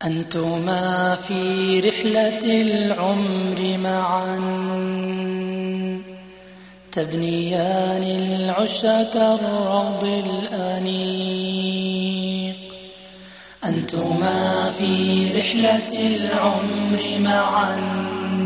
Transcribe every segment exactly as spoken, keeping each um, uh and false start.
أنتما في رحلة العمر معا تبنيان العش كالروض الأنيق. أنتما في رحلة العمر معا.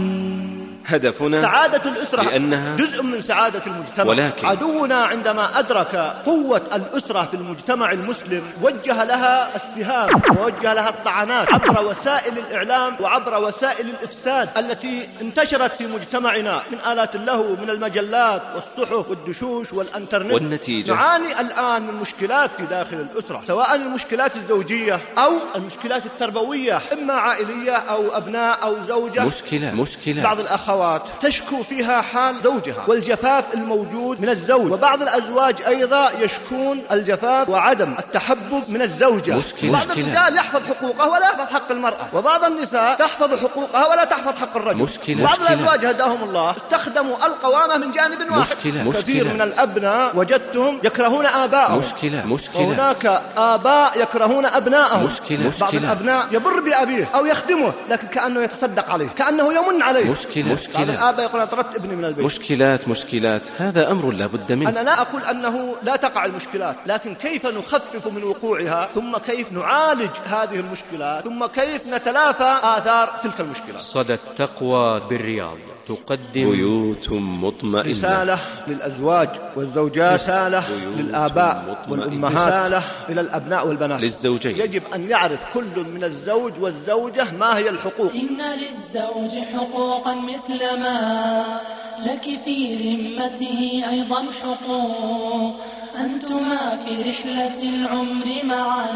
هدفنا سعادة الأسرة لأنها جزء من سعادة المجتمع، ولكن عدونا عندما أدرك قوة الأسرة في المجتمع المسلم وجه لها السهام ووجه لها الطعنات عبر وسائل الإعلام وعبر وسائل الإفساد التي انتشرت في مجتمعنا من آلات اللهو من المجلات والصحف والدشوش والأنترنت. والنتيجة نعاني الآن من مشكلات في داخل الأسرة، سواء المشكلات الزوجية أو المشكلات التربوية، إما عائلية أو أبناء أو زوجة. مشكلة مشكلة بعض الأخوات تشكو فيها حال زوجها والجفاف الموجود من الزوج، وبعض الأزواج أيضا يشكون الجفاف وعدم التحبب من الزوجة. مشكلة. بعض الرجال يحفظ حقوقه ولا يحفظ حق المرأة، وبعض النساء تحفظ حقوقها ولا تحفظ حق الرجل. مشكلة. بعض مشكلة. الأزواج هداهم الله استخدموا القوامة من جانب واحد. مشكلة. كثير مشكلة. من الأبناء وجدتهم يكرهون آباءهم. مشكلة مشكلة وهناك آباء يكرهون أبنائهم. مشكلة. بعض مشكلة. الأبناء يبر بأبيه أو يخدمه لكن كأنه يتصدق عليه، كأنه يمن عليه. مشكلة بعض مشكلة الآباء يقول طردت ابني من البيت. مشكلات مشكلات هذا أمر لا بد منه. أنا لا أقول أنه لا تقع المشكلات، لكن كيف نخفف من وقوعها، ثم كيف نعالج هذه المشكلات، ثم كيف نتلافى آثار تلك المشكلات. صدى التقوى بالرياض تقدم بيوت مطمئنة، رسالة للأزواج والزوجات، رسالة للآباء مطمئنة، والأمهات، رسالة إلى الأبناء والبنات، للزوجين. يجب أن يعرف كل من الزوج والزوجة ما هي الحقوق. إن للزوج حقوقا مثل ما لك في ذمته أيضا حقوق. أنتما في رحلة العمر معا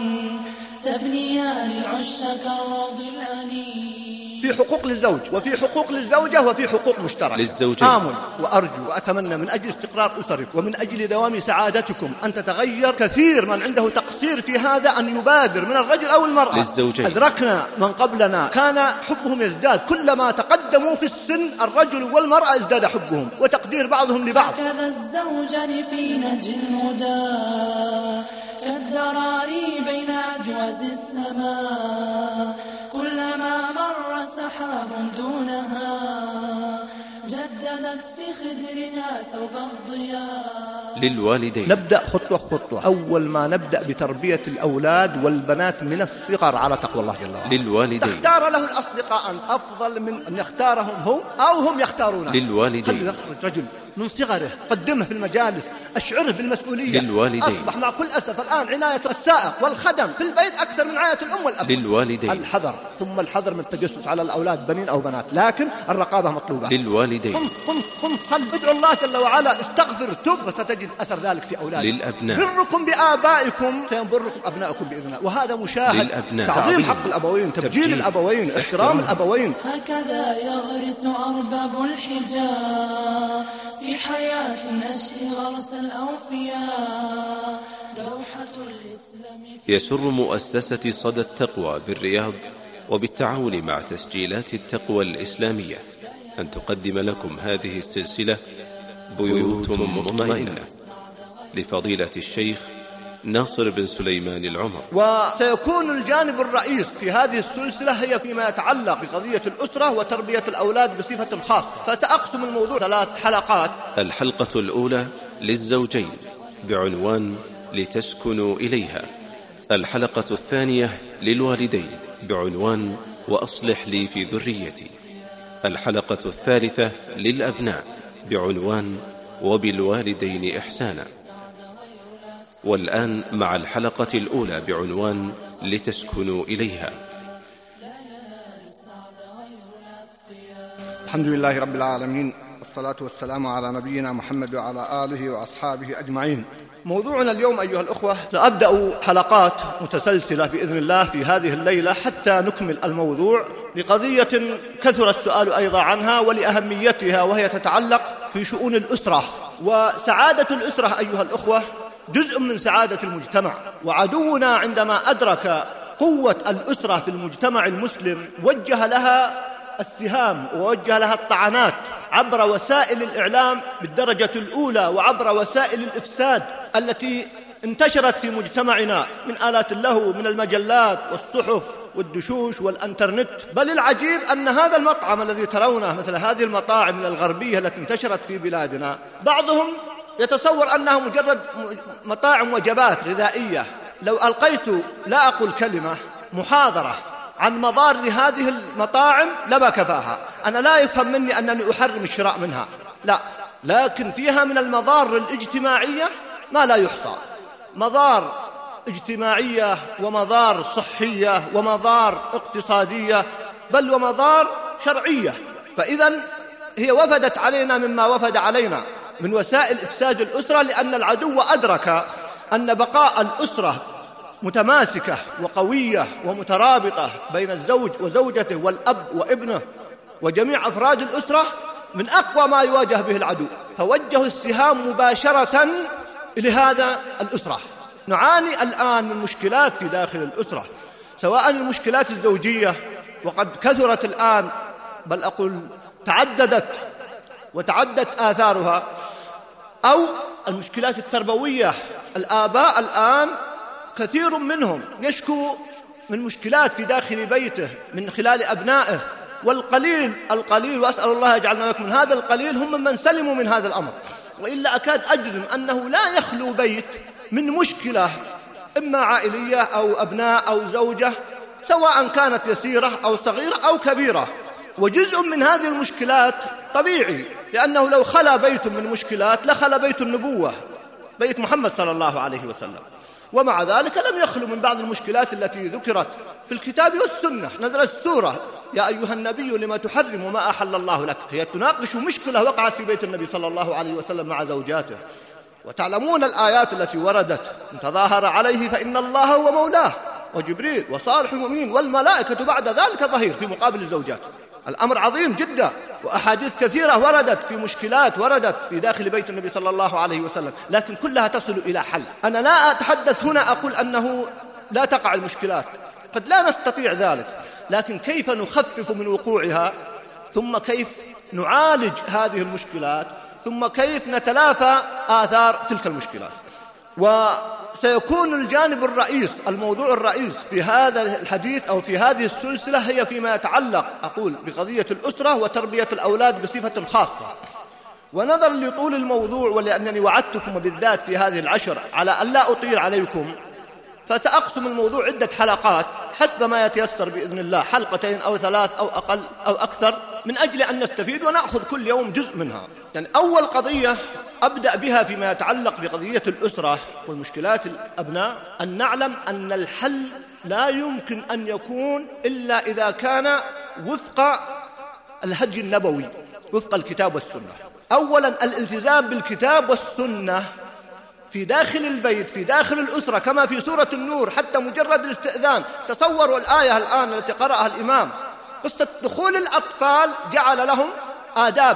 تبنيان العش كالروض الأنيق. في حقوق للزوج وفي حقوق للزوجة وفي حقوق مشتركة. للزوجين. آمل وأرجو وأتمنى من أجل استقرار أسركم ومن أجل دوام سعادتكم أن تتغير. كثير من عنده تقصير في هذا أن يبادر من الرجل أو المرأة. للزوجين. أدركنا من قبلنا كان حبهم يزداد كلما تقدموا في السن، الرجل والمرأة ازداد حبهم وتقدير بعضهم لبعض. هكذا الزوجان في نج الهدى كالدراري بين أجواز السماء. كلما مر سحاب دونها جددت في خدرها ثوب الضياء. للوالدين. نبدأ خطوة خطوة. أول ما نبدأ بتربية الأولاد والبنات من الصغر على تقوى الله جل وعلا. للوالدين. تختار له الأصدقاء أنت أفضل من أن يختارهم هم أو هم يختارونه. للوالدين. خلي يخرج رجل من صغره، قدمه في المجالس، أشعره بالمسؤولية. للوالدين. أصبح مع كل أسف الآن عناية السائق والخدم في البيت أكثر من عناية الأم والأب. للوالدين. الحذر ثم الحذر من التجسس على الأولاد بنين أو بنات، لكن الرقابة مطلوبة. للوالدين. قم قم قم صل، ادعو الله جل وعلا، استغفر، تب، وستجد أثر ذلك في أولادك. للأبناء. بركم بآبائكم سينبركم أبنائكم بإذن الله، وهذا مشاهد. للأبناء. تعظيم حق الأبوين، تبجيل, تبجيل الأبوين، احترام الأبوين. هكذا يغرس أرباب الحجاب في حياة النشء غرس الأوفياء. دوحة الإسلام. يسر مؤسسة صدى التقوى بالرياض وبالتعاون مع تسجيلات التقوى الإسلامية أن تقدم لكم هذه السلسلة بيوت مطمئنة لفضيلة الشيخ ناصر بن سليمان العمر. وسيكون الجانب الرئيس في هذه السلسلة هي فيما يتعلق بقضية الأسرة وتربية الأولاد بصفة خاصة، فتأقسم الموضوع ثلاث حلقات. الحلقة الأولى للزوجين بعنوان لتسكنوا إليها. الحلقة الثانية للوالدين بعنوان وأصلح لي في ذريتي. الحلقة الثالثة للأبناء بعنوان وبالوالدين إحسانا. والآن مع الحلقة الأولى بعنوان لتسكنوا إليها. الحمد لله رب العالمين، والصلاة والسلام على نبينا محمد وعلى آله وأصحابه أجمعين. موضوعنا اليوم أيها الأخوة، سأبدأ حلقات متسلسلة بإذن الله في هذه الليلة حتى نكمل الموضوع لقضية كثر السؤال أيضا عنها ولأهميتها، وهي تتعلق في شؤون الأسرة. وسعادة الأسرة أيها الأخوة جزء من سعادة المجتمع، وعدونا عندما أدرك قوة الأسرة في المجتمع المسلم وجه لها السهام ووجه لها الطعنات عبر وسائل الإعلام بالدرجة الأولى وعبر وسائل الإفساد التي انتشرت في مجتمعنا من آلات اللهو من المجلات والصحف والدشوش والانترنت. بل العجيب أن هذا المطعم الذي ترونه، مثل هذه المطاعم الغربية التي انتشرت في بلادنا، بعضهم يتصور أنها مجرد مطاعم وجبات غذائية. لو ألقيت لا أقول كلمة محاضرة عن مضار هذه المطاعم لما كفاها. أنا لا يفهم مني أنني أحرم الشراء منها، لا، لكن فيها من المضار الاجتماعية ما لا يحصى، مضار اجتماعية ومضار صحية ومضار اقتصادية، بل ومضار شرعية. فإذا هي وفدت علينا مما وفد علينا من وسائل إفساد الأسرة، لأن العدو أدرك أن بقاء الأسرة متماسكة وقوية ومترابطة بين الزوج وزوجته والأب وابنه وجميع أفراد الأسرة من أقوى ما يواجه به العدو، فوجهوا السهام مباشرة لهذا الأسرة. نعاني الآن من مشكلات في داخل الأسرة، سواء المشكلات الزوجية وقد كثرت الآن، بل أقول تعددت وتعدت آثارها، أو المشكلات التربوية. الآباء الآن كثير منهم يشكو من مشكلات في داخل بيته من خلال أبنائه، والقليل القليل، وأسأل الله يجعلنا لكم من هذا القليل، هم من سلموا من هذا الأمر. وإلا أكاد أجزم أنه لا يخلو بيت من مشكلة إما عائلية أو أبناء أو زوجة، سواء كانت يسيرة أو صغيرة أو كبيرة. وجزء من هذه المشكلات طبيعي، لأنه لو خلا بيت من مشكلات لخلا بيت النبوة، بيت محمد صلى الله عليه وسلم. ومع ذلك لم يخلو من بعض المشكلات التي ذكرت في الكتاب والسنة. نزلت سورة يا أيها النبي لما تحرم ما أحل الله لك، هي تناقش مشكلة وقعت في بيت النبي صلى الله عليه وسلم مع زوجاته. وتعلمون الآيات التي وردت: إن تظاهر عليه فإن الله هو مولاه وجبريل وصالح المؤمنين والملائكة بعد ذلك ظهير، في مقابل الزوجات. الأمر عظيم جدا، وأحاديث كثيرة وردت في مشكلات وردت في داخل بيت النبي صلى الله عليه وسلم، لكن كلها تصل إلى حل. أنا لا أتحدث هنا أقول أنه لا تقع المشكلات، قد لا نستطيع ذلك، لكن كيف نخفف من وقوعها، ثم كيف نعالج هذه المشكلات، ثم كيف نتلافى آثار تلك المشكلات. وسيكون الجانب الرئيس، الموضوع الرئيس في هذا الحديث أو في هذه السلسلة هي فيما يتعلق أقول بقضية الأسرة وتربية الأولاد بصفة خاصة. ونظرا لطول الموضوع ولأنني وعدتكم بالذات في هذه العشر على أن لا أطيل عليكم، فسأقسم الموضوع عدة حلقات حسب ما يتيسر بإذن الله، حلقتين أو ثلاث أو أقل أو أكثر، من أجل أن نستفيد ونأخذ كل يوم جزء منها. يعني أول قضية أبدأ بها فيما يتعلق بقضية الأسرة والمشكلات الأبناء، أن نعلم أن الحل لا يمكن أن يكون إلا إذا كان وفق الهدي النبوي، وفق الكتاب والسنة. أولا الالتزام بالكتاب والسنة في داخل البيت، في داخل الأسرة، كما في سورة النور، حتى مجرد الاستئذان. تصوروا الآية الآن التي قرأها الإمام، قصة دخول الأطفال جعل لهم آداب،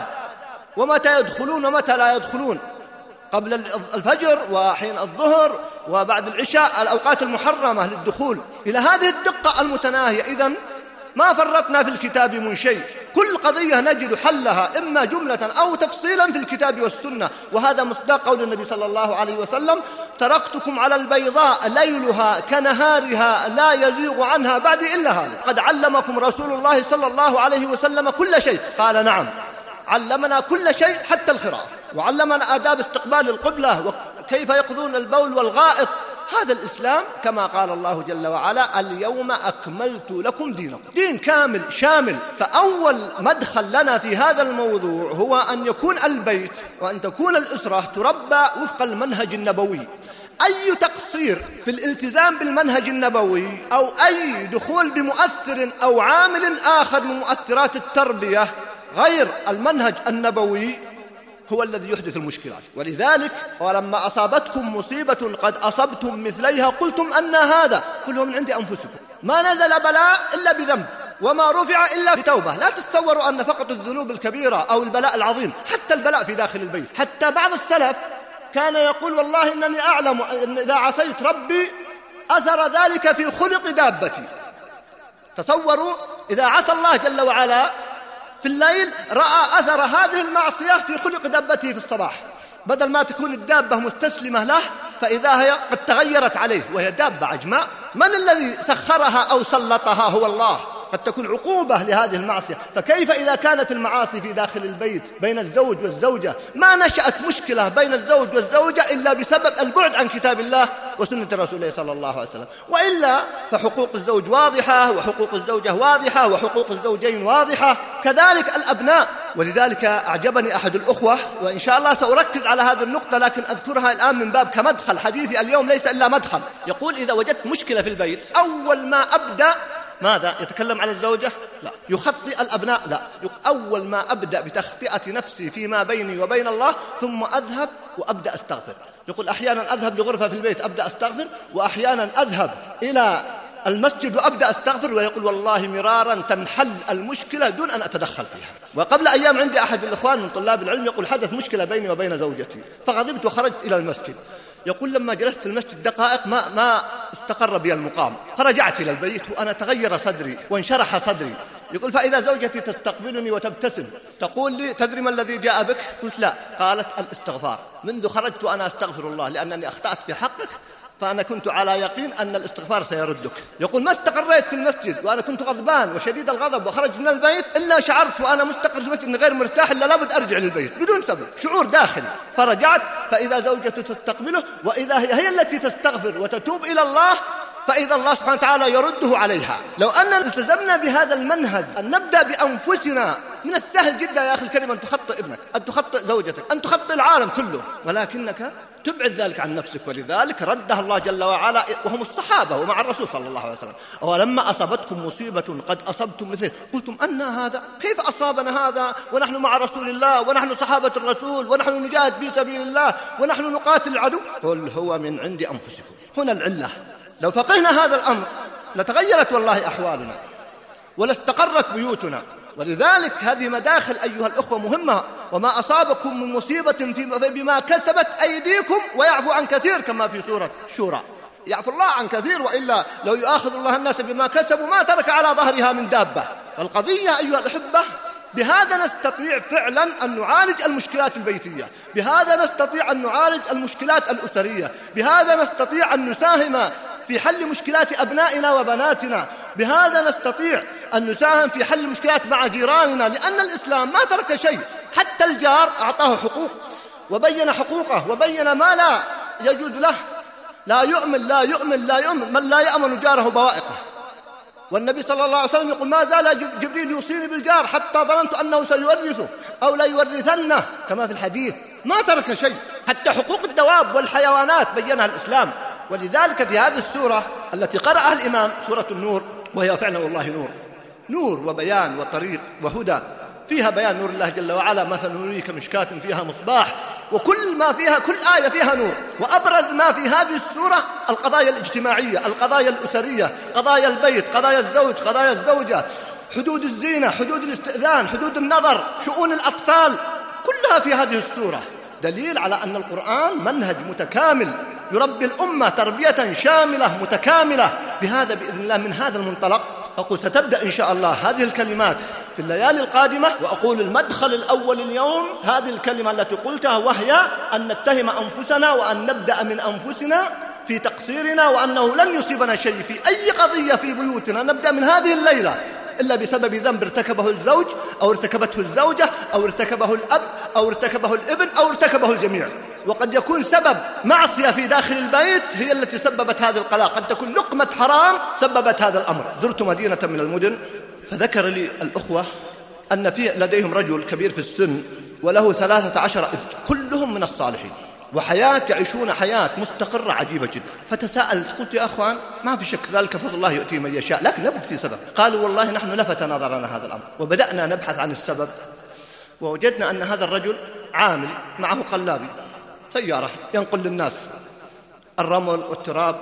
ومتى يدخلون ومتى لا يدخلون، قبل الفجر وحين الظهر وبعد العشاء، الأوقات المحرمة للدخول، إلى هذه الدقة المتناهية. إذن ما فرطنا في الكتاب من شيء، كل قضية نجد حلها إما جملة أو تفصيلا في الكتاب والسنة. وهذا مصداق قول النبي صلى الله عليه وسلم: تركتكم على البيضاء ليلها كنهارها لا يزيغ عنها بعدي إلا هالك. قد علمكم رسول الله صلى الله عليه وسلم كل شيء. قال: نعم، علمنا كل شيء حتى القراءة، وعلمنا آداب استقبال القبلة وكيف يقضون البول والغائط. هذا الإسلام كما قال الله جل وعلا: اليوم أكملت لكم دينكم، دين كامل شامل. فأول مدخل لنا في هذا الموضوع هو أن يكون البيت وأن تكون الأسرة تربى وفق المنهج النبوي. أي تقصير في الالتزام بالمنهج النبوي أو أي دخول بمؤثر أو عامل آخر من مؤثرات التربية غير المنهج النبوي هو الذي يحدث المشكلات. ولذلك ولما أصابتكم مصيبة قد أصبتم مثليها قلتم أن هذا، قل هو من عند أنفسكم، ما نزل بلاء إلا بذنب وما رفع إلا بتوبة. لا تتصوروا أن فقط الذنوب الكبيرة أو البلاء العظيم، حتى البلاء في داخل البيت. حتى بعض السلف كان يقول: والله إنني أعلم أن إذا عصيت ربي أثر ذلك في خلق دابتي. تصوروا إذا عصى الله جل وعلا في الليل رأى أثر هذه المعصية في خلق دابته في الصباح، بدل ما تكون الدابة مستسلمة له فإذا هي قد تغيرت عليه وهي دابة عجماء من الذي سخرها أو سلطها؟ هو الله. قد تكون عقوبة لهذه المعصية، فكيف إذا كانت المعاصي في داخل البيت بين الزوج والزوجة؟ ما نشأت مشكلة بين الزوج والزوجة إلا بسبب البعد عن كتاب الله وسنة رسوله صلى الله عليه وسلم، وإلا فحقوق الزوج واضحة وحقوق الزوجة واضحة وحقوق الزوجين واضحة، كذلك الأبناء. ولذلك أعجبني أحد الأخوة، وإن شاء الله سأركز على هذه النقطة لكن أذكرها الآن من باب كمدخل، حديثي اليوم ليس إلا مدخل. يقول إذا وجدت مشكلة في البيت أول ما أبدأ ماذا؟ يتكلم عن الزوجة؟ لا. يخطئ الأبناء؟ لا. أول ما أبدأ بتخطئة نفسي فيما بيني وبين الله ثم أذهب وأبدأ أستغفر. يقول أحيانا أذهب لغرفة في البيت أبدأ أستغفر، وأحيانا أذهب إلى المسجد وأبدأ أستغفر، ويقول والله مرارا تنحل المشكلة دون أن أتدخل فيها. وقبل أيام عندي أحد الإخوان من طلاب العلم يقول حدث مشكلة بيني وبين زوجتي فغضبت وخرجت إلى المسجد. يقول لما جلست في المسجد دقائق ما ما استقر بي المقام، فرجعت إلى البيت وأنا تغير صدري وانشرح صدري. يقول فإذا زوجتي تستقبلني وتبتسم تقول لي تدري ما الذي جاء بك؟ قلت لا. قالت الاستغفار. منذ خرجت وأنا أستغفر الله لأنني أخطأت في حقك، فأنا كنت على يقين أن الاستغفار سيردك. يقول ما استقريت في المسجد وأنا كنت غضبان وشديد الغضب وخرجت من البيت إلا شعرت وأنا مستقر في المسجد غير مرتاح إلا لابد أرجع للبيت بدون سبب، شعور داخلي. فرجعت فإذا زوجته تستقبله وإذا هي, هي التي تستغفر وتتوب إلى الله، فإذا الله سبحانه وتعالى يرده عليها. لو أننا التزمنا بهذا المنهج أن نبدأ بأنفسنا، من السهل جدا يا أخي الكريم أن تخطئ ابنك، أن تخطئ زوجتك، أن تخطئ العالم كله، ولكنك تبعد ذلك عن نفسك. ولذلك ردها الله جل وعلا وهم الصحابة ومع الرسول صلى الله عليه وسلم: ولما أصابتكم مصيبة قد أصبتم مثله قلتم أن هذا؟ كيف أصابنا هذا ونحن مع رسول الله ونحن صحابة الرسول ونحن نجاهد في سبيل الله ونحن نقاتل العدو؟ قل هو من عند أنفسكم. هنا العلة. لو فقهنا هذا الأمر لتغيرت والله أحوالنا ولاستقرت بيوتنا. ولذلك هذه مداخل أيها الأخوة مهمة. وما أصابكم من مصيبة بما كسبت أيديكم ويعفو عن كثير، كما في سورة شورى. يعفو الله عن كثير، وإلا لو يؤاخذ الله الناس بما كسبوا ما ترك على ظهرها من دابة. فالقضية أيها الأحبة بهذا نستطيع فعلا أن نعالج المشكلات البيتية، بهذا نستطيع أن نعالج المشكلات الأسرية، بهذا نستطيع أن نساهم في حل مشكلات أبنائنا وبناتنا، بهذا نستطيع أن نساهم في حل مشكلات مع جيراننا، لأن الإسلام ما ترك شيء. حتى الجار أعطاه حقوق وبين حقوقه وبين ما لا يجوز له. لا يؤمن لا يؤمن لا يؤمن من لا يأمن جاره بوائقه. والنبي صلى الله عليه وسلم يقول: ما زال جبريل يوصيني بالجار حتى ظننت أنه سيورثه أو لا يورثنه، كما في الحديث. ما ترك شيء، حتى حقوق الدواب والحيوانات بينها الإسلام. ولذلك في هذه السورة التي قرأها الإمام، سورة النور، وهي فعلا والله نور نور وبيان وطريق وهدى، فيها بيان نور الله جل وعلا. مثلا نوريك مشكاة فيها مصباح، وكل ما فيها، كل آية فيها نور. وأبرز ما في هذه السورة القضايا الاجتماعية، القضايا الأسرية، قضايا البيت، قضايا الزوج، قضايا الزوجة، حدود الزينة، حدود الاستئذان، حدود النظر، شؤون الأطفال، كلها في هذه السورة. دليل على أن القرآن منهج متكامل يربي الأمة تربية شاملة متكاملة. بهذا بإذن الله من هذا المنطلق أقول ستبدأ إن شاء الله هذه الكلمات في الليالي القادمة. وأقول المدخل الأول اليوم هذه الكلمة التي قلتها، وهي أن نتهم أنفسنا وأن نبدأ من أنفسنا في تقصيرنا، وأنه لن يصيبنا شيء في أي قضية في بيوتنا نبدأ من هذه الليلة إلا بسبب ذنب ارتكبه الزوج أو ارتكبته الزوجة أو ارتكبه الأب أو ارتكبه الابن أو ارتكبه الجميع. وقد يكون سبب معصية في داخل البيت هي التي سببت هذه القلاق، قد تكون لقمة حرام سببت هذا الأمر. زرت مدينة من المدن فذكر لي الأخوة أن في لديهم رجل كبير في السن وله ثلاثة عشر ابن كلهم من الصالحين، وحياة يعيشون حياة مستقرة عجيبة جدا. فتساءلت قلت: يا أخوان، ما في شك ذلك فضل الله يؤتي من يشاء، لكن لابد في سبب. قالوا: والله نحن لفت نظرنا هذا الأمر وبدأنا نبحث عن السبب، ووجدنا أن هذا الرجل عامل معه قلابي سيارة ينقل للناس الرمل والتراب،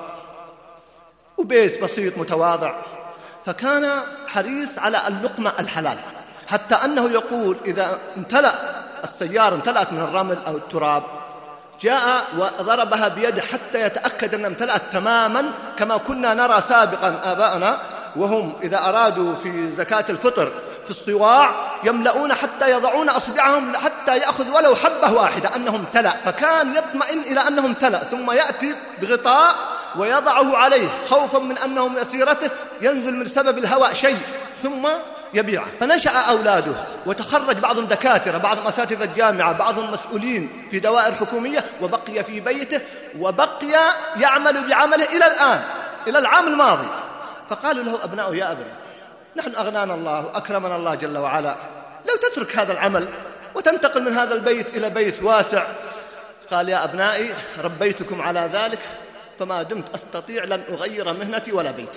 وبيت بسيط متواضع. فكان حريص على اللقمة الحلال، حتى أنه يقول إذا امتلأ السيارة امتلأت من الرمل أو التراب جاء وضربها بيده حتى يتأكد أنها امتلأت تماما، كما كنا نرى سابقا آباءنا وهم إذا أرادوا في زكاة الفطر في الصواع يملؤون حتى يضعون أصبعهم حتى يأخذ ولو حبة واحدة أنهم امتلأ. فكان يطمئن إلى أنهم امتلأ، ثم يأتي بغطاء ويضعه عليه خوفا من أنه مسيرته ينزل من سبب الهواء شيء ثم يبيعه. فنشأ أولاده وتخرج بعضهم دكاترة، بعضهم أساتذة الجامعة، بعضهم مسؤولين في دوائر حكومية، وبقي في بيته وبقي يعمل بعمله إلى الآن، إلى العام الماضي. فقالوا له أبناؤه: يا أبناء، نحن أغنانا الله وأكرمنا الله جل وعلا، لو تترك هذا العمل وتنتقل من هذا البيت إلى بيت واسع. قال: يا أبنائي، ربيتكم على ذلك، فما دمت أستطيع لن أغير مهنتي ولا بيتي،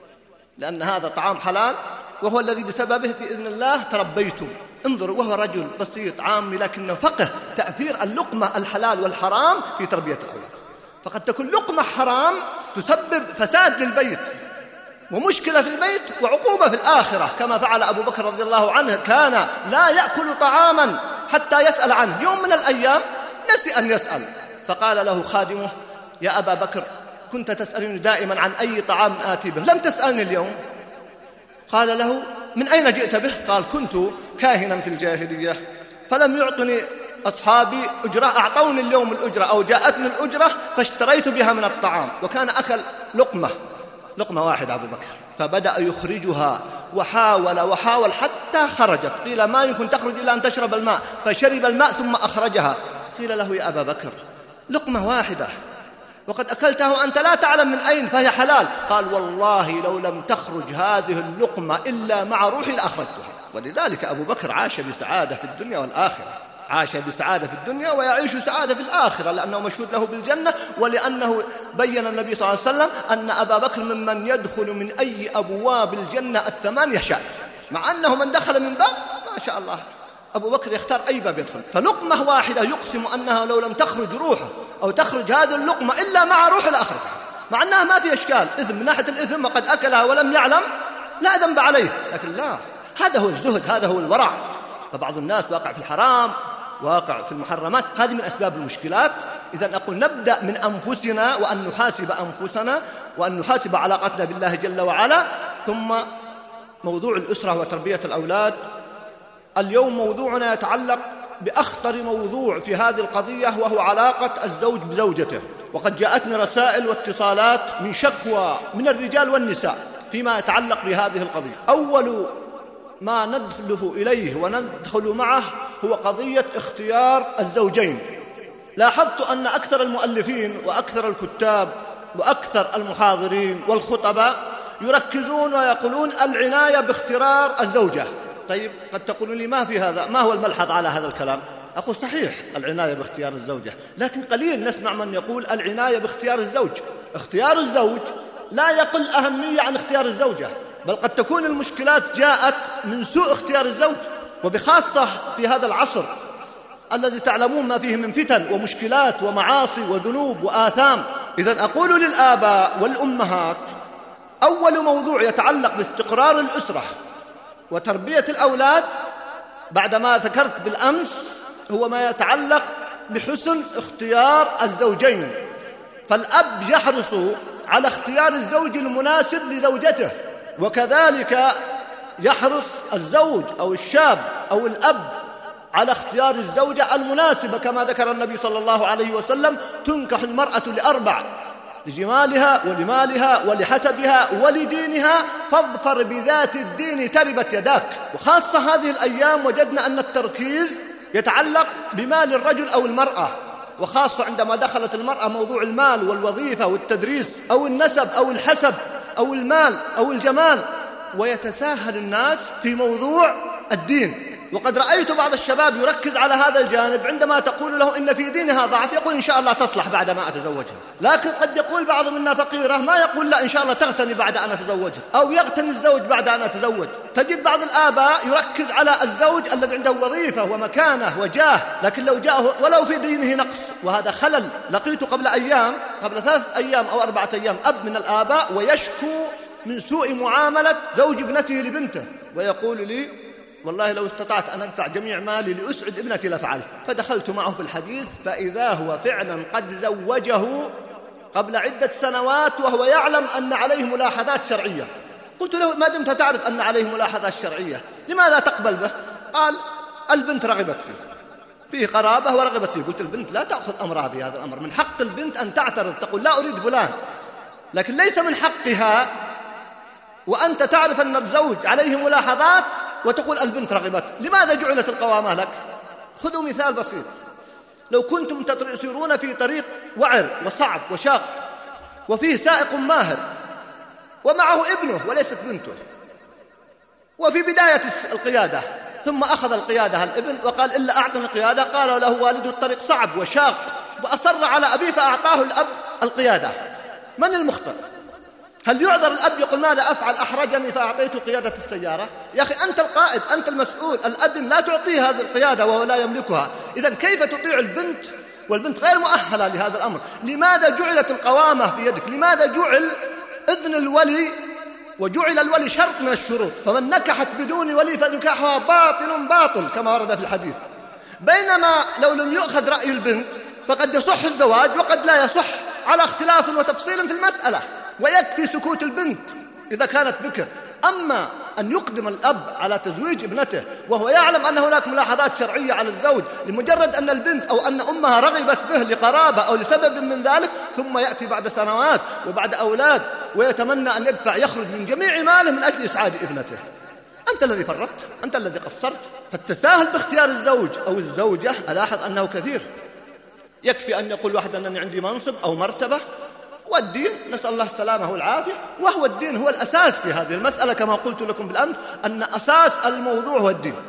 لأن هذا طعام حلال وهو الذي بسببه بإذن الله تربيتم. انظروا، وهو رجل بسيط عامي لكنه فقه تأثير اللقمة الحلال والحرام في تربية الأولاد. فقد تكون لقمة حرام تسبب فساد للبيت ومشكلة في البيت وعقوبة في الآخرة، كما فعل أبو بكر رضي الله عنه، كان لا يأكل طعاما حتى يسأل عنه. يوم من الأيام نسي أن يسأل، فقال له خادمه: يا أبا بكر، كنت تسألني دائما عن أي طعام آتي به، لم تسألني اليوم. قال له: من أين جئت به؟ قال: كنت كاهنا في الجاهلية، فلم يعطني أصحابي أجرة، أعطوني اليوم الأجرة أو جاءتني الأجرة فاشتريت بها من الطعام. وكان أكل لقمة لقمة واحدة أبو بكر، فبدأ يخرجها وحاول وحاول حتى خرجت. قيل: ما يمكن تخرج إلا أن تشرب الماء، فشرب الماء ثم أخرجها. قيل له: يا أبا بكر، لقمة واحدة وقد أكلتها وأنت لا تعلم من أين، فهي حلال. قال: والله لو لم تخرج هذه اللقمة إلا مع روحي لأخرجتها. ولذلك أبو بكر عاش بسعادة في الدنيا والآخرة، عاش بسعادة في الدنيا ويعيش سعادة في الآخرة، لأنه مشهود له بالجنة، ولأنه بين النبي صلى الله عليه وسلم أن أبا بكر ممن يدخل من أي أبواب الجنة الثمانية شاء، مع أنه من دخل من باب ما شاء الله أبو بكر يختار أي باب يدخل. فلقمة واحدة يقسم أنها لو لم تخرج روحه أو تخرج هذه اللقمة إلا مع روح لأخرجها، مع أنها ما في إشكال إثم من ناحية الإثم، وقد أكلها ولم يعلم لا ذنب عليه، لكن لا، هذا هو الزهد، هذا هو الورع. فبعض الناس واقع في الحرام، واقع في المحرمات، هذه من أسباب المشكلات. إذن أقول نبدأ من أنفسنا، وأن نحاسب أنفسنا، وأن نحاسب علاقتنا بالله جل وعلا. ثم موضوع الأسرة وتربية الأولاد. اليوم موضوعنا يتعلق بأخطر موضوع في هذه القضية، وهو علاقة الزوج بزوجته. وقد جاءتني رسائل واتصالات من شكوى من الرجال والنساء فيما يتعلق بهذه القضية. أول ما ندخل إليه وندخل معه هو قضية اختيار الزوجين. لاحظت أن أكثر المؤلفين وأكثر الكتاب وأكثر المحاضرين والخطباء يركزون ويقولون العناية باختيار الزوجة. طيب، قد تقولون لي ما في هذا، ما هو الملحظ على هذا الكلام؟ أقول صحيح العناية باختيار الزوجة، لكن قليل نسمع من يقول العناية باختيار الزوج. اختيار الزوج لا يقل أهمية عن اختيار الزوجة، بل قد تكون المشكلات جاءت من سوء اختيار الزوج، وبخاصة في هذا العصر الذي تعلمون ما فيه من فتن ومشكلات ومعاصي وذنوب وآثام. إذن أقول للآباء والأمهات، أول موضوع يتعلق باستقرار الأسرة وتربية الأولاد بعدما ذكرت بالأمس هو ما يتعلق بحسن اختيار الزوجين. فالأب يحرص على اختيار الزوج المناسب لزوجته، وكذلك يحرص الزوج أو الشاب أو الأب على اختيار الزوجة المناسبة، كما ذكر النبي صلى الله عليه وسلم: تنكح المرأة لأربع: لجمالها ولمالها ولحسبها ولدينها، فاظفر بذات الدين تربت يداك. وخاصة هذه الأيام وجدنا أن التركيز يتعلق بمال الرجل أو المرأة، وخاصة عندما دخلت المرأة موضوع المال والوظيفة والتدريس أو النسب أو الحسب أو المال أو الجمال، ويتساهل الناس في موضوع الدين. وقد رأيت بعض الشباب يركز على هذا الجانب، عندما تقول له إن في دينها ضعف يقول إن شاء الله تصلح بعد ما أتزوجها. لكن قد يقول بعض منا فقيرة ما يقول لا إن شاء الله تغتني بعد أن أتزوجها، أو يغتني الزوج بعد أن أتزوج. تجد بعض الآباء يركز على الزوج الذي عنده وظيفة ومكانة وجاه، لكن لو جاءه ولو في دينه نقص، وهذا خلل. لقيت قبل أيام قبل ثلاثة أيام أو أربعة أيام أب من الآباء ويشكو من سوء معاملة زوج ابنته لبنته، ويقول لي والله لو استطعت أن أدفع جميع مالي لأسعد ابنتي لفعلت. فدخلت معه في الحديث فإذا هو فعلا قد زوجه قبل عدة سنوات وهو يعلم أن عليه ملاحظات شرعية. قلت له ما دمت تعرف أن عليه ملاحظات شرعية لماذا تقبل به؟ قال البنت رغبت فيه، فيه قرابة ورغبت فيه. قلت البنت لا تأخذ أمرها بهذا الأمر، من حق البنت أن تعترض، تقول لا أريد فلان، لكن ليس من حقها وأنت تعرف أن الزوج عليه ملاحظات وتقول البنت رغبت. لماذا جعلت القوامة لك؟ خذوا مثال بسيط. لو كنتم تسيرون في طريق وعر وصعب وشاق وفيه سائق ماهر ومعه ابنه وليست بنته، وفي بداية القيادة ثم أخذ القيادة الابن وقال إلا أعطني القيادة، قال له والده الطريق صعب وشاق وأصر على أبيه فأعطاه الأب القيادة، من المخطئ؟ هل يعذر الأب يقول ماذا أفعل أحرجني فأعطيته قيادة السيارة؟ يا أخي أنت القائد، أنت المسؤول، الأب لا تعطيه هذه القيادة وهو لا يملكها. إذن كيف تطيع البنت والبنت غير مؤهلة لهذا الأمر؟ لماذا جعلت القوامة في يدك؟ لماذا جعل إذن الولي وجعل الولي شرط من الشروط؟ فمن نكحت بدون ولي فنكاحها باطل باطل كما ورد في الحديث. بينما لو لم يؤخذ رأي البنت فقد يصح الزواج وقد لا يصح على اختلاف وتفصيل في المسألة، ويكفي سكوت البنت إذا كانت بكر. أما أن يقدم الأب على تزويج ابنته وهو يعلم أن هناك ملاحظات شرعية على الزوج لمجرد أن البنت أو أن أمها رغبت به لقرابة أو لسبب من ذلك، ثم يأتي بعد سنوات وبعد أولاد ويتمنى أن يدفع يخرج من جميع ماله من أجل إسعاد ابنته، أنت الذي فرطت، أنت الذي قصرت. فالتساهل باختيار الزوج أو الزوجة ألاحظ أنه كثير. يكفي أن يقول واحد أنني عندي منصب أو مرتبة، والدين نسأل الله السلامة والعافية، وهو الدين هو الأساس في هذه المسألة كما قلت لكم بالأمس أن أساس الموضوع هو الدين.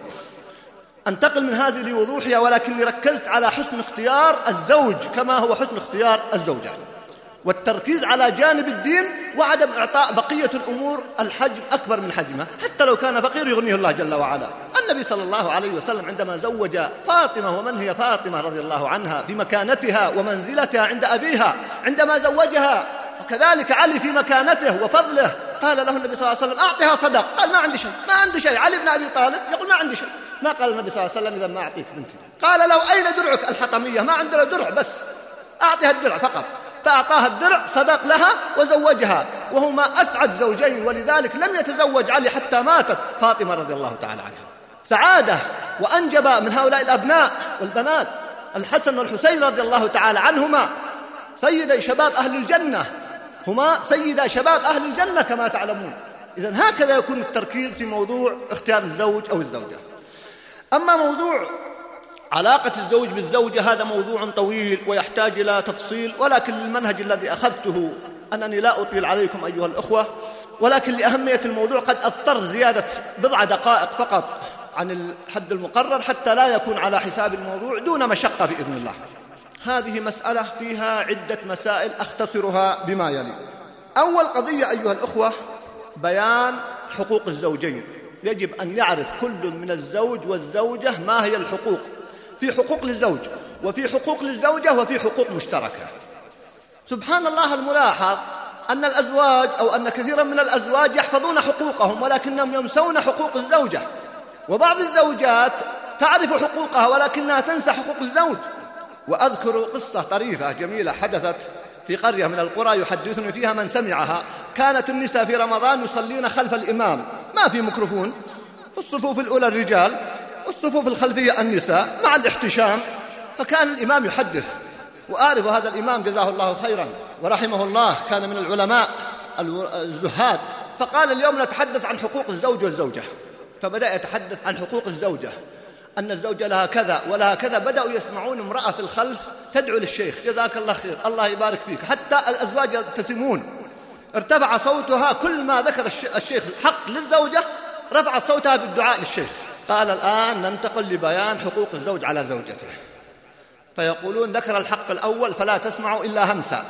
أنتقل من هذه لوضوحها، ولكني ركزت على حسن اختيار الزوج كما هو حسن اختيار الزوجة، والتركيز على جانب الدين وعدم إعطاء بقية الأمور الحجم أكبر من حجمها، حتى لو كان فقير يغنيه الله جل وعلا. النبي صلى الله عليه وسلم عندما زوج فاطمة، ومن هي فاطمة رضي الله عنها في مكانتها ومنزلتها عند أبيها عندما زوجها، وكذلك علي في مكانته وفضله، قال له النبي صلى الله عليه وسلم أعطها صدق، قال ما عندي شيء، ما عندي شيء. علي بن أبي طالب يقول ما عندي شيء، ما قال النبي صلى الله عليه وسلم إذا ما أعطيك بنتي. قال له أين درعك الحطمية؟ ما عندنا درع، بس أعطيها الدرع فقط. فأعطاها الدرع، صدق لها وزوجها، وهما أسعد زوجين، ولذلك لم يتزوج علي حتى ماتت فاطمة رضي الله تعالى عنها. سعادة وأنجب من هؤلاء الأبناء والبنات الحسن والحسين رضي الله تعالى عنهما سيدي شباب أهل الجنة، هما سيدا شباب أهل الجنة كما تعلمون. إذن هكذا يكون التركيز في موضوع اختيار الزوج أو الزوجة. أما موضوع علاقة الزوج بالزوجة هذا موضوع طويل ويحتاج إلى تفصيل، ولكن المنهج الذي أخذته أنني لا أطيل عليكم أيها الأخوة، ولكن لأهمية الموضوع قد أضطر زيادة بضع دقائق فقط عن الحد المقرر حتى لا يكون على حساب الموضوع دون مشقة بإذن الله. هذه مسألة فيها عدة مسائل أختصرها بما يلي. أول قضية أيها الأخوة بيان حقوق الزوجين. يجب أن يعرف كل من الزوج والزوجة ما هي الحقوق. في حقوق للزوج وفي حقوق للزوجة وفي حقوق مشتركة. سبحان الله الملاحظ أن الأزواج أو أن كثيرا من الأزواج يحفظون حقوقهم ولكنهم ينسون حقوق الزوجة، وبعض الزوجات تعرف حقوقها ولكنها تنسى حقوق الزوج. وأذكر قصة طريفة جميلة حدثت في قرية من القرى يحدثني فيها من سمعها. كانت النساء في رمضان يصلين خلف الإمام، ما في ميكروفون، في الصفوف الأولى الرجال والصفوف الخلفية النساء مع الاحتشام، فكان الإمام يحدث. وأعرف هذا الإمام جزاه الله خيرا ورحمه الله، كان من العلماء الزهاد. فقال اليوم نتحدث عن حقوق الزوج والزوجة، فبدأ يتحدث عن حقوق الزوجة، أن الزوجة لها كذا ولها كذا. بدأوا يسمعون امرأة في الخلف تدعو للشيخ جزاك الله خير الله يبارك فيك، حتى الأزواج يبتسمون. ارتفع صوتها كل ما ذكر الشيخ الحق للزوجة رفع صوتها بالدعاء للشيخ. قال الآن ننتقل لبيان حقوق الزوج على زوجته. فيقولون ذكر الحق الأول فلا تسمعوا إلا همسا،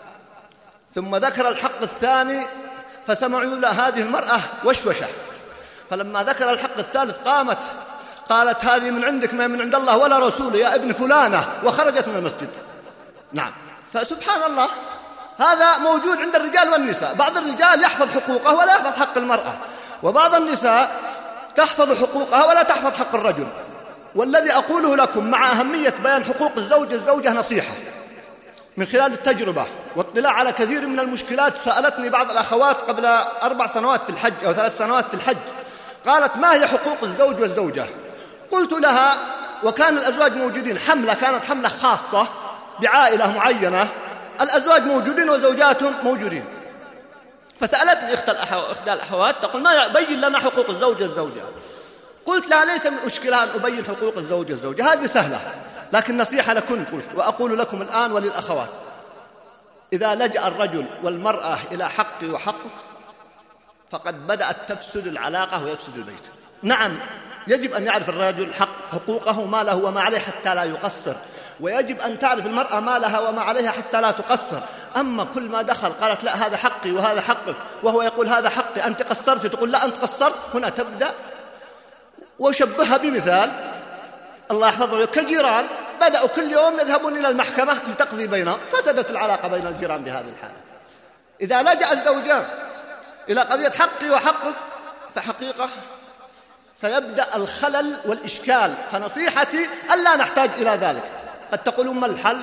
ثم ذكر الحق الثاني فسمعوا لا هذه المرأة وشوشة، فلما ذكر الحق الثالث قامت قالت هذه من عندك ما من عند الله ولا رسوله يا ابن فلانة، وخرجت من المسجد. نعم، فسبحان الله هذا موجود عند الرجال والنساء. بعض الرجال يحفظ حقوقه ولا يحفظ حق المرأة، وبعض النساء تحفظ حقوقها ولا تحفظ حق الرجل. والذي أقوله لكم مع أهمية بيان حقوق الزوج الزوجة نصيحة من خلال التجربة واطلاع على كثير من المشكلات. سألتني بعض الأخوات قبل أربع سنوات في الحج أو ثلاث سنوات في الحج، قالت ما هي حقوق الزوج والزوجة؟ قلت لها وكان الأزواج موجودين، حملة كانت حملة خاصة بعائلة معينة، الأزواج موجودين وزوجاتهم موجودين. فسألتني إحدى الأخوات تقول ما بين لنا حقوق الزوجة الزوجة. قلت لها ليس من مشكلة أن أبين حقوق الزوجة الزوجة، هذه سهلة، لكن نصيحة لكم قلت وأقول لكم الآن وللأخوات: إذا لجأ الرجل والمرأة إلى حقي وحقك فقد بدأت تفسد العلاقة ويفسد البيت. نعم، يجب أن يعرف الرجل حق حقوقه ما له وما عليه حتى لا يقصر، ويجب أن تعرف المرأة ما لها وما عليها حتى لا تقصر. أما كل ما دخل قالت لا هذا حقي وهذا حقك، وهو يقول هذا حقي أنت قصرت، تقول لا أنت قصرت، هنا تبدأ. وشبهها بمثال الله يحفظه كجيران بدأوا كل يوم يذهبون إلى المحكمة لتقضي بينهم، فسدت العلاقة بين الجيران بهذه الحالة. إذا لجأ الزوجان إلى قضية حقي وحقك فحقيقة سيبدأ الخلل والإشكال. فنصيحتي ألا نحتاج إلى ذلك. قد تقولون ما الحل؟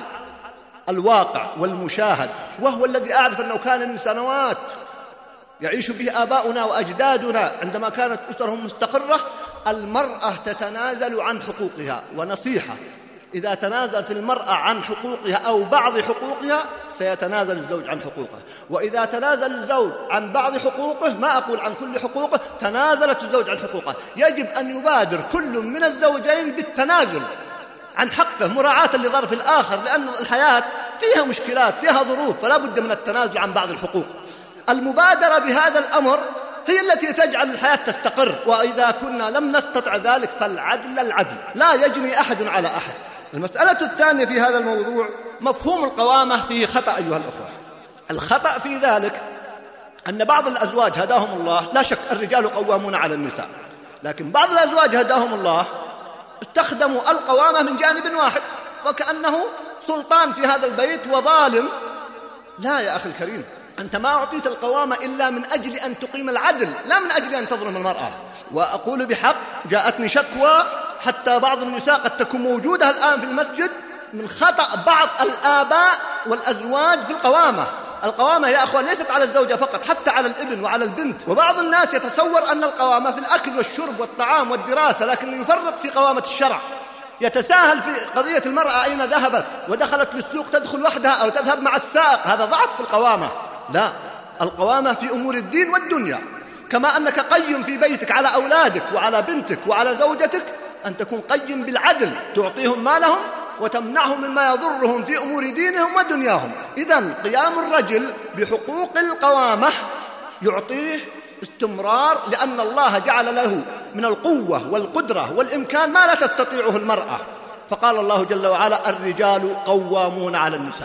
الواقع والمشاهد، وهو الذي أعرف أنه كان من سنوات يعيش به آباؤنا وأجدادنا عندما كانت أسرهم مستقرة. المرأة تتنازل عن حقوقها، ونصيحة: إذا تنازلت المرأة عن حقوقها أو بعض حقوقها سيتنازل الزوج عن حقوقه، وإذا تنازل الزوج عن بعض حقوقه، ما أقول عن كل حقوقه، تنازلت الزوج عن حقوقه. يجب أن يبادر كل من الزوجين بالتنازل عن حقه مراعاة لظرف الآخر، لأن الحياة فيها مشكلات، فيها ظروف، فلا بد من التنازل عن بعض الحقوق. المبادرة بهذا الأمر هي التي تجعل الحياة تستقر، وإذا كنا لم نستطع ذلك فالعدل العدل، لا يجني أحد على أحد. المسألة الثانية في هذا الموضوع مفهوم القوامة فيه خطأ أيها الأخوة. الخطأ في ذلك أن بعض الأزواج هداهم الله، لا شك الرجال قوامون على النساء، لكن بعض الأزواج هداهم الله استخدموا القوامة من جانب واحد، وكأنه سلطان في هذا البيت وظالم. لا يا أخي الكريم، أنت ما أعطيت القوامة إلا من أجل أن تقيم العدل، لا من أجل أن تظلم المرأة. وأقول بحق، جاءتني شكوى حتى بعض النساء قد تكون موجودة الآن في المسجد من خطأ بعض الآباء والأزواج في القوامة. القوامة يا أخوان ليست على الزوجة فقط، حتى على الابن وعلى البنت. وبعض الناس يتصور أن القوامة في الأكل والشرب والطعام والدراسة، لكن يفرط في قوامة الشرع، يتساهل في قضية المرأة أين ذهبت ودخلت للسوق تدخل وحدها أو تذهب مع السائق، هذا ضعف في القوامة. لا، القوامة في أمور الدين والدنيا. كما أنك قيم في بيتك على أولادك وعلى بنتك وعلى زوجتك، أن تكون قيم بالعدل، تعطيهم مالهم وتمنعهم مما يضرهم في أمور دينهم ودنياهم. إذن قيام الرجل بحقوق القوامة يعطيه استمرار، لأن الله جعل له من القوة والقدرة والإمكان ما لا تستطيعه المرأة. فقال الله جل وعلا: الرجال قوامون على النساء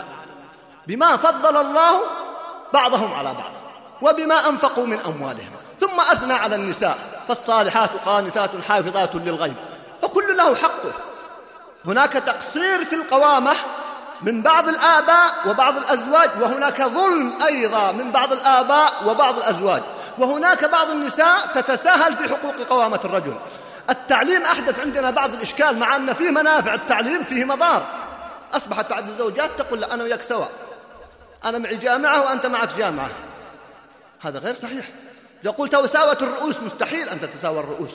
بما فضل الله بعضهم على بعض وبما أنفقوا من أموالهم، ثم أثنى على النساء: فالصالحات قانتات حافظات للغيب. فكل له حقه. هناك تقصير في القوامة من بعض الآباء وبعض الأزواج، وهناك ظلم أيضا من بعض الآباء وبعض الأزواج، وهناك بعض النساء تتساهل في حقوق قوامة الرجل. التعليم أحدث عندنا بعض الإشكال، مع أن فيه منافع التعليم فيه مضار. أصبحت بعض الزوجات تقول: لا أنا وياك سوا، أنا معي جامعة وأنت معك جامعة. هذا غير صحيح. يقول تساوت الرؤوس، مستحيل أن تتساوى الرؤوس.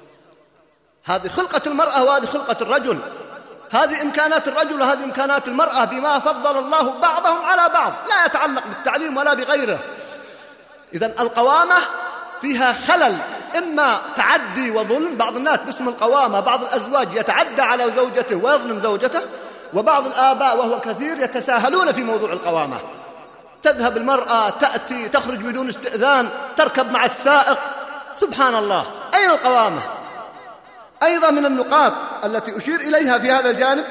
هذه خلقة المرأة وهذه خلقة الرجل، هذه إمكانات الرجل وهذه إمكانات المرأة بما فضل الله بعضهم على بعض، لا يتعلق بالتعليم ولا بغيره. إذن القوامة فيها خلل، إما تعدي وظلم، بعض الناس باسم القوامة بعض الأزواج يتعدى على زوجته ويظلم زوجته، وبعض الآباء وهو كثير يتساهلون في موضوع القوامة. تذهب المرأة تأتي تخرج بدون استئذان، تركب مع السائق، سبحان الله، أين القوامة؟ أيضا من النقاط التي أشير إليها في هذا الجانب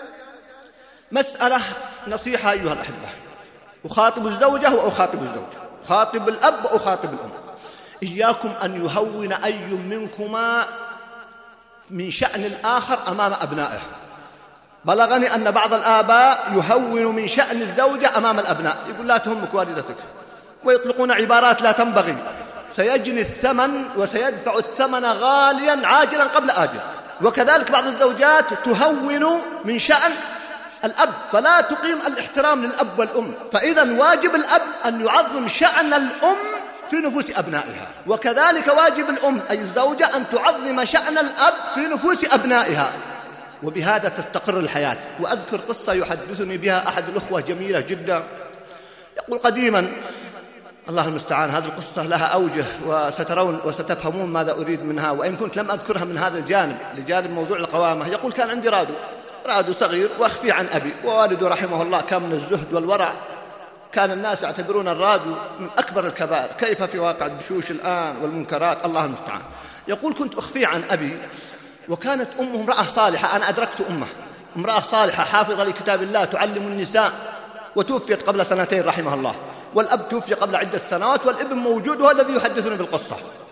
مسألة نصيحة أيها الأحبة، أخاطب الزوجة وأخاطب الزوج، أخاطب الأب وأخاطب الأم: إياكم أن يهون أي منكما من شأن الآخر أمام أبنائه. بلغني أن بعض الآباء يهون من شأن الزوجة أمام الأبناء، يقول: لا تهمك والدتك، ويطلقون عبارات لا تنبغي، سيجني الثمن وسيدفع الثمن غاليا عاجلا قبل آجل. وكذلك بعض الزوجات تهون من شأن الأب، فلا تقيم الاحترام للأب والأم. فإذا واجب الأب أن يعظم شأن الأم في نفوس أبنائها، وكذلك واجب الأم أي الزوجة أن تعظم شأن الأب في نفوس أبنائها، وبهذا تستقر الحياة. وأذكر قصة يحدثني بها أحد الأخوة جميلة جدا. يقول: قديما الله المستعان. هذه القصة لها أوجه وسترون وستفهمون ماذا أريد منها، وإن كنت لم أذكرها من هذا الجانب لجانب موضوع القوامة. يقول كان عندي رادو رادو صغير وأخفي عن أبي، ووالده رحمه الله كان من الزهد والورع، كان الناس يعتبرون الرادو من أكبر الكبائر، كيف في واقع الدشوش الآن والمنكرات، الله المستعان. يقول كنت أخفي عن أبي، وكانت أمه امرأة صالحة، أنا أدركت أمه امرأة صالحة حافظة لكتاب الله تعلم النساء، وتوفيت قبل سنتين رحمه الله، والأب توفي قبل عدة سنوات، والابن موجود وهو الذي يحدثني بالقصة.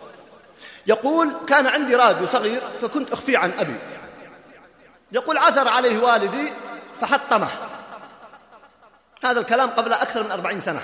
يقول كان عندي راديو صغير فكنت أخفي عن أبي. يقول عثر عليه والدي فحطمه، هذا الكلام قبل أكثر من أربعين سنة.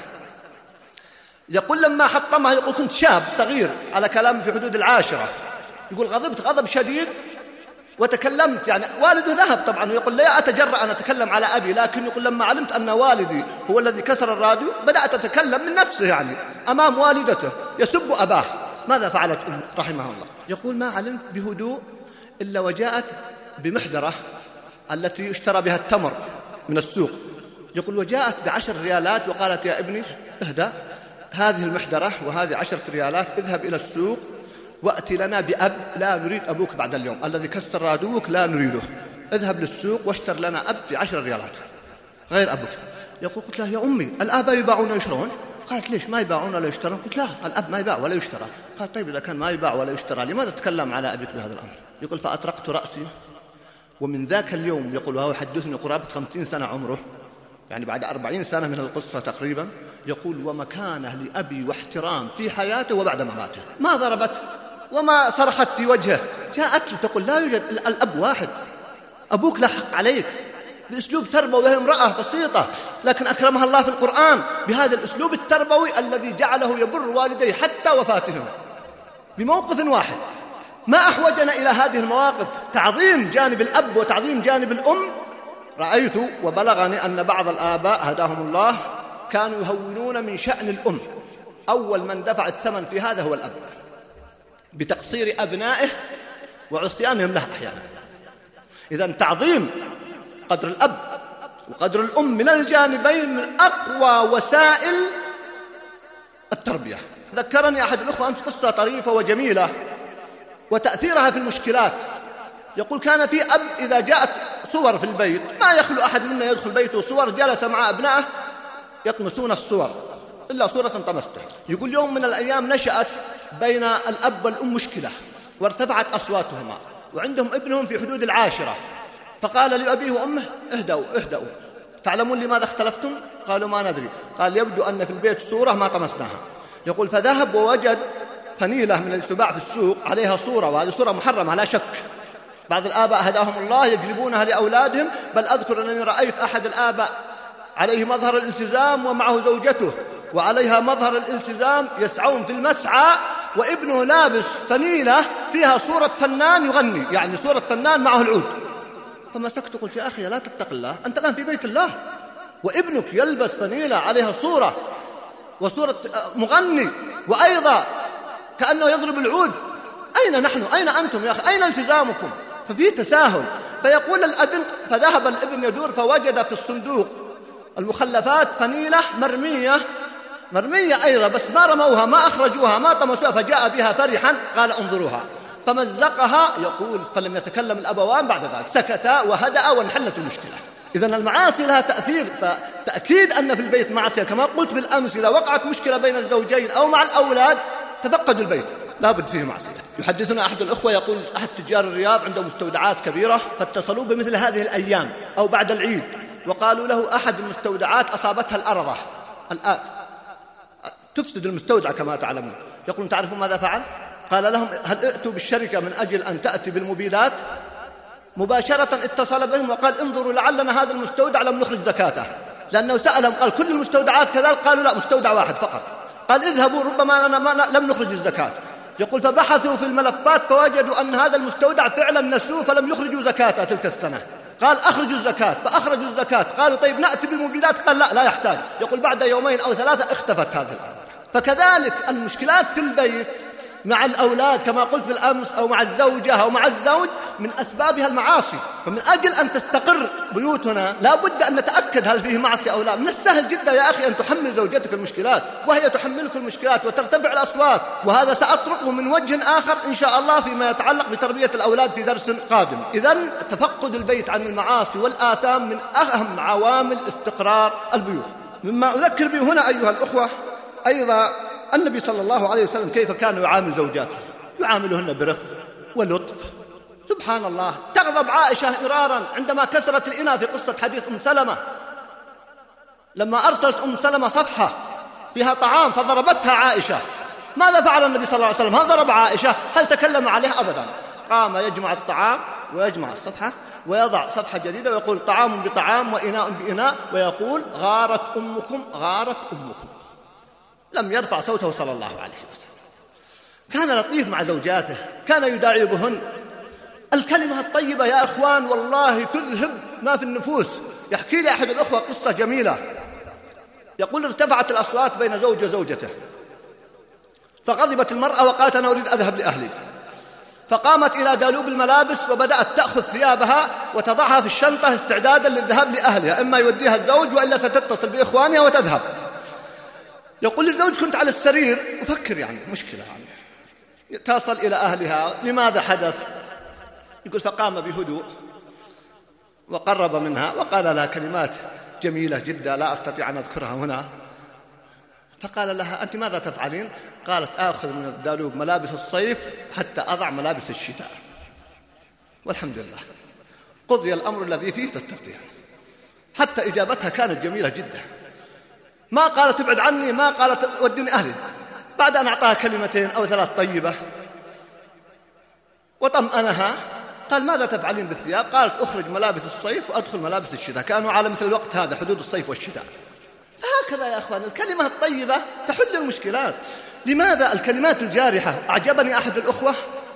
يقول لما حطمه، يقول كنت شاب صغير على كلام في حدود العاشرة، يقول غضبت غضب شديد وتكلمت، يعني والده ذهب طبعا، ويقول لا أتجرأ أن أتكلم على أبي، لكن يقول لما علمت أن والدي هو الذي كسر الراديو بدأت أتكلم من نفسه، يعني أمام والدته يسب أباه. ماذا فعلت أمه رحمها الله؟ يقول ما علمت بهدوء إلا وجاءت بمحدرة التي يشترى بها التمر من السوق. يقول وجاءت بعشر ريالات وقالت يا ابني اهدى، هذه المحدرة وهذه عشرة ريالات، اذهب إلى السوق وأتي لنا بأب، لا نريد أبوك بعد اليوم الذي كسر رادوك، لا نريده، اذهب للسوق واشتر لنا أب بعشر ريالات غير أبوك. يقول قلت له يا أمي الآباء يباعون ويشترون؟ قالت ليش ما يباعون ولا يشترون؟ قلت لا الأب ما يباع ولا يشترى. قال طيب إذا كان ما يباع ولا يشترى لماذا تتكلم على أبيك بهذا الأمر؟ يقول فأطرقت رأسي، ومن ذاك اليوم يقول وهو يحدثني قرابة خمسين سنة عمره، يعني بعد أربعين سنة من القصة تقريبا، يقول ومكانه لأبي واحترام في حياته وبعد مماته، ما ضربته وما صرخت في وجهه، جاءت له تقول لا يوجد، الأب واحد، أبوك لا حق عليك، بأسلوب تربوي، وهي امرأة بسيطة لكن أكرمها الله في القرآن بهذا الأسلوب التربوي الذي جعله يبر والديه حتى وفاتهم بموقف واحد. ما أحوجنا إلى هذه المواقف؟ تعظيم جانب الأب وتعظيم جانب الأم. رأيت وبلغني أن بعض الآباء هداهم الله كانوا يهونون من شأن الأم، أول من دفع الثمن في هذا هو الأب، بتقصير أبنائه وعصيانهم له أحيانا. إذن تعظيم قدر الأب وقدر الأم من الجانبين من أقوى وسائل التربية. ذكرني أحد الأخوة أمس قصة طريفة وجميلة وتأثيرها في المشكلات. يقول كان في أب إذا جاءت صور في البيت ما يخلو أحد منا يدخل بيته صور، جلس مع أبنائه يطمسون الصور إلا صورة طمسته. يقول يوم من الأيام نشأت بين الأب والأم مشكلة وارتفعت أصواتهما، وعندهم ابنهم في حدود العاشرة، فقال لأبيه وأمه اهدأوا اهدأوا، تعلمون لماذا اختلفتم؟ قالوا ما ندري. قال يبدو أن في البيت صورة ما طمسناها. يقول فذهب ووجد فنيلة من السباع في السوق عليها صورة، وهذه صورة محرمة لا شك، بعض الآباء هداهم الله يجلبونها لأولادهم، بل أذكر أنني رأيت أحد الآباء عليه مظهر الالتزام ومعه زوجته وعليها مظهر الالتزام يسعون في المسعى، وابنه لابس فنيلة فيها صورة فنان يغني، يعني صورة فنان معه العود. فمسكت قلت يا أخي لا تتق الله، أنت الآن في بيت الله وابنك يلبس فنيلة عليها صورة وصورة مغني وأيضا كأنه يضرب العود، أين نحن؟ أين أنتم يا أخي؟ أين التزامكم؟ ففي تساهل. فيقول الابن فذهب الابن يدور فوجد في الصندوق المخلفات فنيلة مرمية مرمية أيضا، بس ما رموها ما أخرجوها ما طمسوها، فجاء بها فرحا قال انظروها، فمزقها. يقول فلم يتكلم الأبوان بعد ذلك، سكتا وهدأ وانحلت المشكلة. إذن المعاصي لها تأثير، فتأكيد أن في البيت معصية كما قلت بالأمس، إذا وقعت مشكلة بين الزوجين أو مع الأولاد تفقدوا البيت لا بد فيه معصية. يحدثنا أحد الأخوة يقول أحد تجار الرياض عنده مستودعات كبيرة، فاتصلوا بمثل هذه الأيام أو بعد العيد وقالوا له أحد المستودعات أصابتها الأرضة الآن تفسد المستودع كما تعلمون. يقولون تعرفون ماذا فعل؟ قال لهم هل ائتوا بالشركة من أجل أن تأتي بالمبيدات؟ مباشرة اتصل بهم وقال انظروا لعلنا هذا المستودع لم نخرج زكاته، لأنه سألهم قال كل المستودعات كذلك، قالوا لا مستودع واحد فقط. قال اذهبوا ربما أنا ما لم نخرج الزكاة. يقول فبحثوا في الملفات فوجدوا أن هذا المستودع فعلا نسوه فلم يخرجوا زكاة تلك السنة. قال أخرجوا الزكاة، فأخرجوا الزكاة. قالوا طيب نأتي بالمبيدات، قال لا لا يحتاج. يقول بعد يومين أو ثلاثة اختفت هذه الأمر. فكذلك المشكلات في البيت مع الأولاد كما قلت بالأمس أو مع الزوجة أو مع الزوج من أسبابها المعاصي. فمن أجل أن تستقر بيوتنا لا بد أن نتأكد هل فيه معصية أو لا. من السهل جدا يا أخي أن تحمل زوجتك المشكلات وهي تحملك المشكلات وترتفع الأصوات، وهذا سأطرقه من وجه آخر إن شاء الله فيما يتعلق بتربية الأولاد في درس قادم. إذن تفقد البيت عن المعاصي والآثام من أهم عوامل استقرار البيوت. مما أذكر به هنا أيها الأخوة أيضا النبي صلى الله عليه وسلم كيف كان يعامل زوجاته، يعاملهن برفق ولطف. سبحان الله، تغضب عائشة مرارا عندما كسرت الإناء في قصة حديث أم سلمة، لما أرسلت أم سلمة صفحة فيها طعام فضربتها عائشة. ماذا فعل النبي صلى الله عليه وسلم؟ هل ضرب عائشة؟ هل تكلم عليها؟ أبدا. قام يجمع الطعام ويجمع الصفحة ويضع صفحة جديدة ويقول طعام بطعام وإناء بإناء، ويقول غارت أمكم غارت أمكم. لم يرفع صوته صلى الله عليه وسلم. كان لطيف مع زوجاته، كان يداعي بهن. الكلمة الطيبة يا أخوان والله تذهب ما في النفوس. يحكي لي أحد الأخوة قصة جميلة، يقول ارتفعت الأصوات بين زوج وزوجته، فغضبت المرأة وقالت أنا أريد أذهب لأهلي، فقامت إلى دالوب الملابس وبدأت تأخذ ثيابها وتضعها في الشنطة استعدادا للذهاب لأهلها، إما يوديها الزوج وإلا ستتصل بإخوانها وتذهب. يقول الزوج كنت على السرير أفكر يعني مشكلة يعني تصل إلى أهلها، لماذا حدث؟ يقول فقام بهدوء وقرب منها وقال لها كلمات جميلة جدا لا أستطيع أن أذكرها هنا. فقال لها أنت ماذا تفعلين؟ قالت آخذ من الدالوب ملابس الصيف حتى أضع ملابس الشتاء. والحمد لله قضي الأمر الذي فيه تستفتين. حتى إجابتها كانت جميلة جدا، ما قالت ابعد عني، ما قالت ودني أهلي. بعد أن أعطاها كلمتين أو ثلاث طيبة وطمأنها قال ماذا تفعلين بالثياب؟ قالت أخرج ملابس الصيف وأدخل ملابس الشتاء. كانوا على مثل الوقت هذا حدود الصيف والشتاء. فهكذا يا أخوان الكلمة الطيبة تحل المشكلات. لماذا الكلمات الجارحة؟ أعجبني أحد الأخوة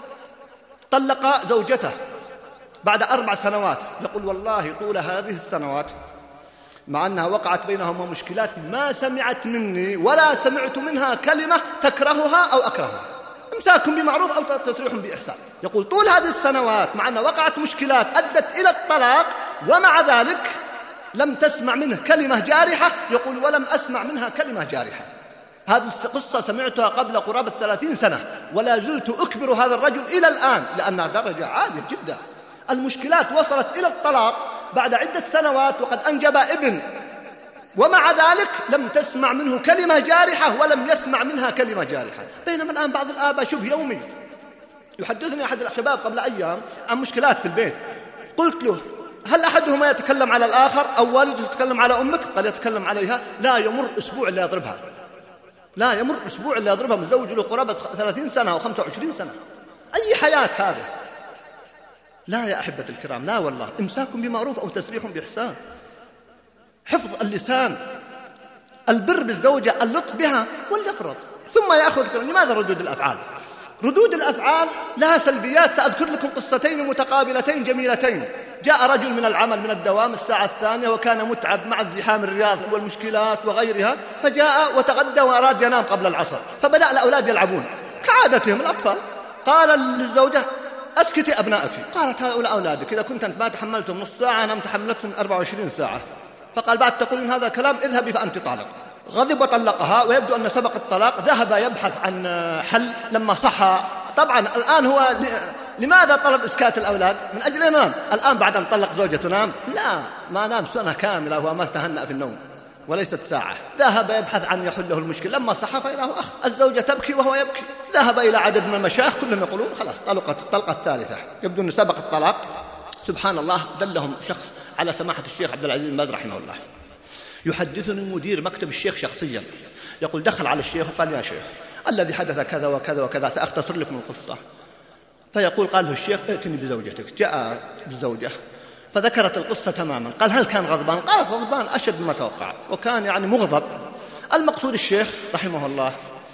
طلق زوجته بعد أربع سنوات، يقول والله طول هذه السنوات مع أنها وقعت بينهما مشكلات ما سمعت مني ولا سمعت منها كلمة تكرهها أو أكرهها، امساك بمعروف أو تسريح بإحسان. يقول طول هذه السنوات مع أنها وقعت مشكلات أدت إلى الطلاق ومع ذلك لم تسمع منه كلمة جارحة. يقول ولم أسمع منها كلمة جارحة. هذه القصة سمعتها قبل قرابة ثلاثين سنة ولا زلت أكبر هذا الرجل إلى الآن لأنها درجة عالية جدا. المشكلات وصلت إلى الطلاق بعد عدة سنوات وقد أنجب ابن، ومع ذلك لم تسمع منه كلمة جارحة ولم يسمع منها كلمة جارحة. بينما الآن بعض الآباء شوف يومي يحدثني أحد الشباب قبل أيام عن مشكلات في البيت، قلت له هل أحدهما يتكلم على الآخر أو والده يتكلم على أمك؟ قال يتكلم عليها. لا يمر أسبوع إلا يضربها، لا يمر أسبوع إلا يضربها. متزوج له قرابة ثلاثين سنة أو خمسة وعشرين سنة. أي حياة هذا؟ لا يا أحبة الكرام، لا والله. إمساك بمعروف أو تسريح بإحسان، حفظ اللسان، البر بالزوجة، اللطف بها واليفرض. ثم يا أخوة الكرام لماذا ردود الأفعال؟ ردود الأفعال لها سلبيات. سأذكر لكم قصتين متقابلتين جميلتين. جاء رجل من العمل من الدوام الساعة الثانية وكان متعب مع الزحام الرياض والمشكلات وغيرها، فجاء وتغدى وأراد ينام قبل العصر، فبدأ الأولاد يلعبون كعادتهم الأطفال. قال للزوجة أسكتي أبنائك. قالت هؤلاء أولادك، إذا كنت أنت ما تحملتهم نص ساعة أنا متحملتهم أربعة وعشرين ساعة. فقال بعد تقولين هذا الكلام اذهبي فأنت طالق. غضب وطلقها، ويبدو أن سبق الطلاق. ذهب يبحث عن حل لما صح. طبعا الآن هو لماذا طلب إسكات الأولاد؟ من أجل أن ينام. الآن بعد أن طلق زوجته نام؟ لا، ما نام سنة كاملة وهو ما تهنأ في النوم وليست ساعة. ذهب يبحث عن يحله المشكلة. لما صح فإذا هو أخ. الزوجة تبكي وهو يبكي. ذهب إلى عدد من المشايخ كلهم يقولون خلاص طلقت الطلقة الثالثة، يبدو أن سبق الطلاق. سبحان الله، دلهم شخص على سماحة الشيخ عبد العزيز بن باز رحمه الله. يحدثني مدير مكتب الشيخ شخصيا، يقول دخل على الشيخ وقال يا شيخ الذي حدث كذا وكذا وكذا، سأختصر لكم القصة. فيقول قال له الشيخ ائتني بزوجتك. جاء بالزوجة فذكرت القصة تماما. قال هل كان غضبان؟ قال غضبان أشد مما توقع وكان يعني مغضب. المقصود الشيخ رحمه الله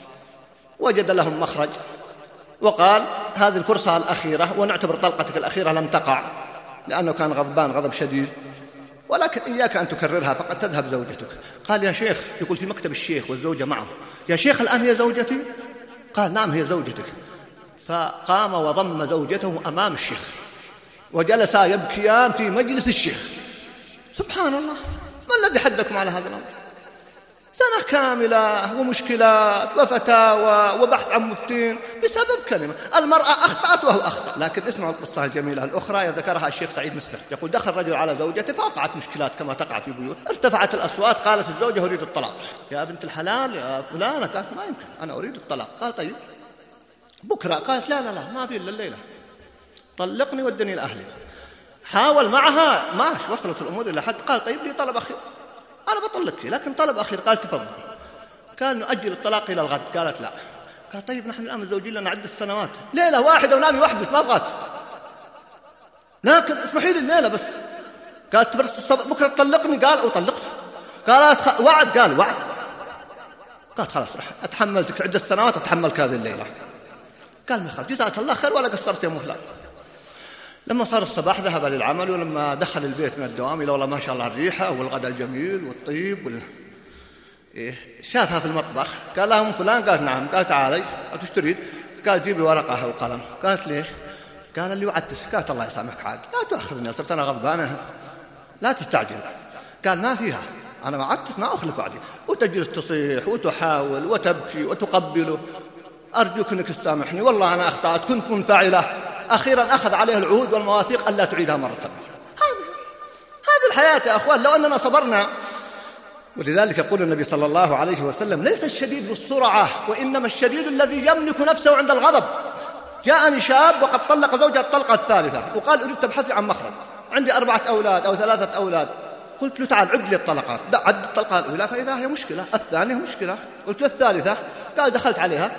وجد لهم مخرج وقال هذه الفرصة الأخيرة، ونعتبر طلقتك الأخيرة لم تقع لأنه كان غضبان غضب شديد، ولكن إياك أن تكررها فقد تذهب زوجتك. قال يا شيخ، يقول في مكتب الشيخ والزوجة معه، يا شيخ الآن هي زوجتي؟ قال نعم هي زوجتك. فقام وضم زوجته أمام الشيخ وجلسا يبكيان في مجلس الشيخ. سبحان الله، ما الذي حدكم على هذا الأمر؟ سنة كاملة ومشكلات وفتاوى وبحث عن مفتين بسبب كلمة. المرأة أخطأت وهو أخطأ. لكن اسمعوا القصة الجميلة الأخرى يذكرها الشيخ سعيد مسلم، يقول دخل رجل على زوجته فوقعت مشكلات كما تقع في بيوت، ارتفعت الأصوات، قالت الزوجة أريد الطلاق. يا بنت الحلال يا فلانة، قالت ما يمكن أنا أريد الطلاق. قال طيب بكرة، قالت لا لا لا ما في إلا الليلة، طلقني ودني لأهلي. حاول معها ما وصلت الأمور إلى حد، قال طيب لي طلب أخير، أنا بطلقك لكن طلب أخير. قال تفضل. قال نؤجل الطلاق إلى الغد. قالت لا. قال طيب نحن الآن متزوجين لنا عدة سنوات، ليلة واحدة ونامي وحدك ما أبغاك، لكن اسمحي لي الليلة بس. قالت تبرست الصبح بكرة تطلقني. قال أطلقك. قالت وعد. قال وعد. قالت خلاص رح أتحملتك عدة سنوات أتحملك هذه الليلة. قال ما يخالف، جزاك الله خير ولا قصرت يا أم فلان. لما صار الصباح ذهب للعمل، ولما دخل البيت من الدوام إلى والله ما شاء الله الريحة والغداء الجميل والطيب وال... إيه شافها في المطبخ. قال لها أم فلان. قالت نعم. قال تعالي. قالت وش تريد؟ قال جيبي ورقة وقلم. قالت ليش؟ قال اللي وعدتك. قالت الله يسامحك عاد لا تؤخذني، صرت أنا غضبانة لا تستعجل. قال ما فيها، أنا وعدتك ما أخلف وعدي. وتجلس تصيح وتحاول وتبكي وتقبله، أرجوك أنك تسامحني والله أنا أخطأت كنت منفعلة. أخيرا أخذ عليه العهود والمواثيق ألا تعيدها مرة ثانية. هذه الحياة يا أخوان لو أننا صبرنا. ولذلك يقول النبي صلى الله عليه وسلم ليس الشديد بالسرعة وإنما الشديد الذي يملك نفسه عند الغضب. جاءني شاب وقد طلق زوجة الطلقة الثالثة وقال أريد تبحثي عن مخرج، عندي أربعة أولاد أو ثلاثة أولاد. قلت له تعال عد لي الطلقات. عد الطلقة الأولى فإذا هي مشكلة، الثانية مشكلة. قلت له الثالثة. قال دخلت عليها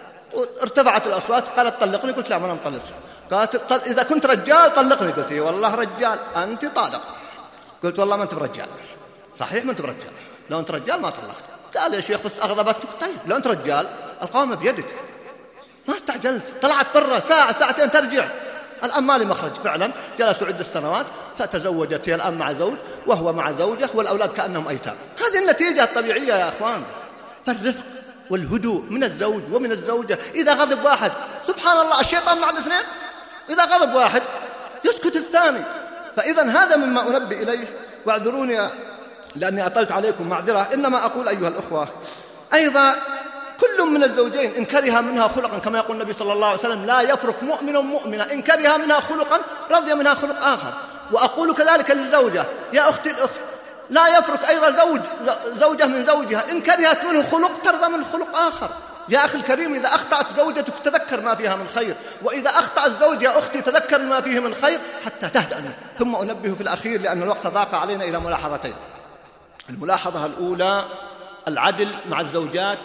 ارتفعت الأصوات، قالت طلقني. قلت لا ما أنا مطلق. قالت طل... إذا كنت رجال طلقني. قلت إيه والله رجال أنت طالق. قلت والله ما أنت برجال. صحيح ما أنت برجال، لو أنت رجال ما طلقت. قال يا شيخ بس أغضبتك. طيب لو أنت رجال القوامة بيدك، ما استعجلت، طلعت برا ساعة ساعتين ترجع. الآن ما لي مخرج. فعلا جلسوا عدة سنوات فتزوجت هي الآن مع زوج وهو مع زوجة والأولاد كأنهم أيتام. هذه النتيجة الطبيعية يا أخوان. فالرفق والهدوء من الزوج ومن الزوجة. إذا غضب واحد سبحان الله الشيطان مع الاثنين، إذا غضب واحد يسكت الثاني. فإذا هذا مما أنبه إليه. واعذروني لأني أطلت عليكم معذرة. إنما أقول أيها الأخوة أيضا كل من الزوجين إن كره منها خلقا كما يقول النبي صلى الله عليه وسلم لا يفرق مؤمن مؤمنة إن كره منها خلقا رضي منها خلق آخر. وأقول كذلك للزوجة يا أختي الأخت لا يفرق أيضا زوج زوجة من زوجها إن كرهت منه خلق ترضى من خلق آخر. يا أخي الكريم إذا أخطأت زوجتك تذكر ما فيها من خير، وإذا أخطأ الزوج يا أختي تذكر ما فيه من خير حتى تهدأ. ثم أنبه في الأخير لأن الوقت ضاق علينا إلى ملاحظتين. الملاحظة الأولى العدل مع الزوجات،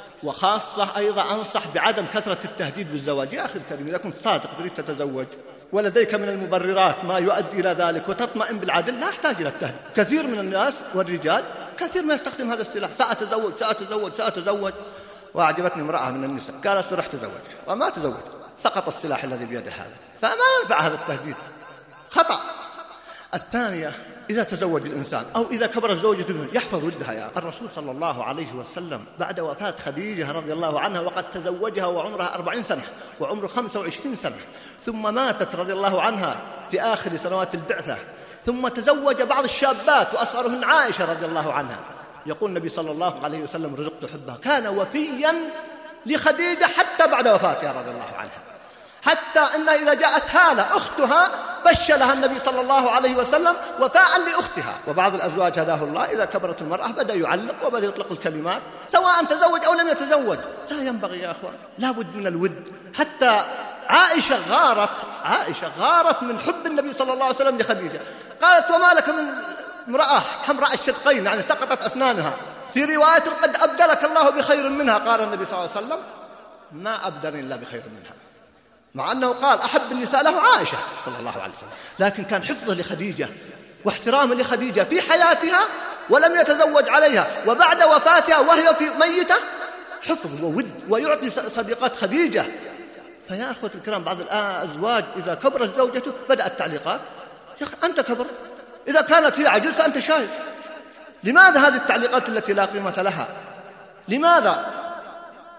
وخاصة أيضا أنصح بعدم كثرة التهديد بالزواج. يا أخي الكريم إذا كنت صادق تريد تتزوج ولديك من المبررات ما يؤدي إلى ذلك وتطمئن بالعدل لا أحتاج إلى التهديد. كثير من الناس والرجال كثير ما يستخدم هذا السلاح، سأتزوج سأتزوج سأتزوج. وأعجبتني امرأة من النساء قالت له رح تزوج وما تزوج، سقط السلاح الذي بيده هذا. فما ينفع هذا التهديد، خطأ. الثانية إذا تزوج الإنسان أو إذا كبرت زوجته يحفظ ودها. يا الرسول صلى الله عليه وسلم بعد وفاة خديجة رضي الله عنها وقد تزوجها وعمرها أربعين سنة وعمره خمسة وعشرين سنة، ثم ماتت رضي الله عنها في آخر سنوات البعثة، ثم تزوج بعض الشابات وأصغرهن عائشة رضي الله عنها. يقول النبي صلى الله عليه وسلم رزقت حبها. كان وفيا لخديجة حتى بعد وفاتها رضي الله عنها، حتى أن إذا جاءت هالة أختها بش لها النبي صلى الله عليه وسلم وفاء لأختها. وبعض الأزواج هداه الله إذا كبرت المرأة بدأ يعلق وبدأ يطلق الكلمات سواء تزوج أو لم يتزوج. لا ينبغي يا أخوان، لا بد من الود. حتى عائشة غارت عائشة غارت من حب النبي صلى الله عليه وسلم لخديجة. قالت وما لك من امرأة حمراء الشدقين يعني سقطت أسنانها، في رواية قد أبدلك الله بخير منها. قال النبي صلى الله عليه وسلم ما أبدلني الله بخير منها، مع أنه قال أحب النساء له عائشة صلى الله عليه وسلم، لكن كان حفظه لخديجة واحترامه لخديجة في حياتها ولم يتزوج عليها، وبعد وفاتها وهي في ميتة حفظ وود ويعطي صديقات خديجة. فيا أخوة الكرام بعض الأزواج إذا كبرت زوجته بدأت تعليقات يا أخي أنت كبر، إذا كانت هي عجوز فأنت شايف. لماذا هذه التعليقات التي لا قيمة لها؟ لماذا؟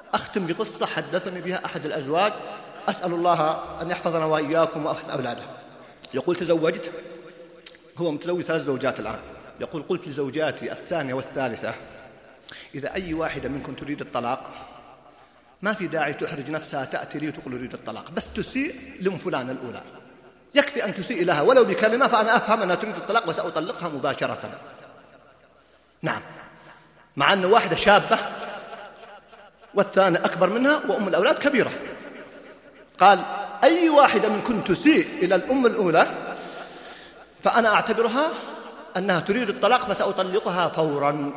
أختم بقصة حدثني بها أحد الأزواج، أسأل الله أن يحفظنا وإياكم وأحفظ أولاده. يقول تزوجت، هو متزوج ثلاث زوجات الآن، يقول قلت لزوجاتي الثانية والثالثة إذا أي واحدة منكم تريد الطلاق ما في داعي تحرج نفسها تأتي لي وتقول أريد الطلاق، بس تسيء لم فلان الأولى، يكفي أن تسيء لها ولو بكلمة فأنا أفهم أنها تريد الطلاق وسأطلقها مباشرة. نعم، مع أن واحدة شابة والثانية أكبر منها وأم الأولاد كبيرة. قال أي واحدة منكم تسيء إلى الأم الأولى فأنا أعتبرها أنها تريد الطلاق فسأطلقها فورا.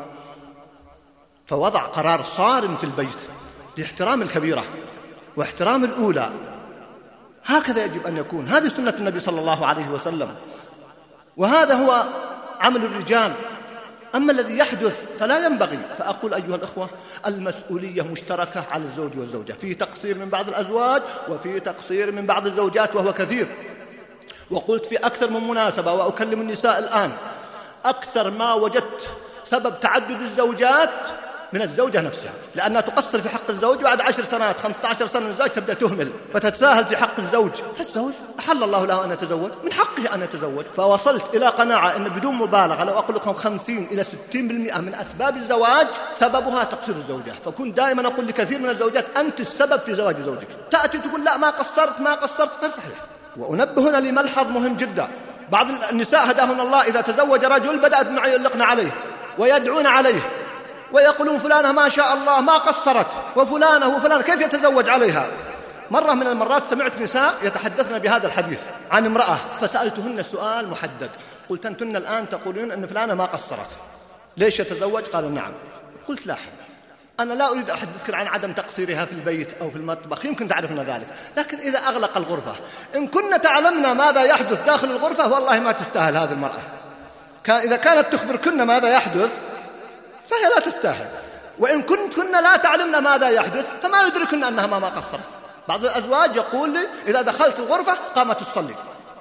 فوضع قرار صارم في البيت لاحترام الكبيرة واحترام الأولى. هكذا يجب أن يكون، هذه سنة النبي صلى الله عليه وسلم، وهذا هو عمل الرجال. أما الذي يحدث فلا ينبغي. فأقول أيها الأخوة المسؤولية مشتركة على الزوج والزوجة، في تقصير من بعض الأزواج وفي تقصير من بعض الزوجات وهو كثير. وقلت في أكثر من مناسبة وأكلم النساء الآن، أكثر ما وجدت سبب تعدد الزوجات من الزوجة نفسها، لأنها تقصر في حق الزوج بعد عشر سنوات خمسة عشر سنة من الزواج تبدأ تهمل فتتساهل في حق الزوج. فالزوج أحل الله له أن يتزوج، من حقه أن يتزوج. فوصلت إلى قناعة أن بدون مبالغة لو أقول لكم خمسين إلى ستين بالمئة من أسباب الزواج سببها تقصير الزوجات. فكنت دائما أقول لكثير من الزوجات أنت السبب في زواج زوجك. تأتي تقول لا ما قصرت ما قصرت، فصحيح. وأنبه هنا لملحظ مهم جدا، بعض النساء هداهن الله إذا تزوج رجل بدأت معه يلقن عليه ويدعون عليه ويقولون فلانة ما شاء الله ما قصرت وفلانة وفلانة كيف يتزوج عليها. مرة من المرات سمعت نساء يتحدثن بهذا الحديث عن امرأة، فسألتهن سؤال محدد، قلت أنتن الآن تقولون أن فلانة ما قصرت، ليش يتزوج؟ قالوا نعم. قلت لاحظ، أنا لا أريد أحدثك عن عدم تقصيرها في البيت أو في المطبخ، يمكن تعرفن ذلك، لكن إذا أغلق الغرفة إن كنا تعلمنا ماذا يحدث داخل الغرفة والله ما تستاهل هذه المرأة. كان إذا كانت تخبركن ماذا يحدث فهي لا تستاهل، وإن كنت كنا لا تعلمنا ماذا يحدث فما يدركن أنها ما, ما قصرت. بعض الأزواج يقول لي إذا دخلت الغرفة قامت تصلي.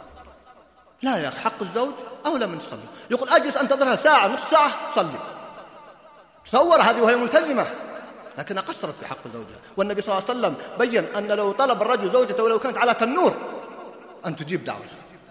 لا يا أخي، حق الزوج أولى من تصلي. يقول أجلس أنتظرها ساعة نص ساعة تصلي، تصور هذه وهي ملتزمة لكنها قصرت في حق زوجها. والنبي صلى الله عليه وسلم بيّن أن لو طلب الرجل زوجته ولو كانت على تنور أن تجيب دعوة.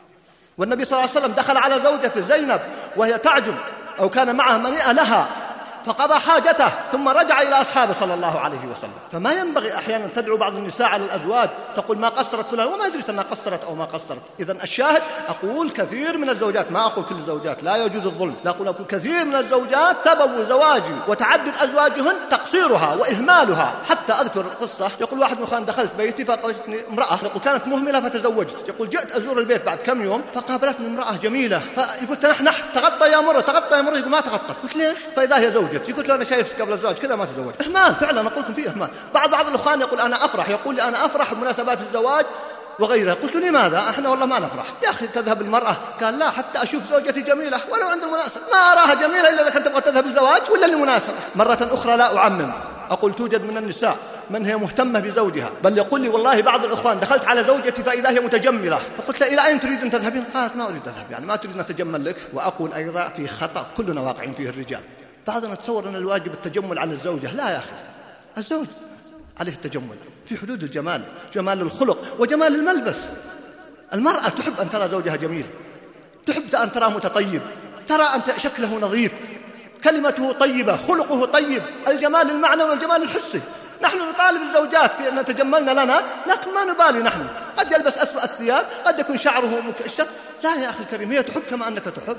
والنبي صلى الله عليه وسلم دخل على زوجته زينب وهي تعجب أو كان معها منيئة لها فقضى حاجته ثم رجع إلى أصحابه صلى الله عليه وسلم. فما ينبغي أحيانا تدعو بعض النساء على الأزواج تقول ما قصرت فلان وما يدري أنها قصرت أو ما قصرت. إذن الشاهد أقول كثير من الزوجات، ما أقول كل الزوجات لا يجوز الظلم، لا أقول, أقول كثير من الزوجات سبب زواجي وتعدد أزواجهن تقصيرها وإهمالها. حتى أذكر القصة، يقول واحد من الأخوان دخلت بيتي فقابلتني امرأة، يقول كانت مهملة فتزوجت، يقول جئت أزور البيت بعد كم يوم فقابلتني امرأة جميلة، فيقول تنحنح تغطى يا مرة تغطى يا مرة، يقول ما تغطى. قلت ليش؟ فإذا هي زوجتي. قلت له أنا شايف قبل الزواج كذا ما تزوج. إهمال فعلا، أقول لكم فيه إهمال. بعض بعض الأخوان يقول أنا أفرح، يقول لي أنا أفرح بمناسبات الزواج وغيرها. قلت لماذا؟ احنا والله ما نفرح. يا أخي تذهب المرأة، قال لا حتى أشوف زوجتي جميلة ولو عند المناسبة، ما أراها جميلة إلا إذا كنت تبغى تذهب الزواج ولا للمناسبة. مرة أخرى لا أعمم، أقول توجد من النساء من هي مهتمة بزوجها، بل يقول لي والله بعض الأخوان دخلت على زوجتي فإذا هي متجملة، فقلت لها إلى أين تريد أن تذهبين؟ قالت ما أريد أذهب، يعني ما تريد أن أتجمل لك. وأقول أيضا في خطأ كلنا واقعين فيه الرجال، بعضنا تصور أن الواجب التجمل على الزوجة. لا يا أخي، الزوج عليه التجمل في حدود الجمال، جمال الخلق وجمال الملبس. المرأة تحب أن ترى زوجها جميل، تحب أن ترى متطيب، ترى أن شكله نظيف، كلمته طيبة، خلقه طيب، الجمال المعنوي والجمال الحسي. نحن نطالب الزوجات في أن تجملنا لنا، لكن ما نبالي نحن. قد يلبس أسوأ الثياب، قد يكون شعره مكشف. لا يا أخي الكريم، هي تحب كما أنك تحب،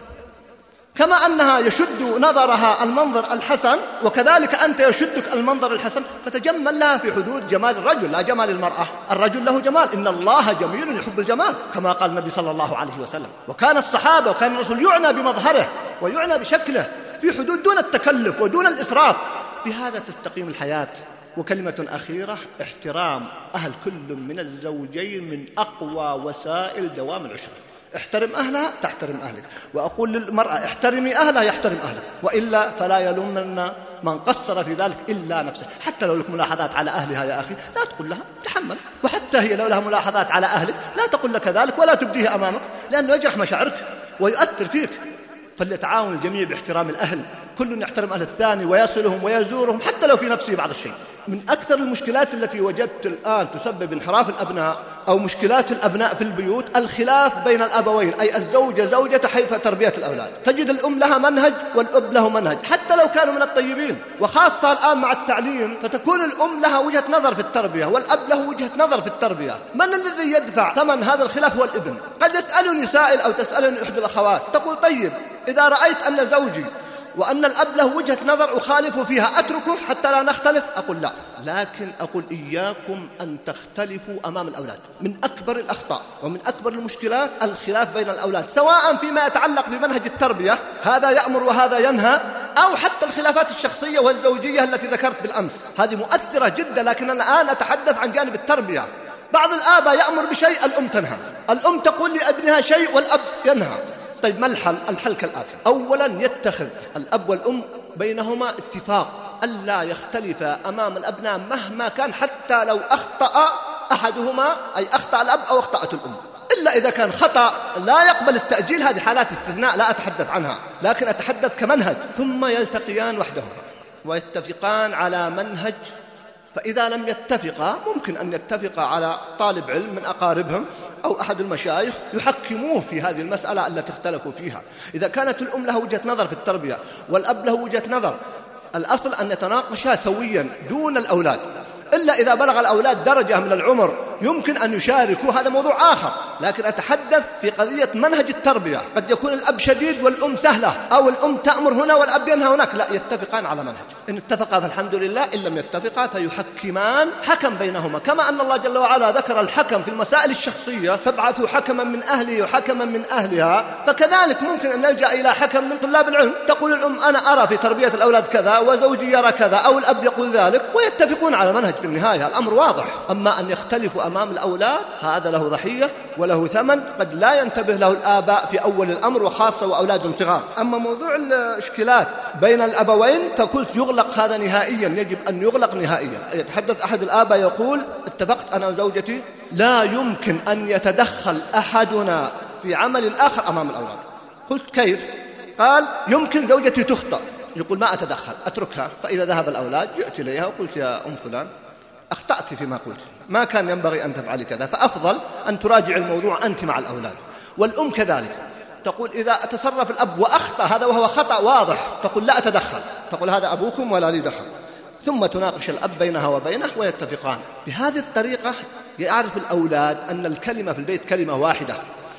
كما أنها يشد نظرها المنظر الحسن وكذلك أنت يشدك المنظر الحسن، فتجمل لها في حدود جمال الرجل لا جمال المرأة. الرجل له جمال، إن الله جميل يحب الجمال كما قال النبي صلى الله عليه وسلم. وكان الصحابة وكان الرسول يعنى بمظهره ويعنى بشكله في حدود دون التكلف ودون الإسراف. بهذا تستقيم الحياة. وكلمة أخيرة، احترام أهل كل من الزوجين من أقوى وسائل دوام العشرة. احترم أهلها تحترم أهلك، وأقول للمرأة احترمي أهلها يحترم أهلك، وإلا فلا يلومن من قصر في ذلك إلا نفسه. حتى لو لك ملاحظات على أهلها يا أخي لا تقول لها تحمل، وحتى هي لو لها ملاحظات على أهلك لا تقول لك ذلك ولا تبديه أمامك، لأنه يجرح مشاعرك ويؤثر فيك. فليتعاون الجميع باحترام الأهل كل يحترم أهل الثاني ويصلهم ويزورهم حتى لو في نفسه بعض الشيء. من أكثر المشكلات التي وجدت الآن تسبب انحراف الأبناء أو مشكلات الأبناء في البيوت الخلاف بين الأبوين، أي الزوجة زوجة حيث تربية الأولاد. تجد الأم لها منهج والأب له منهج حتى لو كانوا من الطيبين، وخاصة الآن مع التعليم فتكون الأم لها وجهة نظر في التربية والأب له وجهة نظر في التربية. من الذي يدفع ثمن هذا الخلاف؟ هو الابن. قد يسألني سائل أو تسألني إحدى الأخوات تقول طيب إذا رأيت أن زوجي وأن الأب له وجهة نظر أخالف فيها أتركه حتى لا نختلف؟ أقول لا، لكن أقول إياكم أن تختلفوا أمام الأولاد. من أكبر الأخطاء ومن أكبر المشكلات الخلاف بين الأولاد، سواء فيما يتعلق بمنهج التربية، هذا يأمر وهذا ينهى، أو حتى الخلافات الشخصية والزوجية التي ذكرت بالأمس، هذه مؤثرة جدا. لكن الآن أتحدث عن جانب التربية. بعض الآباء يأمر بشيء الأم تنهى، الأم تقول لابنها شيء والأب ينهى. طيب ما الحل؟ الحل كالآتي: أولا يتخذ الأب والأم بينهما اتفاق ألا يختلف أمام الأبناء مهما كان، حتى لو أخطأ أحدهما، أي أخطأ الأب أو أخطأت الأم، إلا إذا كان خطأ لا يقبل التأجيل، هذه حالات استثناء لا أتحدث عنها، لكن أتحدث كمنهج. ثم يلتقيان وحدهما ويتفقان على منهج. فإذا لم يتفقا ممكن أن يتفقا على طالب علم من أقاربهم أو أحد المشايخ يحكموه في هذه المسألة التي اختلفوا فيها. إذا كانت الأم لها وجهة نظر في التربية والأب له وجهة نظر، الأصل أن يتناقشا سويا دون الأولاد، إلا إذا بلغ الأولاد درجة من العمر يمكن أن يشاركوا، هذا موضوع آخر. لكن أتحدث في قضية منهج التربية. قد يكون الأب شديد والأم سهلة، أو الأم تأمر هنا والأب ينهى هناك، لا، يتفقان على منهج. إن اتفقا فالحمد لله، إن لم يتفقا فيحكمان حكم بينهما. كما أن الله جل وعلا ذكر الحكم في المسائل الشخصية: فابعثوا حكما من أهله وحكما من أهلها، فكذلك ممكن أن نلجأ إلى حكم من طلاب العلم. تقول الأم أنا أرى في تربية الأولاد كذا وزوجي يرى كذا، أو الأب يقول ذلك، ويتفقون على منهج. في النهاية الأمر واضح. أما أن يختلفوا أمام الأولاد هذا له ضحية وله ثمن قد لا ينتبه له الآباء في أول الأمر، وخاصة وأولادهم صغار. أما موضوع الإشكالات بين الأبوين فقلت يغلق هذا نهائيا، يجب أن يغلق نهائيا. يتحدث أحد الآباء يقول: اتفقت أنا وزوجتي لا يمكن أن يتدخل أحدنا في عمل الآخر أمام الأولاد. قلت كيف؟ قال: يمكن زوجتي تخطأ، يقول ما أتدخل، أتركها، فإذا ذهب الأولاد جئت إليها وقلت: يا أم فلان أخطأت فيما قلت، ما كان ينبغي أن تفعلي كذا، فأفضل أن تراجع الموضوع أنت مع الأولاد. والأم كذلك تقول: إذا تصرف الأب وأخطأ هذا وهو خطأ واضح، تقول لا أتدخل، تقول هذا أبوكم ولا لي دخل. ثم تناقش الأب بينها وبينه ويتفقان. بهذه الطريقة يعرف الأولاد أن الكلمة في البيت كلمة واحدة،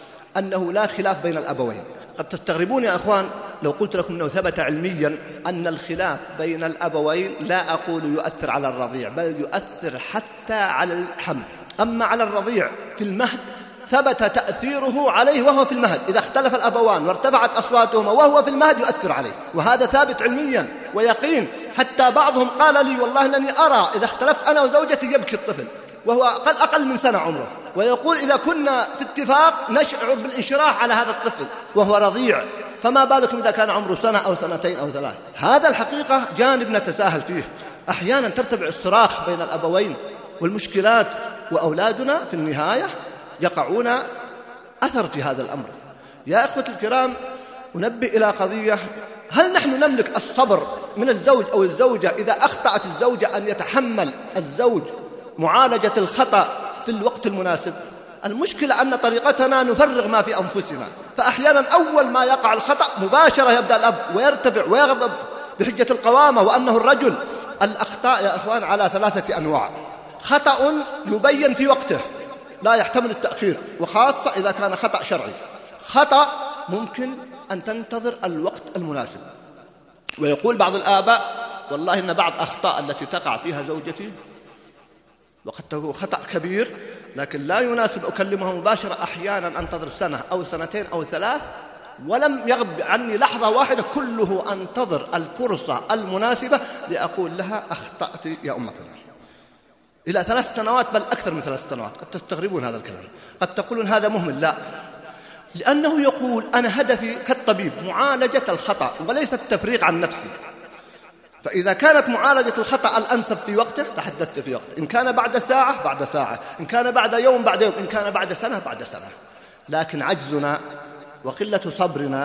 أنه لا خلاف بين الأبوين. قد تستغربون يا أخوان لو قلت لكم أنه ثبت علميا أن الخلاف بين الأبوين لا أقول يؤثر على الرضيع، بل يؤثر حتى على الحمل. أما على الرضيع في المهد ثبت تأثيره عليه وهو في المهد، إذا اختلف الأبوان وارتفعت أصواتهما وهو في المهد يؤثر عليه، وهذا ثابت علميا ويقين. حتى بعضهم قال لي: والله أنني أرى إذا اختلفت أنا وزوجتي يبكي الطفل وهو أقل, أقل من سنة عمره، ويقول إذا كنا في اتفاق نشعر بالانشراح على هذا الطفل وهو رضيع، فما بالكم إذا كان عمره سنة أو سنتين أو ثلاث. هذا الحقيقة جانب نتساهل فيه. أحيانا ترتفع الصراخ بين الأبوين والمشكلات، وأولادنا في النهاية يقعون أثر في هذا الأمر. يا إخوة الكرام، أنبه إلى قضية: هل نحن نملك الصبر من الزوج أو الزوجة إذا أخطأت الزوجة أن يتحمل الزوج معالجة الخطأ في الوقت المناسب؟ المشكلة أن طريقتنا نفرغ ما في أنفسنا، فأحيانا أول ما يقع الخطأ مباشرة يبدأ الأب ويرتفع ويغضب بحجة القوامة وأنه الرجل. الأخطاء يا أخوان على ثلاثة أنواع: خطأ يبين في وقته لا يحتمل التأخير، وخاصة إذا كان خطأ شرعي. خطأ ممكن أن تنتظر الوقت المناسب. ويقول بعض الآباء: والله إن بعض أخطاء التي تقع فيها زوجتي وقد تكون خطأ كبير لكن لا يناسب أكلمها مباشرة، أحيانا أنتظر سنة أو سنتين أو ثلاث ولم يغب عني لحظة واحدة، كله أنتظر الفرصة المناسبة لأقول لها: أخطأت يا أم فلان. إلى ثلاث سنوات بل أكثر من ثلاث سنوات. قد تستغربون هذا الكلام، قد تقولون هذا مهمل. لا، لأنه يقول: أنا هدفي كالطبيب معالجة الخطأ وليس التفريغ عن نفسي. فإذا كانت معالجة الخطأ الأنسب في وقته تحدثت في وقته، إن كان بعد ساعة بعد ساعة، إن كان بعد يوم بعد يوم، إن كان بعد سنة بعد سنة. لكن عجزنا وقلة صبرنا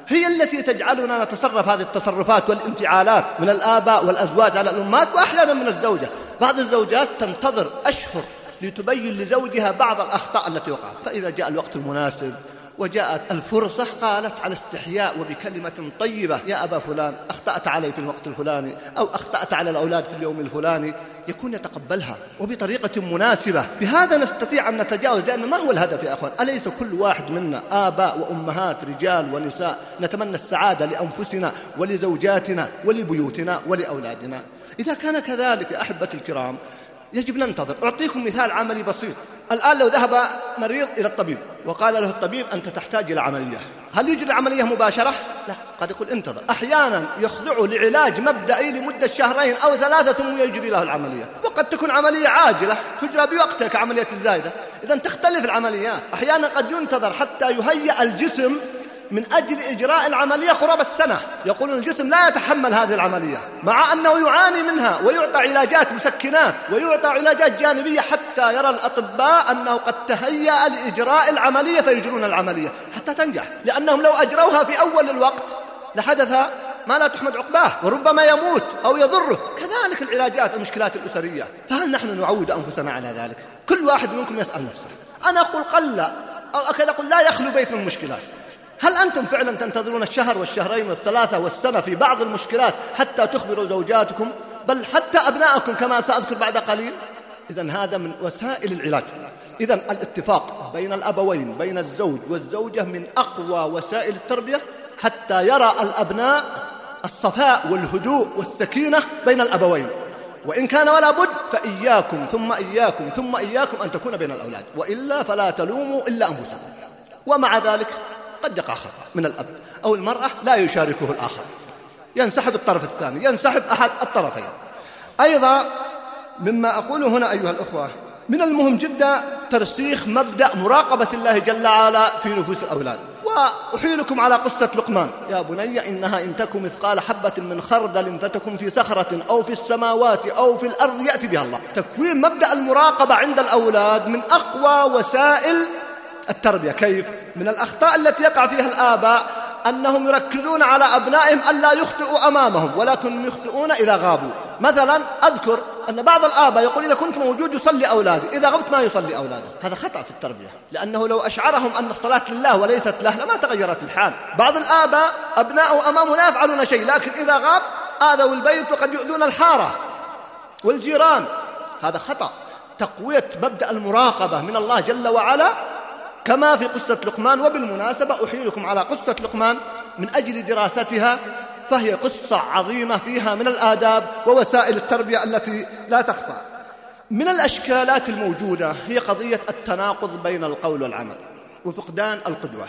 هي التي تجعلنا نتصرف هذه التصرفات والانفعالات من الآباء والأزواج على الأمهات، وأحيانا من الزوجة. بعض الزوجات تنتظر أشهر لتبين لزوجها بعض الأخطاء التي وقعت، فإذا جاء الوقت المناسب وجاءت الفرصة قالت على استحياء وبكلمة طيبة: يا أبا فلان، أخطأت علي في الوقت الفلاني، أو أخطأت على الأولاد في اليوم الفلاني، يكون يتقبلها وبطريقة مناسبة. بهذا نستطيع أن نتجاوز، لأن ما هو الهدف يا أخوان؟ أليس كل واحد منا آباء وأمهات، رجال ونساء، نتمنى السعادة لأنفسنا ولزوجاتنا ولبيوتنا ولأولادنا؟ إذا كان كذلك يا أحبة الكرام يجب ننتظر. أعطيكم مثال عملي بسيط. الآن لو ذهب مريض إلى الطبيب وقال له الطبيب: أنت تحتاج إلى عملية، هل يجري عملية مباشرة؟ لا، قد يقول انتظر. أحيانا يخضعه لعلاج مبدئي لمدة شهرين أو ثلاثة ثم يجري له العملية، وقد تكون عملية عاجلة تجرى بوقتها كعملية الزايدة. إذن تختلف العمليات. أحيانا قد ينتظر حتى يهيأ الجسم من أجل إجراء العملية قرابة سنة. يقولون الجسم لا يتحمل هذه العملية، مع أنه يعاني منها ويعطى علاجات مسكنات ويعطى علاجات جانبية، حتى يرى الأطباء أنه قد تهيأ لإجراء العملية فيجرون العملية حتى تنجح، لأنهم لو أجروها في أول الوقت لحدث ما لا تحمد عقباه وربما يموت أو يضره. كذلك العلاجات المشكلات الأسرية. فهل نحن نعود أنفسنا على ذلك؟ كل واحد منكم يسأل نفسه. أنا أقول قل أو أكاد أقول لا يخلو بيت من مشكلات. هل أنتم فعلا تنتظرون الشهر والشهرين والثلاثة والسنة في بعض المشكلات حتى تخبروا زوجاتكم، بل حتى أبنائكم كما سأذكر بعد قليل؟ إذن هذا من وسائل العلاج. إذن الاتفاق بين الأبوين، بين الزوج والزوجة، من أقوى وسائل التربية حتى يرى الأبناء الصفاء والهدوء والسكينة بين الأبوين. وإن كان ولا بد فإياكم ثم إياكم ثم إياكم أن تكون بين الأولاد، وإلا فلا تلوموا إلا أنفسكم. ومع ذلك قد يقع خطأ من الأب أو المرأة لا يشاركه الآخر، ينسحب الطرف الثاني، ينسحب أحد الطرفين. أيضا مما أقوله هنا أيها الأخوة، من المهم جدا ترسيخ مبدأ مراقبة الله جل وعلا في نفوس الأولاد. وأحيلكم على قصة لقمان: يا بني إنها إن تك مثقال حبة من خردل فتكن في صخرة أو في السماوات أو في الأرض يأتي بها الله. تكوين مبدأ المراقبة عند الأولاد من أقوى وسائل التربية. كيف؟ من الأخطاء التي يقع فيها الآباء أنهم يركزون على أبنائهم ألا يخطئوا أمامهم، ولكن يخطئون إذا غابوا. مثلا أذكر أن بعض الآباء يقول: إذا كنت موجود يصلي أولادي، إذا غبت ما يصلي أولاده. هذا خطأ في التربية، لأنه لو أشعرهم أن الصلاة لله وليست له لما تغيرت الحال. بعض الآباء أبناءه أمامه لا يفعلون شيء، لكن إذا غاب آذوا البيت وقد يؤذون الحارة والجيران. هذا خطأ. تقوية مبدأ المراقبة من الله جل وعلا كما في قصة لقمان. وبالمناسبة أحيلكم على قصة لقمان من أجل دراستها، فهي قصة عظيمة فيها من الآداب ووسائل التربية التي لا تخفى. من الأشكالات الموجودة هي قضية التناقض بين القول والعمل وفقدان القدوة.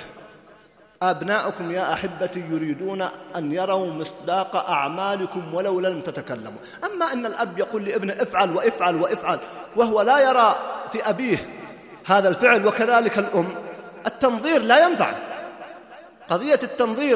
أبناؤكم يا أحبتي يريدون أن يروا مصداق أعمالكم ولو لم تتكلموا. أما أن الأب يقول لابنه افعل وافعل وافعل وهو لا يرى في أبيه هذا الفعل، وكذلك الأم، التنظير لا ينفع. قضية التنظير،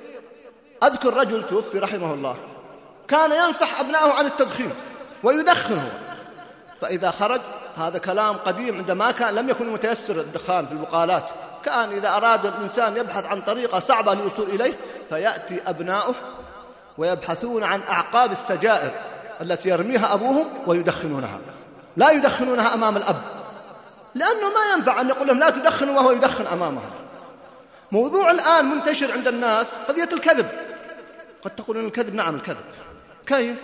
أذكر رجل توفي رحمه الله كان ينصح أبنائه عن التدخين ويدخنه، فإذا خرج، هذا كلام قديم عندما كان لم يكن متيسر الدخان في البقالات، كان إذا أراد الإنسان يبحث عن طريقة صعبة للوصول إليه فيأتي أبناؤه ويبحثون عن أعقاب السجائر التي يرميها أبوهم ويدخنونها. لا يدخنونها أمام الأب، لأنه ما ينفع أن يقول لهم لا تدخنوا وهو يدخن أمامهم. موضوع الآن منتشر عند الناس قضية الكذب. قد تقولون الكذب، نعم الكذب. كيف؟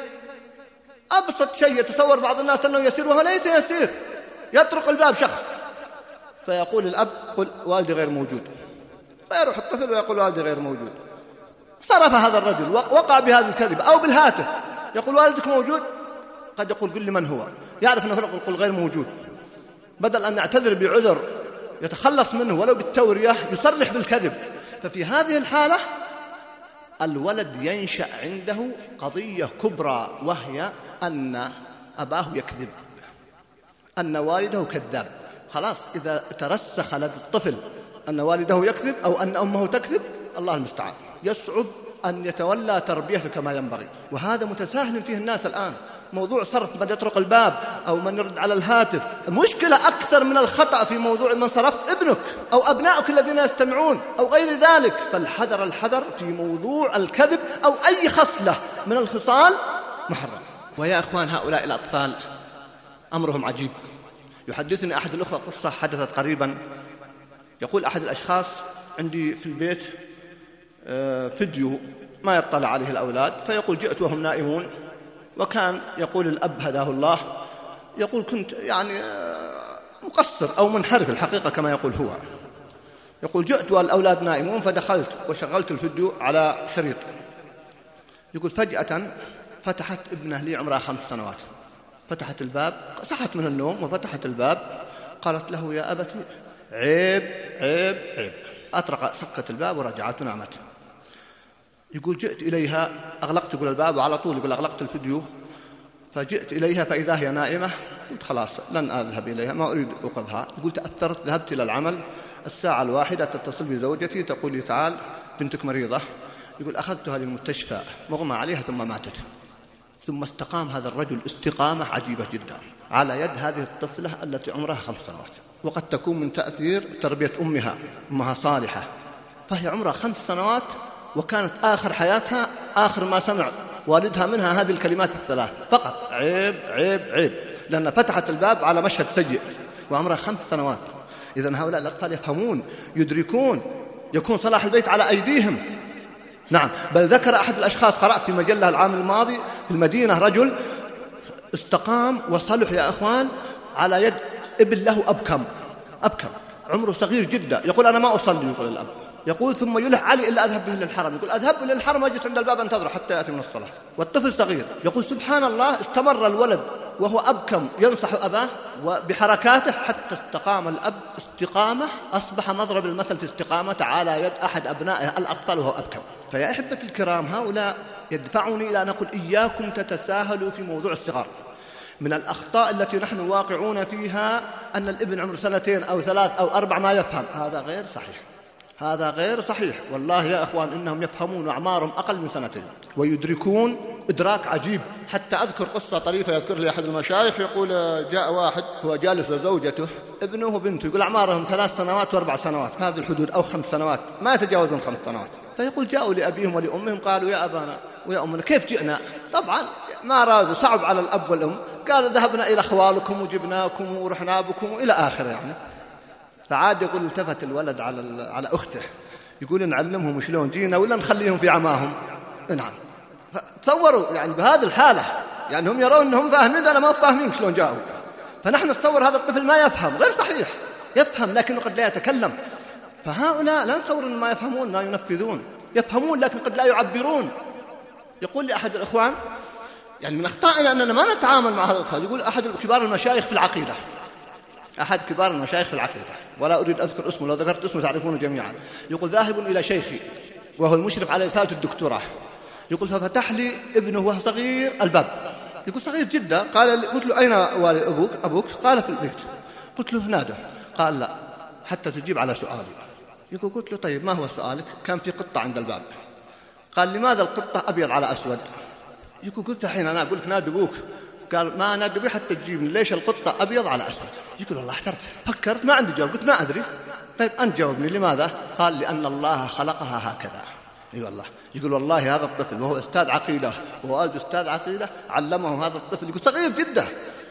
أبسط شيء يتصور بعض الناس أنه يسير وهو ليس يسير. يطرق الباب شخص فيقول الأب: قل والدي غير موجود، فيروح الطفل ويقول والدي غير موجود. صرف هذا الرجل، وقع بهذا الكذب. أو بالهاتف يقول والدك موجود، قد يقول قل لي من هو، يعرف أنه يقول غير موجود، بدل أن يعتذر بعذر يتخلص منه ولو بالتورية يصرح بالكذب. ففي هذه الحالة الولد ينشأ عنده قضية كبرى، وهي أن أباه يكذب، أن والده كذاب. خلاص إذا ترسخ لدى الطفل أن والده يكذب أو أن أمه تكذب، الله المستعان، يصعب أن يتولى تربيته كما ينبغي. وهذا متساهل فيه الناس الآن. موضوع صرف من يطرق الباب أو من يرد على الهاتف. المشكلة أكثر من الخطأ في موضوع من صرفت ابنك أو أبنائك الذين يستمعون أو غير ذلك. فالحذر الحذر في موضوع الكذب أو أي خصلة من الخصال محرم. ويا أخوان، هؤلاء الأطفال أمرهم عجيب. يحدثني أحد الأخوة قصة حدثت قريبا. يقول أحد الأشخاص: عندي في البيت فيديو ما يطلع عليه الأولاد، فيقول جئت وهم نائمون، وكان يقول الأب هداه الله، يقول كنت يعني مقصر أو منحرف الحقيقة كما يقول هو. يقول جئت والأولاد نائمون فدخلت وشغلت الفيديو على شريط. يقول فجأة فتحت ابنه لي عمرها خمس سنوات، فتحت الباب، صحت من النوم وفتحت الباب، قالت له: يا أبتي عيب عيب عيب. أطرق سكت الباب ورجعت ونامت. يقول جئت إليها، أغلقت يقول الباب وعلى طول يقول أغلقت الفيديو، فجئت إليها فإذا هي نائمة. قلت خلاص لن أذهب إليها، ما أريد أوقظها. يقول تأثرت، ذهبت إلى العمل، الساعة الواحدة تتصل بزوجتي تقول لي: تعال بنتك مريضة. يقول أخذتها للمستشفى مغمى عليها ثم ماتت. ثم استقام هذا الرجل استقامة عجيبة جدا على يد هذه الطفلة التي عمرها خمس سنوات، وقد تكون من تأثير تربية أمها، أمها صالحة، فهي عمرها خمس سنوات وكانت آخر حياتها آخر ما سمع والدها منها هذه الكلمات الثلاث فقط: عيب عيب عيب، لأن فتحت الباب على مشهد سيء وعمرها خمس سنوات. إذن هؤلاء الأطفال يفهمون، يدركون، يكون صلاح البيت على أيديهم. نعم، بل ذكر أحد الأشخاص، قرأت في مجلة العام الماضي في المدينة، رجل استقام وصلح يا أخوان على يد ابن له أبكم أبكم عمره صغير جدا. يقول أنا ما أصلي، يقول الأب، يقول ثم يلح علي إلا أذهب به للحرم. يقول أذهب به للحرم وأجلس عند الباب أنتظر حتى يأتي من الصلاة، والطفل صغير. يقول سبحان الله، استمر الولد وهو أبكم ينصح أباه وبحركاته حتى استقام الأب استقامة أصبح مضرب المثل في استقامة على يد أحد أبنائه الأطفال وهو أبكم. فيا أحبتي الكرام، هؤلاء يدفعني إلى أن أقول إياكم تتساهلوا في موضوع الصغار. من الأخطاء التي نحن واقعون فيها أن الابن عمر سنتين أو ثلاث أو أربع ما يفهم. هذا غير صحيح، هذا غير صحيح. والله يا أخوان إنهم يفهمون أعمارهم أقل من سنتين ويدركون إدراك عجيب. حتى أذكر قصة طريفة يذكر لي أحد المشايخ، يقول جاء واحد هو جالس وزوجته، ابنه وبنته، يقول أعمارهم ثلاث سنوات وأربع سنوات في هذه الحدود أو خمس سنوات، ما يتجاوزون خمس سنوات. فيقول جاءوا لأبيهم ولأمهم قالوا يا أبانا ويا أمنا كيف جئنا؟ طبعا ما رادوا، صعب على الأب والأم، قالوا ذهبنا إلى أخوالكم وجبناكم ورحنا بكم إلى آخر يعني. فعاد يقول التفت الولد على على أخته، يقول نعلمهم شلون جينا ولا نخليهم في عماهم؟ نعم. فتصوروا يعني بهذه الحالة، يعني هم يرون أنهم فاهمين، أنا ما فاهمين شلون جاءوا. فنحن نتصور هذا الطفل ما يفهم، غير صحيح، يفهم لكنه قد لا يتكلم. فهؤلاء لا نتصور أن ما يفهمون، ما ينفذون، يفهمون لكن قد لا يعبرون. يقول لي أحد الإخوان، يعني من أخطائنا أننا ما نتعامل مع هذا الأطفال. يقول أحد كبار المشايخ في العقيدة، أحد كبار المشايخ في العقيدة، ولا أريد أذكر اسمه، لو ذكرت اسمه تعرفونه جميعا. يقول ذاهب إلى شيخي وهو المشرف على رسالة الدكتوراه، يقول ففتح لي ابنه وهو صغير الباب، يقول صغير جدا. قال قلت له أين والد أبوك؟ أبوك قال في البيت. قلت له نادى، قال لا حتى تجيب على سؤالي. يقول قلت له طيب ما هو سؤالك؟ كان في قطة عند الباب. قال لماذا القطة أبيض على أسود؟ يقول قلت حين أنا أقول لك نادى أبوك، قال ما نادى بي حتى تجيبني، ليش القطة أبيض على أسود؟ يقول والله احترت، فكرت ما عندي جواب، قلت ما أدري. طيب أنت جاوبني لماذا؟ قال لأن الله خلقها هكذا. اي والله. يقول والله هذا الطفل وهو أستاذ عقيدة ووالد أستاذ عقيدة علمه هذا الطفل، يقول صغير جدا،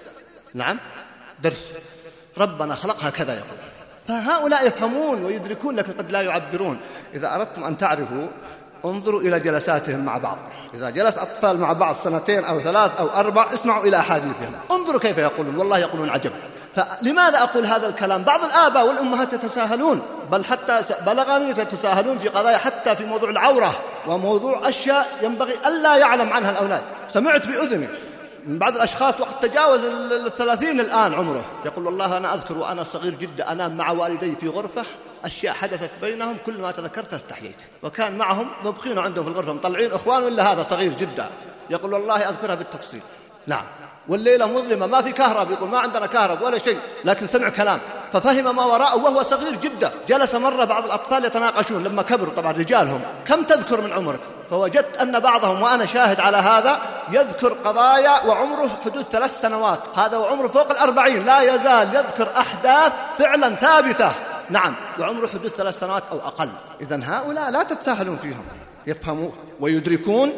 نعم درس، ربنا خلقها كذا يقول. فهؤلاء يفهمون ويدركون لكن قد لا يعبرون. إذا أردتم أن تعرفوا انظروا إلى جلساتهم مع بعض. إذا جلس أطفال مع بعض سنتين أو ثلاث أو أربع اسمعوا إلى أحاديثهم، انظروا كيف يقولون، والله يقولون عجب. فلماذا أقول هذا الكلام؟ بعض الآباء والأمهات يتساهلون، بل حتى بلغني يتساهلون في قضايا حتى في موضوع العورة وموضوع أشياء ينبغي ألا يعلم عنها الأولاد. سمعت بأذني من بعض الأشخاص وقد تجاوز الثلاثين الآن عمره، يقول والله أنا أذكر وأنا صغير جدا أنام مع والدي في غرفة، أشياء حدثت بينهم كل ما تذكرتها استحييت، وكان معهم مبخين عندهم في الغرفة مطلعين إخوان ولا هذا صغير جدا. يقول والله أذكرها بالتفصيل. نعم. والليلة مظلمة ما في كهرب، يقول ما عندنا كهرب ولا شيء، لكن سمع كلام ففهم ما وراءه وهو صغير جدا. جلس مرة بعض الأطفال يتناقشون لما كبروا، طبعا رجالهم، كم تذكر من عمرك؟ فوجدت أن بعضهم وأنا شاهد على هذا يذكر قضايا وعمره حدود ثلاث سنوات، هذا وعمره فوق الأربعين لا يزال يذكر أحداث فعلا ثابتة، نعم، وعمره حدود ثلاث سنوات أو أقل. إذن هؤلاء لا تتساهلون فيهم، يفهمون ويدركون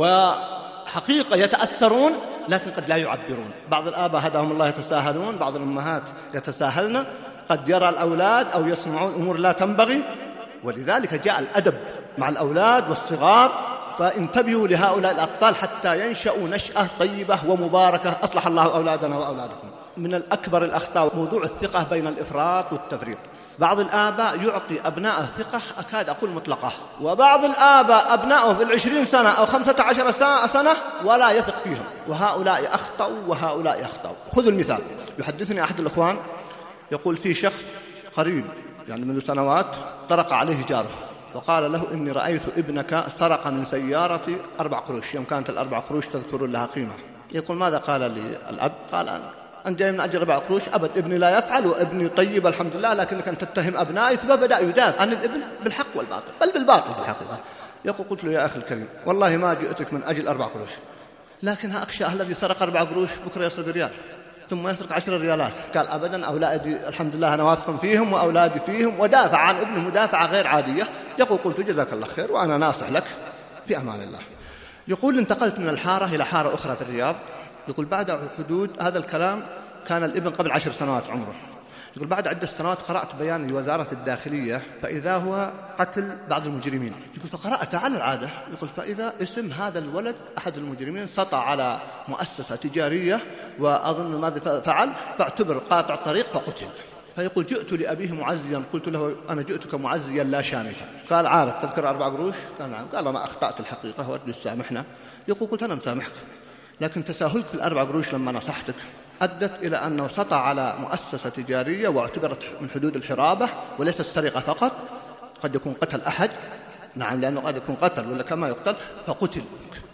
وحقيقة يتأثرون، لكن قد لا يعبرون. بعض الآباء هداهم الله يتساهلون، بعض الأمهات يتساهلن، قد يرى الأولاد أو يسمعون أمور لا تنبغي، ولذلك جاء الأدب مع الأولاد والصغار. فانتبهوا لهؤلاء الأطفال حتى ينشأوا نشأة طيبة ومباركة. أصلح الله أولادنا وأولادكم. من الأكبر الأخطاء موضوع الثقة بين الإفراط والتفريط. بعض الآباء يعطي أبنائه ثقة أكاد أقول مطلقة، وبعض الآباء أبنائه في العشرين سنة أو خمسة عشر سنة ولا يثق فيهم، وهؤلاء أخطأوا وهؤلاء أخطأوا. خذوا المثال. يحدثني أحد الأخوان يقول في شخص قريب يعني منذ سنوات طرق عليه جاره وقال له إني رأيت ابنك سرق من سيارتي أربع قروش، يوم كانت الأربع قروش تذكر لها قيمة. يقول ماذا قال لي الأب؟ قال أنا أنت جاي من أجل أربع قروش؟ أبد، ابني لا يفعل وابني طيب الحمد لله، لكنك أن تتهم أبنائي. فبدأ يدافع عن الابن بالحق والباطل، بل بالباطل في الحقيقة. يقول قلت له يا أخي الكريم والله ما جئتك من أجل أربع قروش، لكن أخشى الذي سرق أربع قروش بكرة يسرق ريال ثم يسرق عشر ريالات. قال أبدا، أولادي الحمد لله أنا واثق فيهم وأولادي فيهم، ودافع عن ابنه مدافعة غير عادية. يقول قلت جزاك الله خير وأنا ناصح لك في أمان الله. يقول انتقلت من الحارة إلى حارة أخرى في الرياض. يقول بعد حدود هذا الكلام كان الابن قبل عشر سنوات عمره. يقول بعد عدة سنوات قرأت بيان لوزارة الداخلية فإذا هو قتل بعض المجرمين. يقول فقرأت على العادة، يقول فإذا اسم هذا الولد أحد المجرمين سطع على مؤسسة تجارية وأظن ماذا فعل، فاعتبر قاطع طريق فقتل. فيقول جئت لأبيه معزيا، قلت له أنا جئتك معزيا لا شامتا. قال عارف تذكر أربع قروش؟ قال نعم. قال أنا أخطأت الحقيقة وأرجو تسامحنا. يقول قلت أنا مسامحك، لكن تساهلت في الأربع قروش لما نصحتك أدت إلى أنه سطع على مؤسسة تجارية واعتبرت من حدود الحرابة وليس السرقة فقط، قد يكون قتل أحد، نعم لأنه قد يكون قتل ولا كما يقتل فقتل.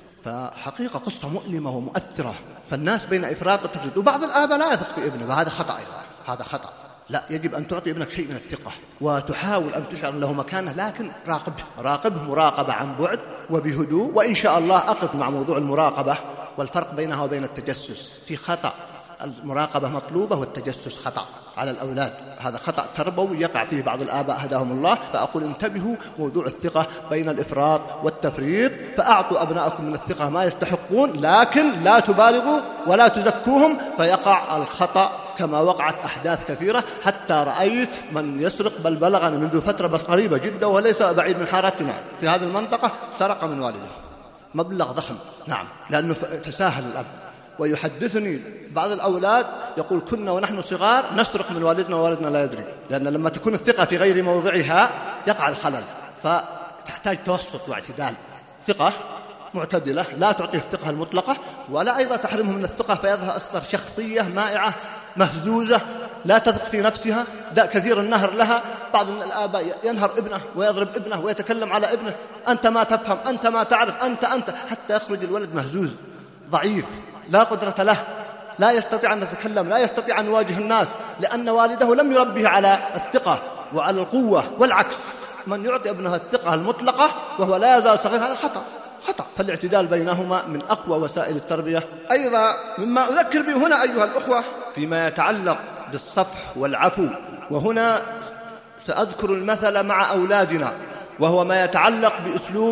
فحقيقة قصة مؤلمة ومؤثرة. فالناس بين إفراط وتفريط، وبعض الآباء لا يثق في ابنه، وهذا خطأ أيضا، هذا خطأ. لا، يجب أن تعطي ابنك شيء من الثقة وتحاول أن تشعر له مكانه، لكن راقبه راقبه مراقبة عن بعد وبهدوء. وإن شاء الله أقف مع موضوع المراقبة والفرق بينها وبين التجسس. في خطأ، المراقبة مطلوبة والتجسس خطأ على الأولاد، هذا خطأ تربوي يقع فيه بعض الآباء هداهم الله. فأقول انتبهوا موضوع الثقة بين الإفراط والتفريط، فأعطوا أبنائكم من الثقة ما يستحقون، لكن لا تبالغوا ولا تزكوهم فيقع الخطأ كما وقعت أحداث كثيرة. حتى رأيت من يسرق، بل بلغني منذ فترة قريبة جدا وليس بعيد من حارتنا في هذه المنطقة، سرق من والده مبلغ ضخم، نعم، لأنه تساهل الأب. ويحدثني بعض الأولاد يقول كنا ونحن صغار نسرق من والدنا ووالدنا لا يدري، لأن لما تكون الثقة في غير موضعها يقع الخلل، فتحتاج توسط واعتدال. ثقة معتدلة، لا تعطيه الثقة المطلقة ولا أيضا تحرمه من الثقة فيظهر شخصية مائعة مهزوزة لا تثق في نفسها، كثير النهر لها. بعض الآباء ينهر ابنه ويضرب ابنه ويتكلم على ابنه، أنت ما تفهم، أنت ما تعرف، أنت أنت حتى يخرج الولد مهزوز ضعيف لا قدرة له، لا يستطيع أن يتكلم، لا يستطيع أن يواجه الناس، لأن والده لم يربيه على الثقة وعلى القوة. والعكس، من يعطي ابنه الثقة المطلقة وهو لا يزال صغير هذا خطأ خطأ. فالاعتدال بينهما من أقوى وسائل التربية. أيضا مما أذكر به هنا أيها الأخوة فيما يتعلق بالصفح والعفو، وهنا سأذكر المثل مع أولادنا، وهو ما يتعلق بأسلوب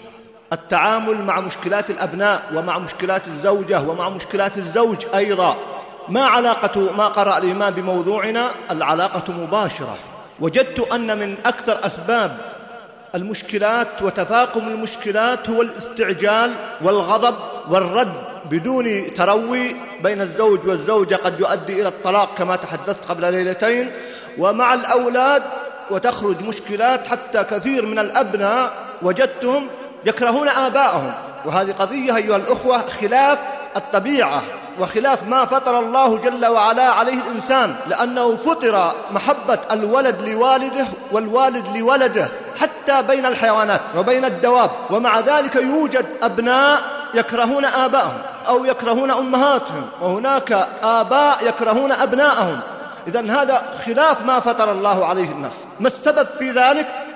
التعامل مع مشكلات الأبناء ومع مشكلات الزوجة ومع مشكلات الزوج أيضا. ما علاقة ما قرأ الإمام بموضوعنا؟ العلاقة مباشرة. وجدت أن من أكثر أسباب المشكلات وتفاقم المشكلات هو الاستعجال والغضب والرد بدون تروي بين الزوج والزوجة، قد يؤدي إلى الطلاق كما تحدثت قبل ليلتين. ومع الأولاد وتخرج مشكلات، حتى كثير من الأبناء وجدتهم يكرهون آبائهم، وهذه قضية أيها الأخوة خلاف الطبيعة وخلاف ما فطر الله جل وعلا عليه الإنسان، لأنه فطر محبة الولد لوالده والوالد لولده حتى بين الحيوانات وبين الدواب. ومع ذلك يوجد أبناء يكرهون آبائهم أو يكرهون أمهاتهم، وهناك آباء يكرهون أبنائهم. إذن هذا خلاف ما فطر الله عليه الناس. ما السبب في ذلك؟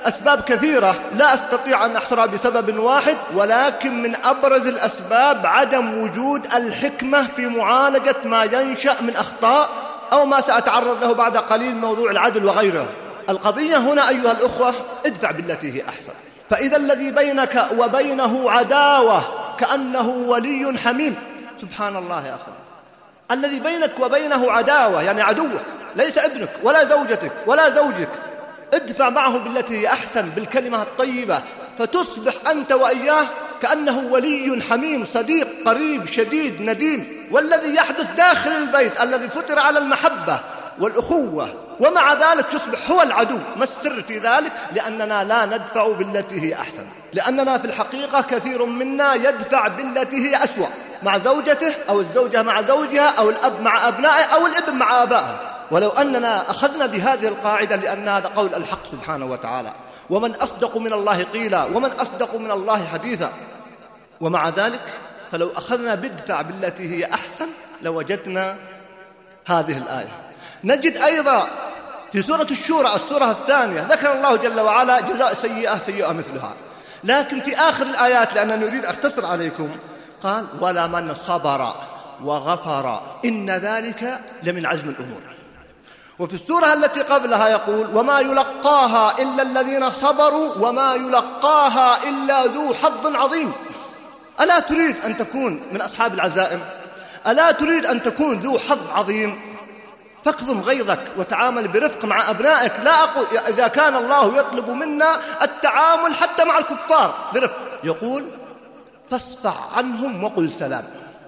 أسباب كثيرة لا أستطيع أن أحصرها بسبب واحد، ولكن من أبرز الأسباب عدم وجود الحكمة في معالجة ما ينشأ من أخطاء أو ما سأتعرض له بعد قليل، موضوع العدل وغيره. القضية هنا أيها الأخوة ادفع بالتي هي أحسن، فإذا الذي بينك وبينه عداوة كأنه ولي حميم. سبحان الله يا أخي، الذي بينك وبينه عداوة يعني عدوك، ليس ابنك ولا زوجتك ولا زوجك، ادفع معه بالتي هي أحسن بالكلمة الطيبة، فتصبح أنت وإياه كأنه ولي حميم، صديق قريب شديد نديم. والذي يحدث داخل البيت الذي فطر على المحبة والأخوة، ومع ذلك يصبح هو العدو. ما السر في ذلك؟ لأننا لا ندفع بالتي هي أحسن، لأننا في الحقيقة كثير منا يدفع بالتي هي أسوأ مع زوجته أو الزوجة مع زوجها أو الأب مع أبنائه أو الابن مع آبائه. ولو أننا أخذنا بهذه القاعدة، لأن هذا قول الحق سبحانه وتعالى: ومن أصدق من الله قيلا ومن أصدق من الله حديثا. ومع ذلك فلو أخذنا بدفع بالتي هي أحسن لوجدنا هذه الآية. نجد أيضا في سورة الشورى السورة الثانية ذكر الله جل وعلا جزاء سيئة سيئة مثلها، لكن في آخر الآيات لأننا نريد أختصر عليكم قال: ولمن صبر وغفر إن ذلك لمن عزم الأمور. وفي السورة التي قبلها يقول: وما يلقاها إلا الذين صبروا وما يلقاها إلا ذو حظ عظيم. ألا تريد أن تكون من أصحاب العزائم؟ ألا تريد أن تكون ذو حظ عظيم؟ فاكظم غيظك وتعامل برفق مع أبنائك. لا أقول إذا كان الله يطلب منا التعامل حتى مع الكفار برفق، يقول: فاصفح عنهم وقل سلام.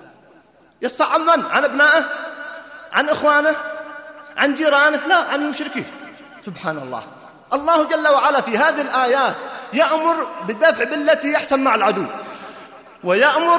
يصفح عن من؟ عن أبنائه؟ عن إخوانه؟ عن جيرانه؟ لا، عن المشركين. سبحان الله. الله جل وعلا في هذه الآيات يأمر بالدفع بالتي يحسن مع العدو، ويأمر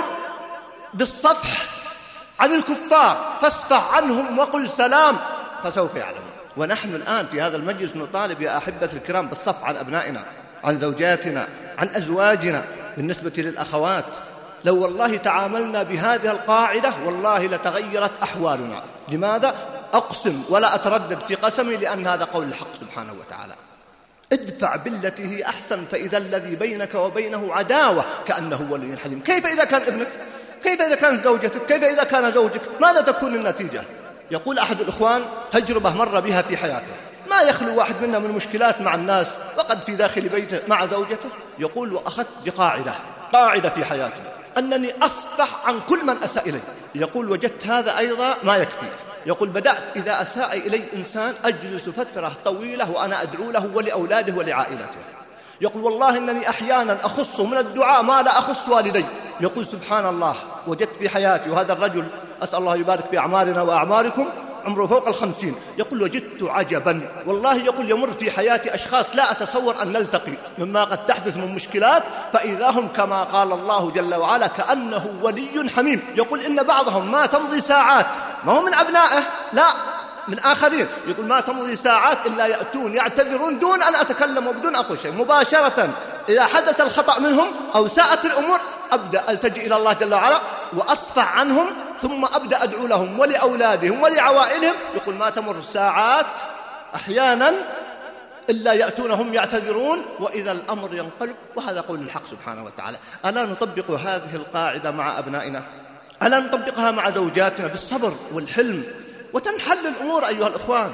بالصفح عن الكفار، فاصفح عنهم وقل سلام فسوف يعلمون. ونحن الآن في هذا المجلس نطالب يا أحبة الكرام بالصفح عن أبنائنا، عن زوجاتنا، عن أزواجنا. بالنسبة للأخوات، لو والله تعاملنا بهذه القاعدة والله لتغيرت أحوالنا. لماذا؟ أقسم ولا أتردد في قسمي، لأن هذا قول الحق سبحانه وتعالى: ادفع بالتي هي أحسن فإذا الذي بينك وبينه عداوة كأنه ولي حميم. كيف إذا كان ابنك؟ كيف إذا كانت زوجتك؟ كيف إذا كان زوجك؟ ماذا تكون النتيجة؟ يقول أحد الإخوان تجربة مر بها في حياته: ما يخلو واحد منا من مشكلات مع الناس وقد في داخل بيته مع زوجته. يقول: وأخذت بقاعدة قاعدة في حياتي أنني أصفح عن كل من أساء إلي. يقول: وجدت هذا أيضا ما يكفي. يقول: بدأت إذا أساء إلي إنسان أجلس فترة طويلة وأنا أدعو له ولأولاده ولعائلته. يقول: والله إنني أحيانا أخص من الدعاء ما لا أخص والدي. يقول: سبحان الله، وجدت في حياتي، وهذا الرجل أسأل الله يبارك في أعمارنا وأعماركم، عمره فوق الخمسين، يقول: وجدت عجبا والله. يقول: يمر في حياتي أشخاص لا أتصور أن نلتقي مما قد تحدث من مشكلات، فإذا هم كما قال الله جل وعلا كأنه ولي حميم. يقول: إن بعضهم ما تمضي ساعات، ما هو من أبنائه، لا، من آخرين، يقول: ما تمضي ساعات إلا يأتون يعتذرون دون أن أتكلم وبدون أقول شيء. مباشرة إذا حدث الخطأ منهم أو ساءت الأمور أبدأ ألتجئ إلى الله جل وعلا وأصفح عنهم، ثم أبدأ أدعو لهم ولأولادهم ولعوائلهم. يقول: ما تمر ساعات أحيانا إلا يأتون هم يعتذرون، وإذا الأمر ينقلب. وهذا قول الحق سبحانه وتعالى. ألا نطبق هذه القاعدة مع أبنائنا؟ ألا نطبقها مع زوجاتنا بالصبر والحلم وتنحل الأمور أيها الإخوان؟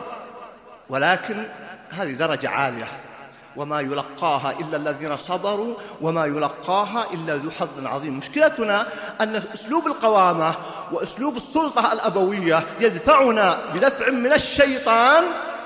ولكن هذه درجة عالية. وما يلقاها إلا الذين صبروا وما يلقاها إلا ذو حظ عظيم. مشكلتنا أن أسلوب القوامة وأسلوب السلطة الأبوية يدفعنا بدفع من الشيطان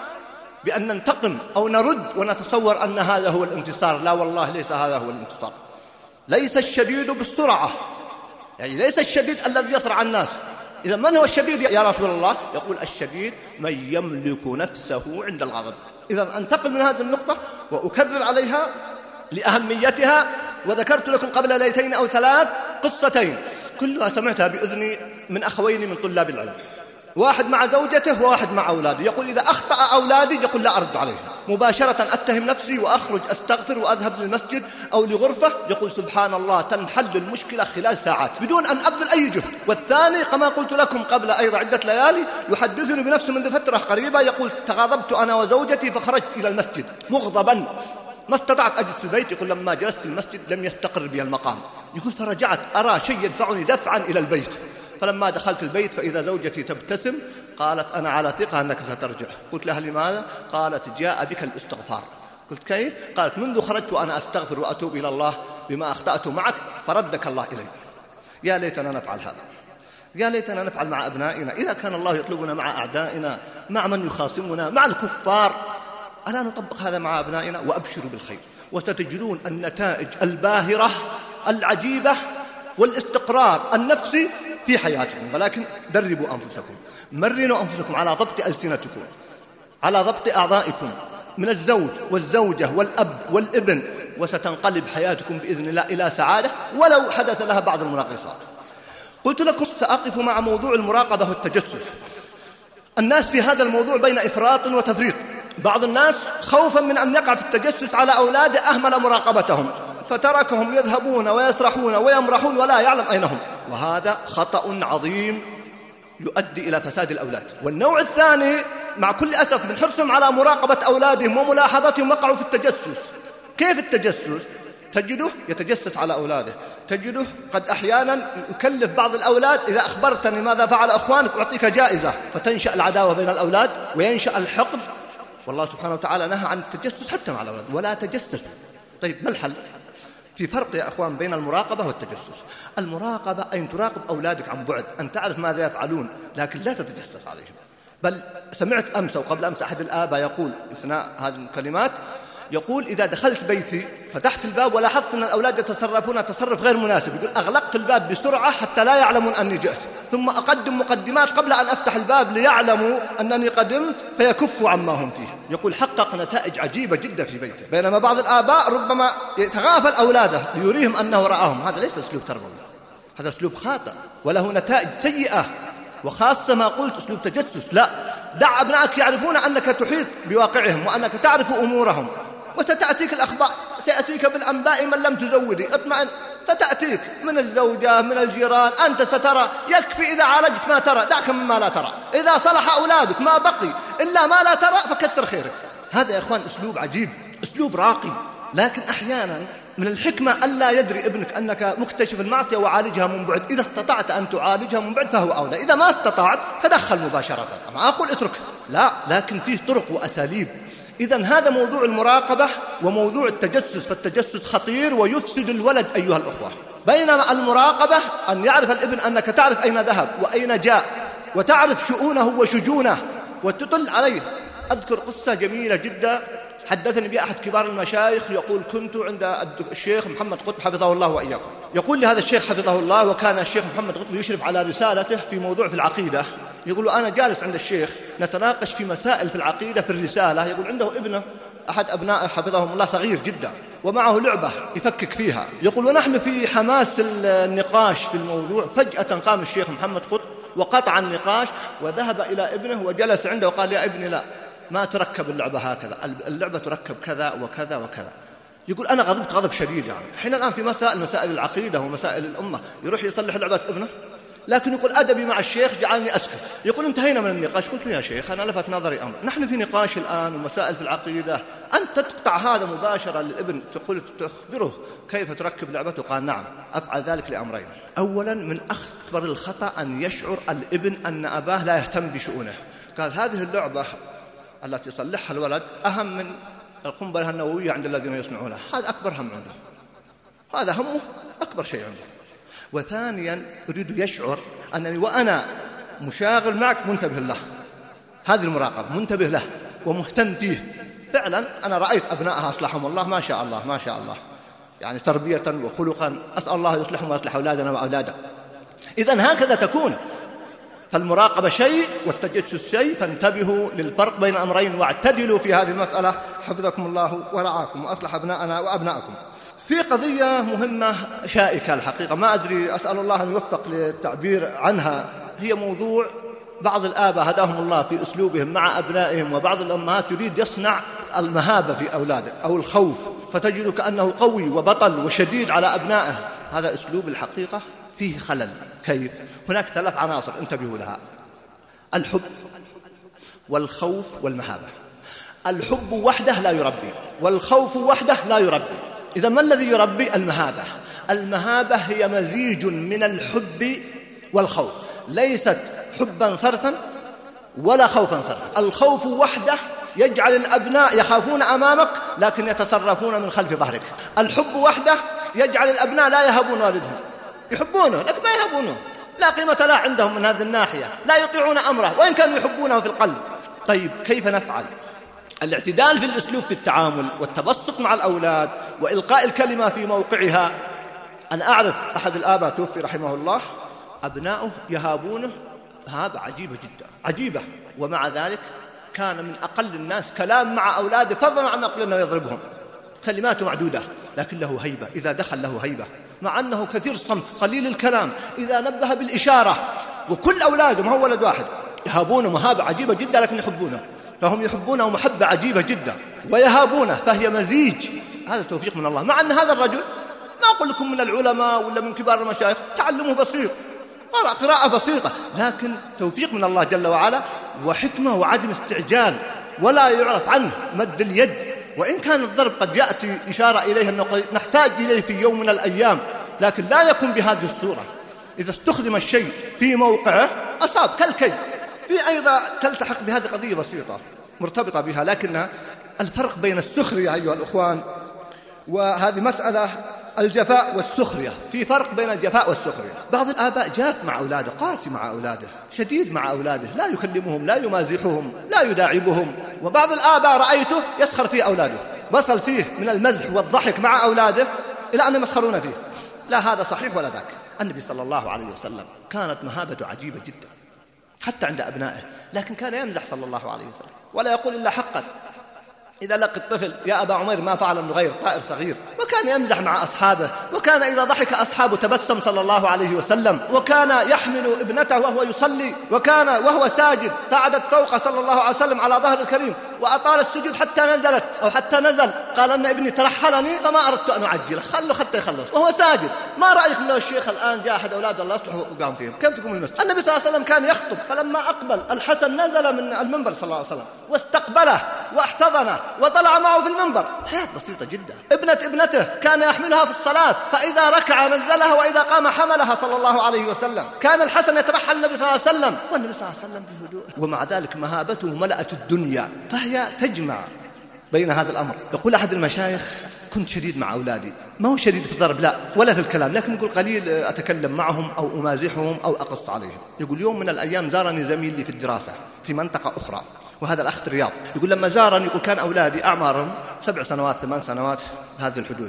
بأن ننتقم أو نرد ونتصور أن هذا هو الانتصار. لا والله، ليس هذا هو الانتصار. ليس الشديد بالسرعة، يعني ليس الشديد الذي يصرع الناس. إذا من هو الشديد يا رسول الله؟ يقول: الشديد من يملك نفسه عند الغضب. إذا أنتقل من هذه النقطة وأكرر عليها لأهميتها. وذكرت لكم قبل ليلتين أو ثلاث قصتين كلها سمعتها بإذني من أخوين من طلاب العلم، واحد مع زوجته وواحد مع أولاده. يقول: إذا أخطأ أولادي يقول لا أرد عليهم، مباشرة أتهم نفسي وأخرج أستغفر وأذهب للمسجد أو لغرفة. يقول: سبحان الله، تنحل المشكلة خلال ساعات بدون أن أبذل أي جهد. والثاني كما قلت لكم قبل أيضا عدة ليالي يحدثني بنفسه منذ فترة قريبة، يقول: تغاضبت أنا وزوجتي فخرجت إلى المسجد مغضبا ما استطعت أجلس في البيت. يقول لما جلست في المسجد لم يستقر بي المقام. يقول فرجعت أرى شيء يدفعني دفعا إلى البيت. فلما دخلت البيت فإذا زوجتي تبتسم قالت أنا على ثقة أنك سترجع. قلت لها لماذا؟ قالت جاء بك الاستغفار. قلت كيف؟ قالت منذ خرجت وأنا أستغفر وأتوب إلى الله بما أخطأت معك فردك الله إلي. يا ليتنا نفعل هذا، يا ليتنا نفعل مع أبنائنا. إذا كان الله يطلبنا مع أعدائنا، مع من يخاصمنا، مع الكفار، ألا نطبق هذا مع أبنائنا؟ وأبشروا بالخير، وستجدون النتائج الباهرة العجيبة والاستقرار النفسي في حياتكم. ولكن دربوا أنفسكم، مرنوا أنفسكم على ضبط ألسنتكم، على ضبط أعضائكم من الزوج والزوجة والأب والابن، وستنقلب حياتكم بإذن الله إلى سعادة ولو حدث لها بعض المناقصات. قلت لكم سأقف مع موضوع المراقبة والتجسس. الناس في هذا الموضوع بين إفراط وتفريط. بعض الناس خوفا من أن يقع في التجسس على أولاده أهمل مراقبتهم فتركهم يذهبون ويسرحون ويمرحون ولا يعلم أين هم، وهذا خطأ عظيم يؤدي إلى فساد الأولاد. والنوع الثاني مع كل أسف من حرصهم على مراقبة أولادهم وملاحظتهم وقعوا في التجسس. كيف التجسس؟ تجده يتجسس على أولاده، تجده قد أحيانا يكلف بعض الأولاد إذا أخبرتني ماذا فعل أخوانك أعطيك جائزة، فتنشأ العداوة بين الأولاد وينشأ الحقد. والله سبحانه وتعالى نهى عن التجسس حتى مع الأولاد، ولا تجسسوا. طيب ما الحل؟ في فرق يا أخوان بين المراقبة والتجسس. المراقبة أن تراقب أولادك عن بعد، أن تعرف ماذا يفعلون، لكن لا تتجسس عليهم. بل سمعت أمس وقبل أمس أحد الآباء يقول أثناء هذه الكلمات، يقول إذا دخلت بيتي فتحت الباب ولاحظت أن الأولاد يتصرفون تصرف غير مناسب، يقول أغلقت الباب بسرعة حتى لا يعلمون أني جئت، ثم أقدم مقدمات قبل أن أفتح الباب ليعلموا أنني قدمت فيكفوا عما هم فيه. يقول حقق نتائج عجيبة جدا في بيته. بينما بعض الآباء ربما يتغافل أولاده ليريهم أنه رآهم. هذا ليس أسلوب تربوي، هذا أسلوب خاطئ وله نتائج سيئة، وخاصة ما قلت أسلوب تجسس. لا، دع أبنائك يعرفون أنك تحيط بواقعهم وأنك تعرف أمورهم، وستأتيك الأخبار، سيأتيك بالأنباء من لم تزودي، اطمئن، ستأتيك من الزوجة من الجيران، أنت سترى. يكفي إذا عالجت ما ترى، دعك مما لا ترى. إذا صلح أولادك ما بقي إلا ما لا ترى فكثر خيرك. هذا يا أخوان أسلوب عجيب، أسلوب راقي. لكن أحيانا من الحكمة ألا يدري ابنك أنك مكتشف المعصية وعالجها من بعد. إذا استطعت أن تعالجها من بعد فهو أولى، إذا ما استطعت تدخل مباشرة. ما أقول اترك، لا، لكن فيه طرق وأساليب. إذن هذا موضوع المراقبة وموضوع التجسس. فالتجسس خطير ويفسد الولد أيها الأخوة. بينما المراقبة أن يعرف الابن أنك تعرف أين ذهب وأين جاء، وتعرف شؤونه وشجونه وتطل عليه. أذكر قصة جميلة جدا حدثني بها أحد كبار المشايخ، يقول كنت عند الشيخ محمد قطب حفظه الله وإياكم. يقول لي هذا الشيخ حفظه الله، وكان الشيخ محمد قطب يشرف على رسالته في موضوع في العقيدة. يقول أنا جالس عند الشيخ نتناقش في مسائل في العقيدة في الرسالة. يقول عنده ابنه أحد أبنائه حفظهم الله صغير جدا ومعه لعبة يفكك فيها. يقول ونحن في حماس النقاش في الموضوع، فجأة قام الشيخ محمد قطب وقطع النقاش وذهب إلى ابنه وجلس عنده وقال يا ابني لا، ما تركب اللعبة هكذا، اللعبة تركب كذا وكذا وكذا. يقول أنا غضبت غضب شديد. يعني حين الآن في مسائل مسائل العقيدة ومسائل الأمة يروح يصلح لعبة ابنه. لكن يقول أدبي مع الشيخ جعلني أسكت. يقول انتهينا من النقاش. قلت له يا شيخ أنا لفت نظري أمر، نحن في نقاش الآن ومسائل في العقيدة، أنت تقطع هذا مباشرة للابن، تقول تخبره كيف تركب لعبته؟ قال نعم أفعل ذلك لأمرين. أولا من أكبر الخطأ أن يشعر الابن أن أباه لا يهتم بشؤونه. قال هذه اللعبة التي يصلحها الولد أهم من القنبلة النووية عند الذين يصنعونها، هذا أكبر هم عنده، هذا همه أكبر شيء عنده. وثانيا أريد يشعر أنني وأنا مشاغل معك منتبه له، هذه المراقبة، منتبه له ومهتم فيه. فعلا أنا رأيت أبنائها أصلحهم الله ما شاء الله ما شاء الله، يعني تربية وخلقا، أسأل الله يصلحهم ويصلح أولادنا وأولاده. إذن هكذا تكون. فالمراقبة شيء والتجسس شيء، فانتبهوا للفرق بين أمرين واعتدلوا في هذه المسألة حفظكم الله ورعاكم وأصلح أبناءنا وأبناءكم. في قضية مهمة شائكة الحقيقة، ما أدري، أسأل الله أن يوفق للتعبير عنها. هي موضوع بعض الآباء هداهم الله في أسلوبهم مع أبنائهم، وبعض الأمهات يريد يصنع المهابة في أولاده أو الخوف، فتجد كأنه قوي وبطل وشديد على أبنائه. هذا أسلوب الحقيقة فيه خلل. كيف؟ هناك ثلاث عناصر انتبهوا لها: الحب والخوف والمهابة. الحب وحده لا يربي، والخوف وحده لا يربي. إذا ما الذي يربي؟ المهابة. المهابة هي مزيج من الحب والخوف، ليست حبا صرفا ولا خوفا صرفا. الخوف وحده يجعل الأبناء يخافون أمامك لكن يتصرفون من خلف ظهرك. الحب وحده يجعل الأبناء لا يهابون والدهم، يحبونه لكن ما يهابونه، لا قيمة لا عندهم من هذه الناحية، لا يطيعون أمره وإن كانوا يحبونه في القلب. طيب كيف نفعل؟ الاعتدال في الأسلوب في التعامل والتبسط مع الأولاد وإلقاء الكلمة في موقعها. أنا أعرف أحد الآباء توفي رحمه الله، أبناؤه يهابونه هابة عجيبة جدا عجيبة، ومع ذلك كان من أقل الناس كلام مع أولاده، فضلا عن أقل أنه يضربهم، كلماته معدودة لكن له هيبة، إذا دخل له هيبة، مع أنه كثير الصمت قليل الكلام، إذا نبه بالإشارة. وكل أولاده ما هو ولد واحد يهابونه مهابة عجيبة جدا لكن يحبونه، فهم يحبونه محبة عجيبة جدا ويهابونه، فهي مزيج. هذا توفيق من الله. مع أن هذا الرجل ما أقول لكم من العلماء ولا من كبار المشايخ، تعلمه بسيط، قرأ قراءة بسيطة، لكن توفيق من الله جل وعلا وحكمة وعدم استعجال، ولا يعرف عنه مد اليد. وإن كان الضرب قد يأتي إشارة إليه أنه نحتاج إليه في يوم من الأيام، لكن لا يكون بهذه الصورة. إذا استخدم الشيء في موقعه أصاب كالكي. في أيضا تلتحق بهذه قضية بسيطة مرتبطة بها، لكن الفرق بين السخرية أيها الأخوان، وهذه مسألة الجفاء والسخرية، في فرق بين الجفاء والسخرية. بعض الآباء جاف مع أولاده، قاسي مع أولاده، شديد مع أولاده، لا يكلمهم، لا يمازحهم، لا يداعبهم. وبعض الآباء رأيته يسخر في أولاده، وصل فيه من المزح والضحك مع أولاده إلى أن يسخرون فيه. لا هذا صحيح ولا ذاك. النبي صلى الله عليه وسلم كانت مهابته عجيبة جدا حتى عند أبنائه، لكن كان يمزح صلى الله عليه وسلم ولا يقول إلا حقا. إذا لقى الطفل يا أبا عمير ما فعل النغير طائر صغير، وكان يمزح مع أصحابه، وكان إذا ضحك أصحابه تبسم صلى الله عليه وسلم، وكان يحمل ابنته وهو يصلي، وكان وهو ساجد قعدت فوق صلى الله عليه وسلم على ظهر الكريم وأطال السجود حتى نزلت أو حتى نزل، قال أن ابني ترحلني فما أردت أن أعجله، خله حتى يخلص وهو ساجد. ما رأيك لو الشيخ الآن جاء أحد أولاد الله يصلح وقام فيهم، كيف تكون المسجد؟ النبي صلى الله عليه وسلم كان يخطب، فلما أقبل الحسن نزل من المنبر صلى الله عليه وسلم واستقبله واحتضنه وطلع معه في المنبر. حياة بسيطة جدا. ابنة ابنته كان يحملها في الصلاة، فإذا ركع نزلها وإذا قام حملها صلى الله عليه وسلم. كان الحسن يترحل النبي صلى الله عليه وسلم والنبي صلى الله عليه وسلم بهدوء، ومع ذلك مهابته ملأت الدنيا، فهي تجمع بين هذا الأمر. يقول أحد المشايخ كنت شديد مع أولادي، ما هو شديد في الضرب لا ولا في الكلام، لكن يقول قليل أتكلم معهم أو أمازحهم أو أقص عليهم. يقول يوم من الأيام زارني زميلي في الدراسة في منطقة أخرى، وهذا الأخ في الرياض. يقول لما زارني يقول كان أولادي أعمارهم سبع سنوات ثمان سنوات هذه الحدود.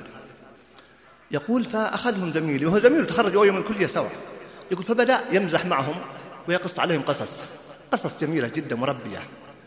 يقول فأخذهم زميلي وهو زميله تخرج أول من الكلية سوا. يقول فبدأ يمزح معهم ويقص عليهم قصص قصص جميلة جدا مربية.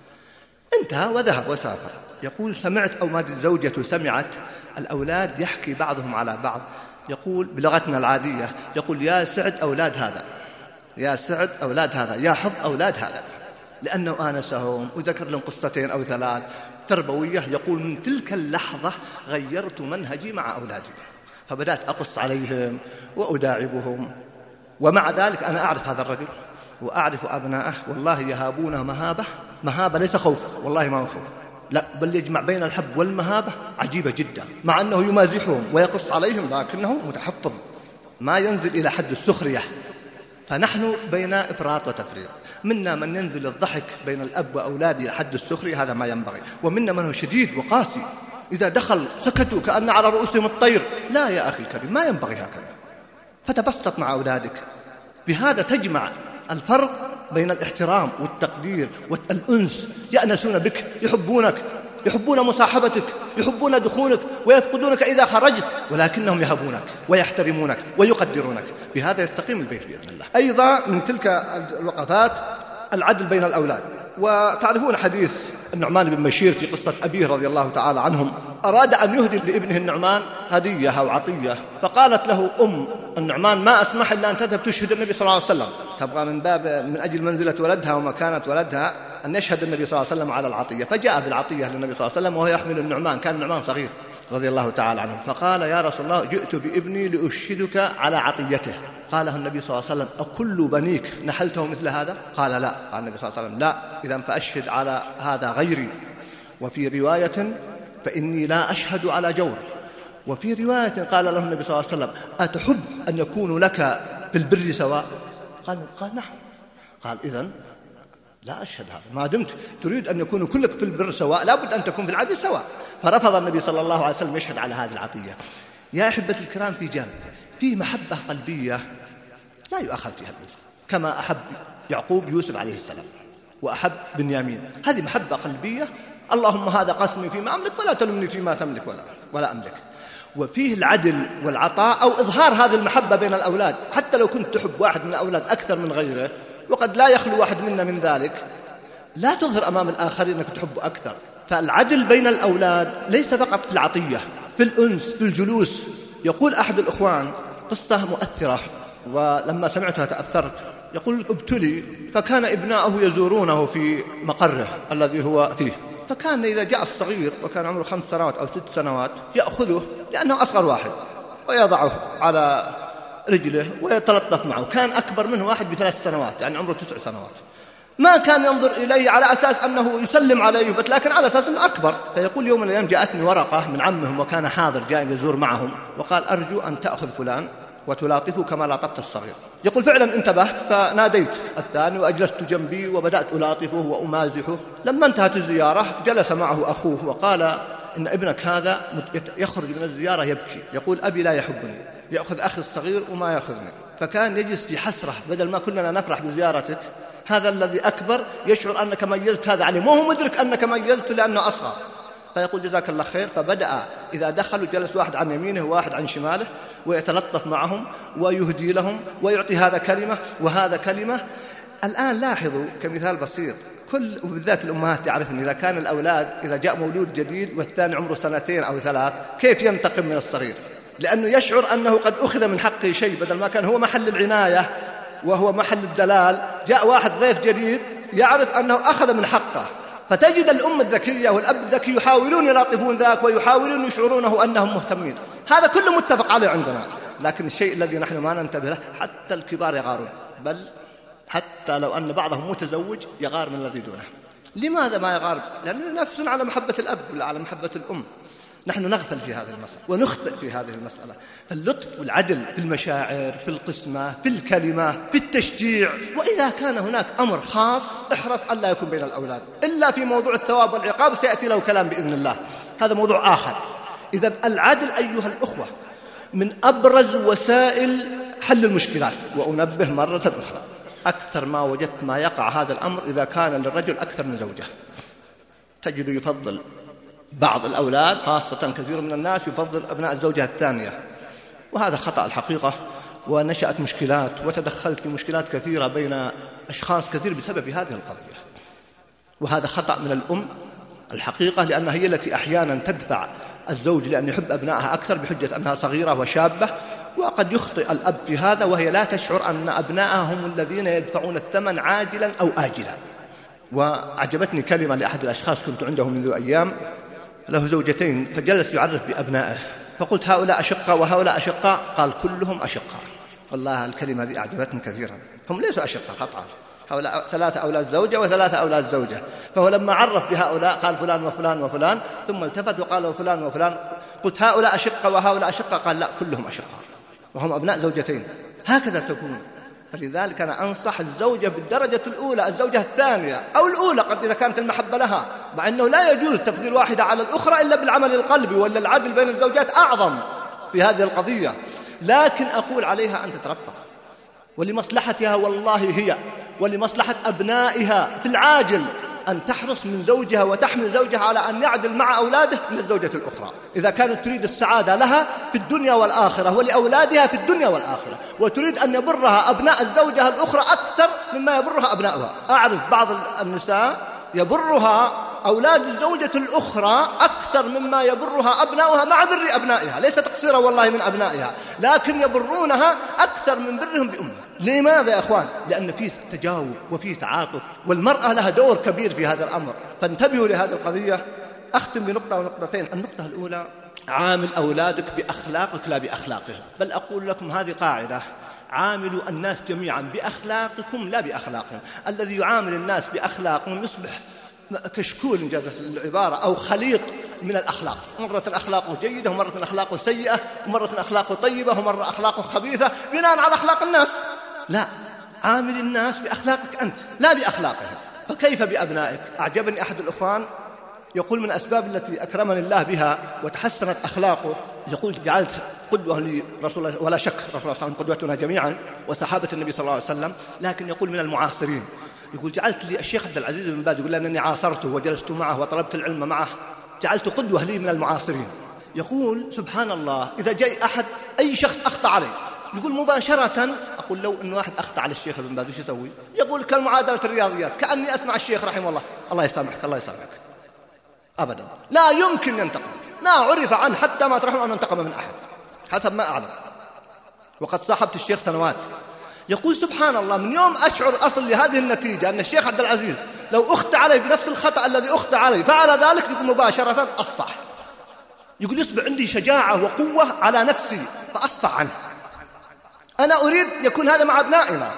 انتهى وذهب وسافر. يقول سمعت أو ما زوجته سمعت الأولاد يحكي بعضهم على بعض، يقول بلغتنا العادية، يقول يا سعد أولاد هذا، يا سعد أولاد هذا، يا حظ أولاد هذا، لأنه آنسهم وذكر لهم قصتين أو ثلاث تربوية. يقول من تلك اللحظة غيرت منهجي مع أولادي، فبدأت أقص عليهم وأداعبهم. ومع ذلك أنا أعرف هذا الرجل وأعرف أبناءه، والله يهابونه مهابة مهابة ليس خوف، والله ما هو خوف، لا بل يجمع بين الحب والمهابة عجيبة جدا، مع أنه يمازحهم ويقص عليهم لكنه متحفظ ما ينزل إلى حد السخرية. فنحن بين إفراط وتفريط، منا من ينزل الضحك بين الأب وأولاده إلى حد السخرية، هذا ما ينبغي، ومنا من هو شديد وقاسي، إذا دخل سكتوا كأن على رؤوسهم الطير. لا يا أخي الكريم ما ينبغي هكذا، فتبسط مع أولادك. بهذا تجمع الفرق بين الاحترام والتقدير والأنس، يأنسون بك، يحبونك، يحبون مصاحبتك، يحبون دخولك، ويفقدونك إذا خرجت، ولكنهم يهبونك ويحترمونك ويقدرونك. بهذا يستقيم البيت بإذن الله. أيضا من تلك الوقفات العدل بين الأولاد. وتعرفون حديث النعمان بن بشير في قصة أبيه رضي الله تعالى عنهم، أراد أن يهدي لابنه النعمان هدية أو عطية، فقالت له أم النعمان ما أسمح إلا أن تذهب تشهد النبي صلى الله عليه وسلم، تبغى من باب من أجل منزلة ولدها ومكانة ولدها أن يشهد النبي صلى الله عليه وسلم على العطية. فجاء بالعطية للنبي صلى الله عليه وسلم وهو يحمل النعمان، كان النعمان صغير رضي الله تعالى عنه، فقال يا رسول الله جئت بابني لأشهدك على عطيته. قاله النبي صلى الله عليه وسلم أكل بنيك نحلته مثل هذا؟ قال لا. قال النبي صلى الله عليه وسلم لا، إذا فأشهد على هذا غيري. وفي رواية فإني لا أشهد على جور. وفي رواية قال له النبي صلى الله عليه وسلم أتحب أن يكون لك في البر سواء؟ قال, قال نعم. قال إذن لا أشهد هذا، ما دمت تريد أن يكون كلك في البر سواء لابد أن تكون في العدل سواء. فرفض النبي صلى الله عليه وسلم يشهد على هذه العطية. يا أحبتي الكرام، في جانب في محبة قلبية لا يؤخذ فيها الإنسان، كما أحب يعقوب يوسف عليه السلام وأحب بنيامين، هذه محبة قلبية. اللهم هذا قسمي فيما أملك ولا تلمني فيما تملك ولا, ولا أملك. وفيه العدل والعطاء أو إظهار هذه المحبة بين الأولاد، حتى لو كنت تحب واحد من الأولاد أكثر من غيره، وقد لا يخلو واحد منا من ذلك، لا تظهر أمام الآخرين أنك تحبه أكثر. فالعدل بين الأولاد ليس فقط في العطية، في الأنس، في الجلوس. يقول أحد الأخوان قصة مؤثرة ولما سمعتها تأثرت. يقول ابتلي فكان ابناؤه يزورونه في مقره الذي هو فيه، فكان إذا جاء الصغير وكان عمره خمس سنوات أو ست سنوات يأخذه لأنه أصغر واحد ويضعه على رجله ويتلطف معه. كان أكبر منه واحد بثلاث سنوات يعني عمره تسع سنوات، ما كان ينظر إليه على أساس أنه يسلم عليه، لكن على أساس أنه أكبر. فيقول يوم من الأيام جاءتني ورقة من عمهم وكان حاضر جاء يزور معهم، وقال أرجو أن تأخذ فلان وتلاطفه كما لاطفت الصغير. يقول فعلا انتبهت فناديت الثاني وأجلست جنبي وبدأت ألاطفه وأمازحه. لما انتهت الزيارة جلس معه أخوه وقال إن ابنك هذا يخرج من الزيارة يبكي، يقول أبي لا يحبني، يأخذ أخي الصغير وما يأخذني. فكان يجلس في حسرة، بدل ما كلنا نفرح بزيارتك هذا الذي أكبر يشعر أنك ميزت هذا عليه، ما هو مدرك أنك ميزت لأنه أصغر. فيقول جزاك الله خير. فبدأ إذا دخلوا جلس واحد عن يمينه وواحد عن شماله ويتلطف معهم ويهدي لهم ويعطي هذا كلمة وهذا كلمة. الآن لاحظوا كمثال بسيط، كل وبالذات الأمهات تعرفن إذا كان الأولاد إذا جاء مولود جديد والثاني عمره سنتين أو ثلاث كيف ينتقم من الصغير، لأنه يشعر أنه قد أخذ من حقه شيء، بدل ما كان هو محل العناية وهو محل الدلال، جاء واحد ضيف جديد يعرف أنه أخذ من حقه. فتجد الأم الذكية والأب الذكي يحاولون يلاطفون ذاك ويحاولون يشعرونه أنهم مهتمين. هذا كله متفق عليه عندنا، لكن الشيء الذي نحن ما ننتبه له حتى الكبار يغارون، بل حتى لو أن بعضهم متزوج يغار من الذي دونه. لماذا ما يغار؟ لأنه ينافسون على محبة الأب ولا على محبة الأم. نحن نغفل في هذه المسألة ونخطئ في هذه المسألة. فاللطف والعدل في المشاعر، في القسمة، في الكلمة، في التشجيع. وإذا كان هناك أمر خاص احرص ألا يكون بين الأولاد، إلا في موضوع الثواب والعقاب سيأتي له كلام بإذن الله، هذا موضوع آخر. إذا العدل أيها الأخوة من أبرز وسائل حل المشكلات. وأنبه مرة أخرى، أكثر ما وجدت ما يقع هذا الأمر إذا كان للرجل أكثر من زوجة، تجد يفضل بعض الأولاد، خاصة كثير من الناس يفضل أبناء الزوجة الثانية، وهذا خطأ الحقيقة. ونشأت مشكلات وتدخلت في مشكلات كثيرة بين أشخاص كثير بسبب هذه القضية، وهذا خطأ من الأم الحقيقة، لأنها هي التي أحيانا تدفع الزوج لأن يحب أبنائها أكثر بحجة أنها صغيرة وشابة، وقد يخطئ الأب في هذا وهي لا تشعر أن أبنائها هم الذين يدفعون الثمن عاجلا أو آجلا. وأعجبتني كلمة لأحد الأشخاص كنت عنده منذ أيام، له زوجتين، فجلس يعرف بأبنائه، فقلت هؤلاء أشقاء وهؤلاء أشقاء؟ قال كلهم أشقاء. والله الكلمة دي أعجبتني كثيرا، هم ليسوا أشقاء قطعا، هؤلاء ثلاثة أولاد زوجة وثلاثة أولاد زوجة. فهو لما عرف بهؤلاء قال فلان وفلان وفلان، ثم التفت وقال وفلان وفلان. قلت هؤلاء أشقاء وهؤلاء أشقاء؟ قال لا كلهم أشقاء وهم أبناء زوجتين. هكذا تكون. فلذلك أنا أنصح الزوجة بالدرجة الأولى الزوجة الثانية أو الأولى قد إذا كانت المحبة لها، مع أنه لا يجوز تفضيل واحدة على الأخرى إلا بالعمل القلبي، ولا العدل بين الزوجات أعظم في هذه القضية. لكن أقول عليها أن تترفق، ولمصلحتها والله هي ولمصلحة أبنائها في العاجل أن تحرص من زوجها وتحمل زوجها على أن يعدل مع أولاده من الزوجة الأخرى، إذا كانت تريد السعادة لها في الدنيا والآخرة ولأولادها في الدنيا والآخرة، وتريد أن يبرها أبناء الزوجة الأخرى أكثر مما يبرها أبنائها. أعرف بعض النساء يبرها أولاد الزوجة الأخرى أكثر مما يبرها أبنائها، مع بر أبنائها، ليس تقصيرا والله من أبنائها، لكن يبرونها أكثر من برهم بأمها. لماذا يا أخوان؟ لأن فيه تجاوب وفيه تعاطف، والمرأة لها دور كبير في هذا الأمر، فانتبهوا لهذه القضية. أختم بنقطة ونقطتين. النقطة الأولى، عامل أولادك بأخلاقك لا بأخلاقهم، بل أقول لكم هذه قاعدة، عاملوا الناس جميعا بأخلاقكم لا بأخلاقهم. الذي يعامل الناس بأخلاقهم يصبح كشكول إن جازت العبارة، أو خليط من الأخلاق، مرة أخلاقه جيدة ومرة أخلاقه سيئة ومرة أخلاقه طيبة ومرة أخلاقه خبيثة بناء على أخلاق الناس. لا، عامل الناس بأخلاقك أنت لا بأخلاقهم. فكيف بأبنائك؟ أعجبني أحد الأخوان يقول من أسباب التي أكرمني الله بها وتحسنت أخلاقه، يقول جعلت قدوة لرسول الله، ولا شك رسول الله صلى الله عليه وسلم قدوتنا جميعا وصحابة النبي صلى الله عليه وسلم، لكن يقول من المعاصرين، يقول جعلت لي الشيخ عبد العزيز بن باز، يقول لأنني عاصرته وجلست معه وطلبت العلم معه، جعلت قدوة لي من المعاصرين. يقول سبحان الله إذا جاء أحد أي شخص أخطأ عليه، يقول مباشرة أقول لو أن واحد أخطأ على الشيخ ابن باز وش يسوي؟ يقول كالمعادلة الرياضيات، كأني أسمع الشيخ رحمه الله الله يسامحك الله يسامحك. أبدا لا يمكن ينتقم، ما عرف عنه حتى ما ترحم أن ينتقم من أحد حسب ما أعلم، وقد صاحبت الشيخ سنوات. يقول سبحان الله من يوم أشعر أصل لهذه النتيجة أن الشيخ عبد العزيز لو أخطأ عليه بنفس الخطأ الذي أخطأ عليه فعل ذلك، يقول مباشرة أصفح، يقول يصبح عندي شجاعة وقوة على نفسي فأصفح عنه. أنا أريد يكون هذا مع أبنائنا.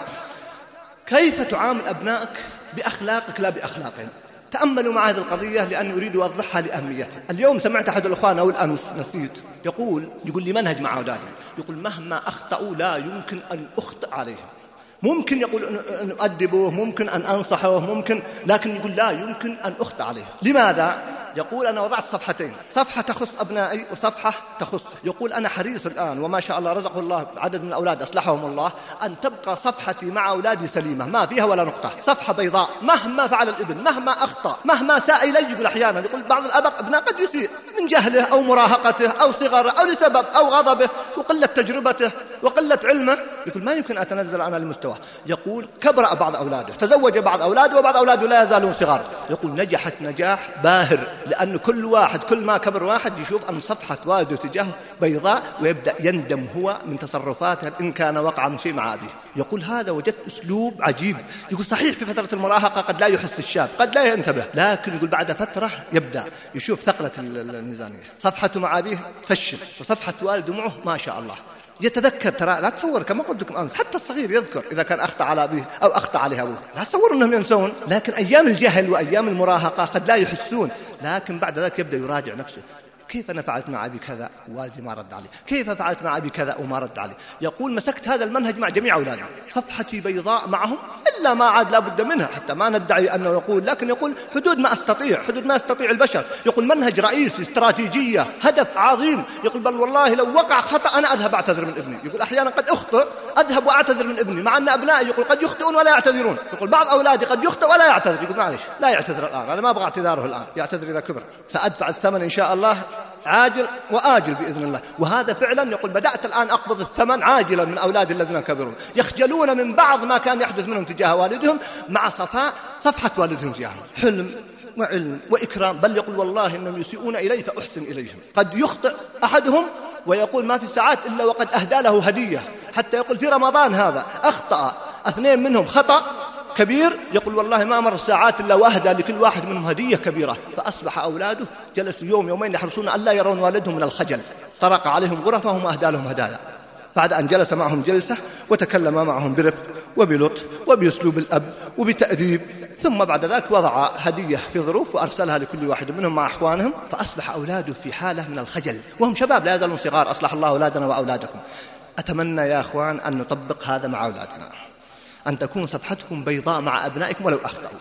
كيف تعامل أبنائك؟ بأخلاقك لا بأخلاقهم. تأملوا مع هذه القضية لأني أريد أوضحها لأهميتها. اليوم سمعت أحد الأخوان أو الأمس نسيت يقول يقول لي منهج مع أولادي، يقول مهما أخطأوا لا يمكن أن أخطئ عليهم، ممكن يقول أن أؤدبه، ممكن أن أنصحه، ممكن، لكن يقول لا يمكن أن أخطئ عليه. لماذا؟ يقول أنا وضعت صفحتين، صفحة تخص أبنائي وصفحة تخص. يقول أنا حريص الآن وما شاء الله رزقه الله عدد من الأولاد أصلحهم الله أن تبقى صفحتي مع أولادي سليمة ما فيها ولا نقطة، صفحة بيضاء مهما فعل الابن، مهما أخطأ، مهما ساء إلي. يقول أحيانا يقول بعض الأباء أبناء قد يسيء من جهله أو مراهقته أو صغره أو لسبب أو غضبه وقلة تجربته وقلة علمه، يقول ما يمكن أتنزل أنا لمستواه. يقول كبر بعض أولاده، تزوج بعض أولاده وبعض أولاده لا يزالون صغار. يقول نجحت نجاح باهر لأن كل واحد كل ما كبر واحد يشوف أن صفحة والده تجاهه بيضاء ويبدأ يندم هو من تصرفاته إن كان وقع من شيء مع أبيه. يقول هذا وجدت أسلوب عجيب. يقول صحيح في فترة المراهقة قد لا يحس الشاب، قد لا ينتبه، لكن يقول بعد فترة يبدأ يشوف ثقلة الميزانية، صفحته مع أبيه فشل وصفحة والده معه ما شاء الله يتذكر. ترى لا تصور كما قلت لكم أمس حتى الصغير يذكر إذا كان أخطأ على أبيه أو أخطأ عليه أبوه، لا تصور أنهم ينسون، لكن أيام الجهل وأيام المراهقة قد لا يحسون، لكن بعد ذلك يبدأ يراجع نفسه. كيف أنا فعلت مع أبي كذا والدي ما رد علي، كيف فعلت مع أبي كذا وما رد علي. يقول مسكت هذا المنهج مع جميع أولادي، صفحتي بيضاء معهم إلا ما عاد لا بد منها، حتى ما ندعي أنه يقول، لكن يقول حدود ما أستطيع، حدود ما يستطيع البشر. يقول منهج رئيسي، استراتيجية، هدف عظيم. يقول بل والله لو وقع خطأ أنا أذهب أعتذر من ابني. يقول أحيانا قد أخطئ أذهب وأعتذر من ابني، مع أن أبنائي يقول قد يخطئون ولا يعتذرون. يقول بعض أولادي قد يخطئ ولا يعتذر. يقول معليش لا يعتذر الآن، أنا ما أبغى اعتذاره الآن، يعتذر إذا كبر، سأدفع الثمن إن شاء الله عاجل وآجل بإذن الله. وهذا فعلا يقول بدأت الآن أقبض الثمن عاجلا من أولادي الذين كبرون، يخجلون من بعض ما كان يحدث منهم تجاه والدهم مع صفاء صفحة والدهم تجاههم، حلم وعلم وإكرام. بل يقول والله إنهم يسيئون إلي فأحسن إليهم. قد يخطئ أحدهم ويقول ما في ساعات إلا وقد أهدى له هدية، حتى يقول في رمضان هذا أخطأ اثنين منهم خطأ كبير، يقول والله ما مر ساعات إلا وأهدى لكل واحد منهم هدية كبيرة. فأصبح أولاده جلسوا يوم يومين يحرصون أن لا يرون والدهم من الخجل، طرق عليهم غرفهم وأهدى لهم هدايا بعد أن جلس معهم جلسة وتكلم معهم برفق وبلطف وبأسلوب الأب وبتأديب، ثم بعد ذلك وضع هدية في ظروف وأرسلها لكل واحد منهم مع أخوانهم. فأصبح أولاده في حالة من الخجل وهم شباب لا يزالون صغار، أصلح الله أولادنا وأولادكم. أتمنى يا أخوان أن نطبق هذا مع أولادنا، أن تكون صفحتكم بيضاء مع أبنائكم ولو أخطأوا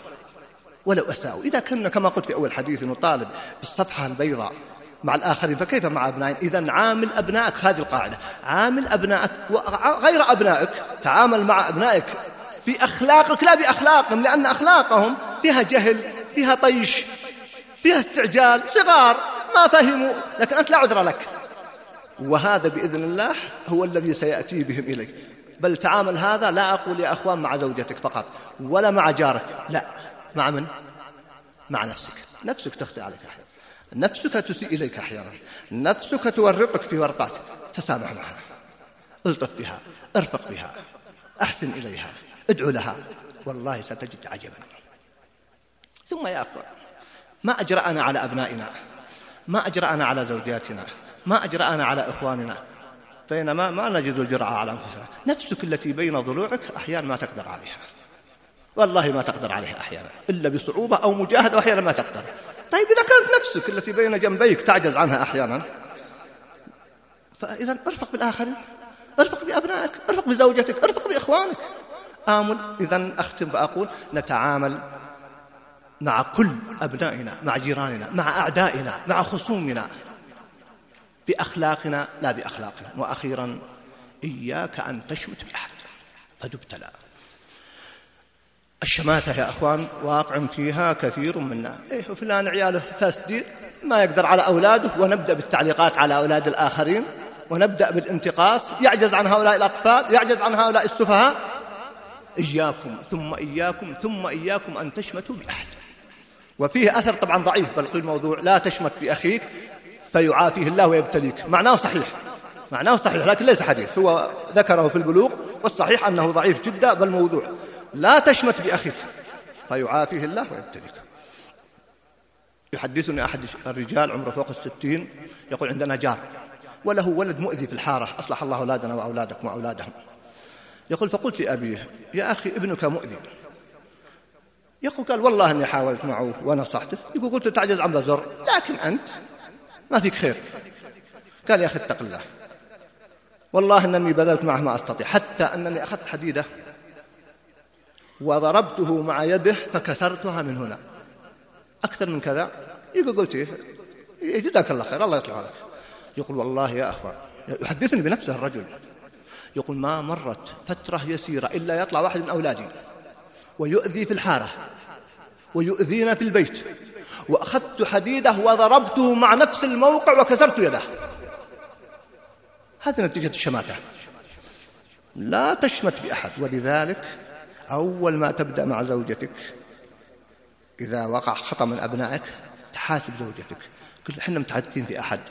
ولو أساءوا. إذا كنا كما قلت في أول حديث نطالب بالصفحة البيضاء مع الآخرين فكيف مع أبنائك؟ إذن عامل أبنائك، هذه القاعدة، عامل أبنائك وغير أبنائك، تعامل مع أبنائك في أخلاقك لا بأخلاقهم، لأن أخلاقهم فيها جهل، فيها طيش، فيها استعجال، صغار ما فهموا، لكن أنت لا عذر لك. وهذا بإذن الله هو الذي سيأتي بهم إليك. بل تعامل هذا لا أقول يا أخوان مع زوجتك فقط ولا مع جارك، لا، مع من؟ مع نفسك. نفسك تخطئ عليك أحيانا، نفسك تسيء إليك أحيانا، نفسك تورطك في ورطات، تسامح معها، الطف بها، ارفق بها، أحسن إليها، ادعو لها، والله ستجد عجبا. ثم يا أخوان ما أجرأنا على أبنائنا، ما أجرأنا على زوجاتنا، ما أجرأنا على إخواننا، بينما ما نجد الجرأة على أنفسنا. نفسك التي بين ضلوعك أحيانا ما تقدر عليها، والله ما تقدر عليه أحيانا إلا بصعوبة أو مجاهدة، وأحيانا ما تقدر. طيب إذا كانت نفسك التي بين جنبيك تعجز عنها أحيانا، فإذا ارفق بالآخرين، ارفق بأبنائك، ارفق بزوجتك، ارفق بإخوانك. آمل. إذن أختم فأقول نتعامل مع كل أبنائنا، مع جيراننا، مع أعدائنا، مع خصومنا بأخلاقنا لا بأخلاقنا. وأخيرا إياك أن تشمت بأحد فتبتلى. الشماتة يا أخوان واقع فيها كثير منا. إيه وفلان عياله فاسدين ما يقدر على أولاده، ونبدأ بالتعليقات على أولاد الآخرين، ونبدأ بالانتقاص. يعجز عن هؤلاء الأطفال، يعجز عن هؤلاء السفهاء. إياكم ثم إياكم ثم إياكم أن تشمتوا بأحد. وفيه أثر طبعا ضعيف، بل قيل موضوع: لا تشمت بأخيك فيعافيه الله ويبتليك. معناه صحيح، معناه صحيح، لكن ليس حديث، هو ذكره في البلوغ، والصحيح أنه ضعيف جدا بل موضوع. لا تشمت بأخيك فيعافيه الله ويبتليك. يحدثني أحد الرجال عمره فوق الستين يقول: عندنا جار وله ولد مؤذي في الحارة، أصلح الله أولادنا وأولادكم وأولادهم. يقول: فقلت لأبيه: يا أخي ابنك مؤذي. يقول: قال: والله أني حاولت معه ونصحته. يقول: قلت تعجز عن بزر، لكن أنت ما فيك خير. قال: يا أخي اتق الله، والله أنني بذلت معه ما أستطيع، حتى أنني أخذت حديدة وضربته مع يده فكسرتها من هنا. أكثر من كذا؟ يقول: قلت إيه؟ جزاك الله خير، الله يطلع لك. يقول: والله يا أخوان، يحدثني بنفسه الرجل، يقول: ما مرت فترة يسيرة إلا يطلع واحد من أولادي ويؤذي في الحارة ويؤذينا في البيت، وأخذت حديدة وضربته مع نفس الموقع وكسرت يده. هذه نتيجة الشماتة. لا تشمت بأحد. ولذلك أول ما تبدأ مع زوجتك، إذا وقع خطأ من أبنائك تحاسب زوجتك. قل: إحنا متحدثين في أحد.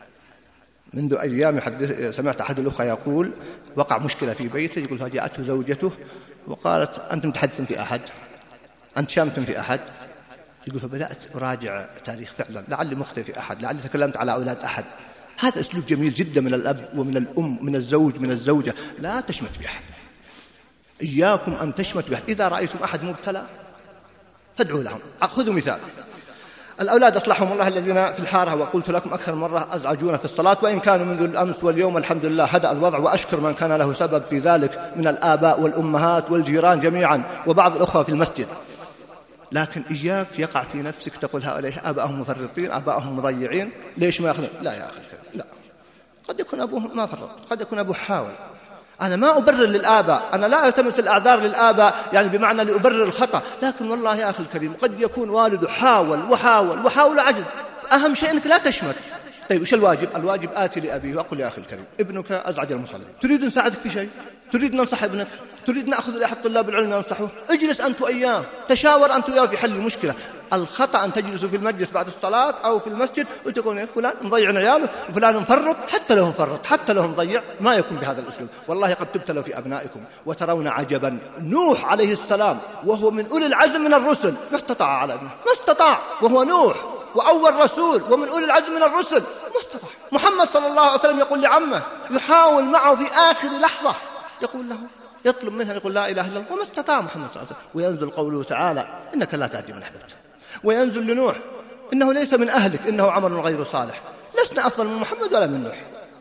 منذ أيام يحدث سمعت أحد الأخوة يقول: وقع مشكلة في بيته، يقول: فجاءته زوجته وقالت: أنت متحدث في أحد، أنت شامت في أحد. يقول: فبدأت أراجع تاريخ فعلا، لعلي مخطئ في أحد، لعلي تكلمت على أولاد أحد. هذا أسلوب جميل جدا من الأب ومن الأم، من الزوج، من الزوجة. لا تشمت بأحد. إياكم أن تشمت بأحد. إذا رأيتم أحد مبتلى فادعوا لهم. خذوا مثال الأولاد أصلحهم الله الذين في الحارة، وقلت لكم أكثر مرة أزعجونا في الصلاة، وإن كانوا منذ الأمس واليوم الحمد لله هدأ الوضع، وأشكر من كان له سبب في ذلك من الآباء والأمهات والجيران جميعا وبعض الأخوة في المسجد. لكن إياك يقع في نفسك تقول: هؤلاء آباءهم مفرطين، آباءهم مضيعين، ليش ما يأخذون؟ لا يا أخي، لا. قد يكون أبوه ما فرط، قد يكون أبوه حاول. أنا ما أبرر للآباء، أنا لا ألتمس الأعذار للآباء يعني بمعنى لأبرر الخطأ، لكن والله يا أخي الكريم قد يكون والده حاول وحاول وحاول عجز. أهم شيء أنك لا تشمت. طيب وش الواجب؟ الواجب آتي لأبيه وأقول: يا أخي الكريم، ابنك أزعج المصلي، تريد نساعدك في شيء؟ تريد ننصح ابنك؟ تريد نأخذ لأحد طلاب العلم ننصحه؟ اجلس أنت وإياه، تشاور أنت وإياه في حل المشكلة. الخطأ أن تجلسوا في المجلس بعد الصلاة أو في المسجد وتقولون: فلان مضيع عياله وفلان مفرط. حتى لو مفرط، حتى لو مضيع، ما يكون بهذا الأسلوب. والله قد تبتلوا في أبنائكم وترون عجبا. نوح عليه السلام وهو من أولي العزم من الرسل ما استطاع على ابنه، ما استطاع، وهو نوح وأول رسول ومن أولي العزم من الرسل، ما استطاع. محمد صلى الله عليه وسلم يقول لعمه، يحاول معه في آخر لحظة، يقول له، يطلب منها، يقول: لا إله إلا الله، وما استطاع محمد صلى الله عليه وسلم. وينزل قوله تعالى: إنك لا تهدي من أحببت. وينزل لنوح: إنه ليس من أهلك، إنه عمل غير صالح. لسنا أفضل من محمد ولا من نوح.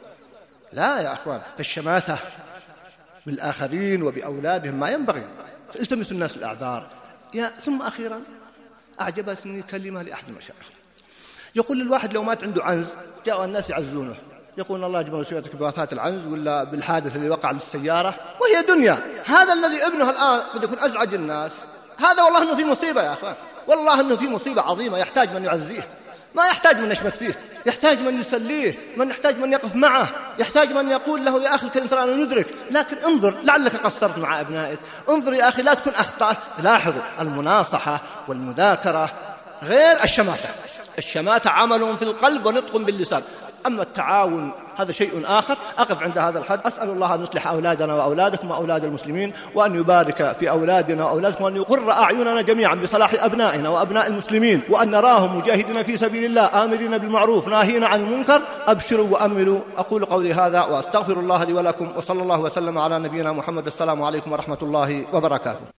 لا يا أخوان، الشماتة بالآخرين وبأولادهم ما ينبغي. التمسوا الناس الأعذار. يا ثم أخيرا أعجبتني كلمة لأحد المشايخ، يقول للواحد لو مات عنده عنز، جاءوا الناس يعزونه، يقول: الله يجبر سيرتك بوفاة العنز ولا بالحادث اللي وقع للسيارة، وهي دنيا. هذا الذي ابنه الآن قد يكون أزعج الناس، هذا والله أنه في مصيبة يا أخوان، والله أنه في مصيبة عظيمة، يحتاج من يعزيه، ما يحتاج من يشمت فيه، يحتاج من يسليه، من يحتاج من يقف معه، يحتاج من يقول له: يا أخي الكريم ترانا ندرك. لكن انظر، لعلك قصرت مع أبنائك، انظر يا أخي لا تكون أخطأت. لاحظوا المناصحة والمذاكرة غير الشماتة. الشماتة عمل في القلب ونطق باللسان، أما التعاون هذا شيء آخر. أقف عند هذا الحد. أسأل الله أن يصلح أولادنا وأولادكم وأولاد المسلمين، وأن يبارك في أولادنا وأولادكم، وأن يقر أعيننا جميعا بصلاح أبنائنا وأبناء المسلمين، وأن نراهم مجاهدين في سبيل الله، آمرين بالمعروف ناهين عن المنكر. أبشروا وأملوا. أقول قولي هذا وأستغفر الله لي ولكم، وصلى الله وسلم على نبينا محمد. السلام عليكم ورحمة الله وبركاته.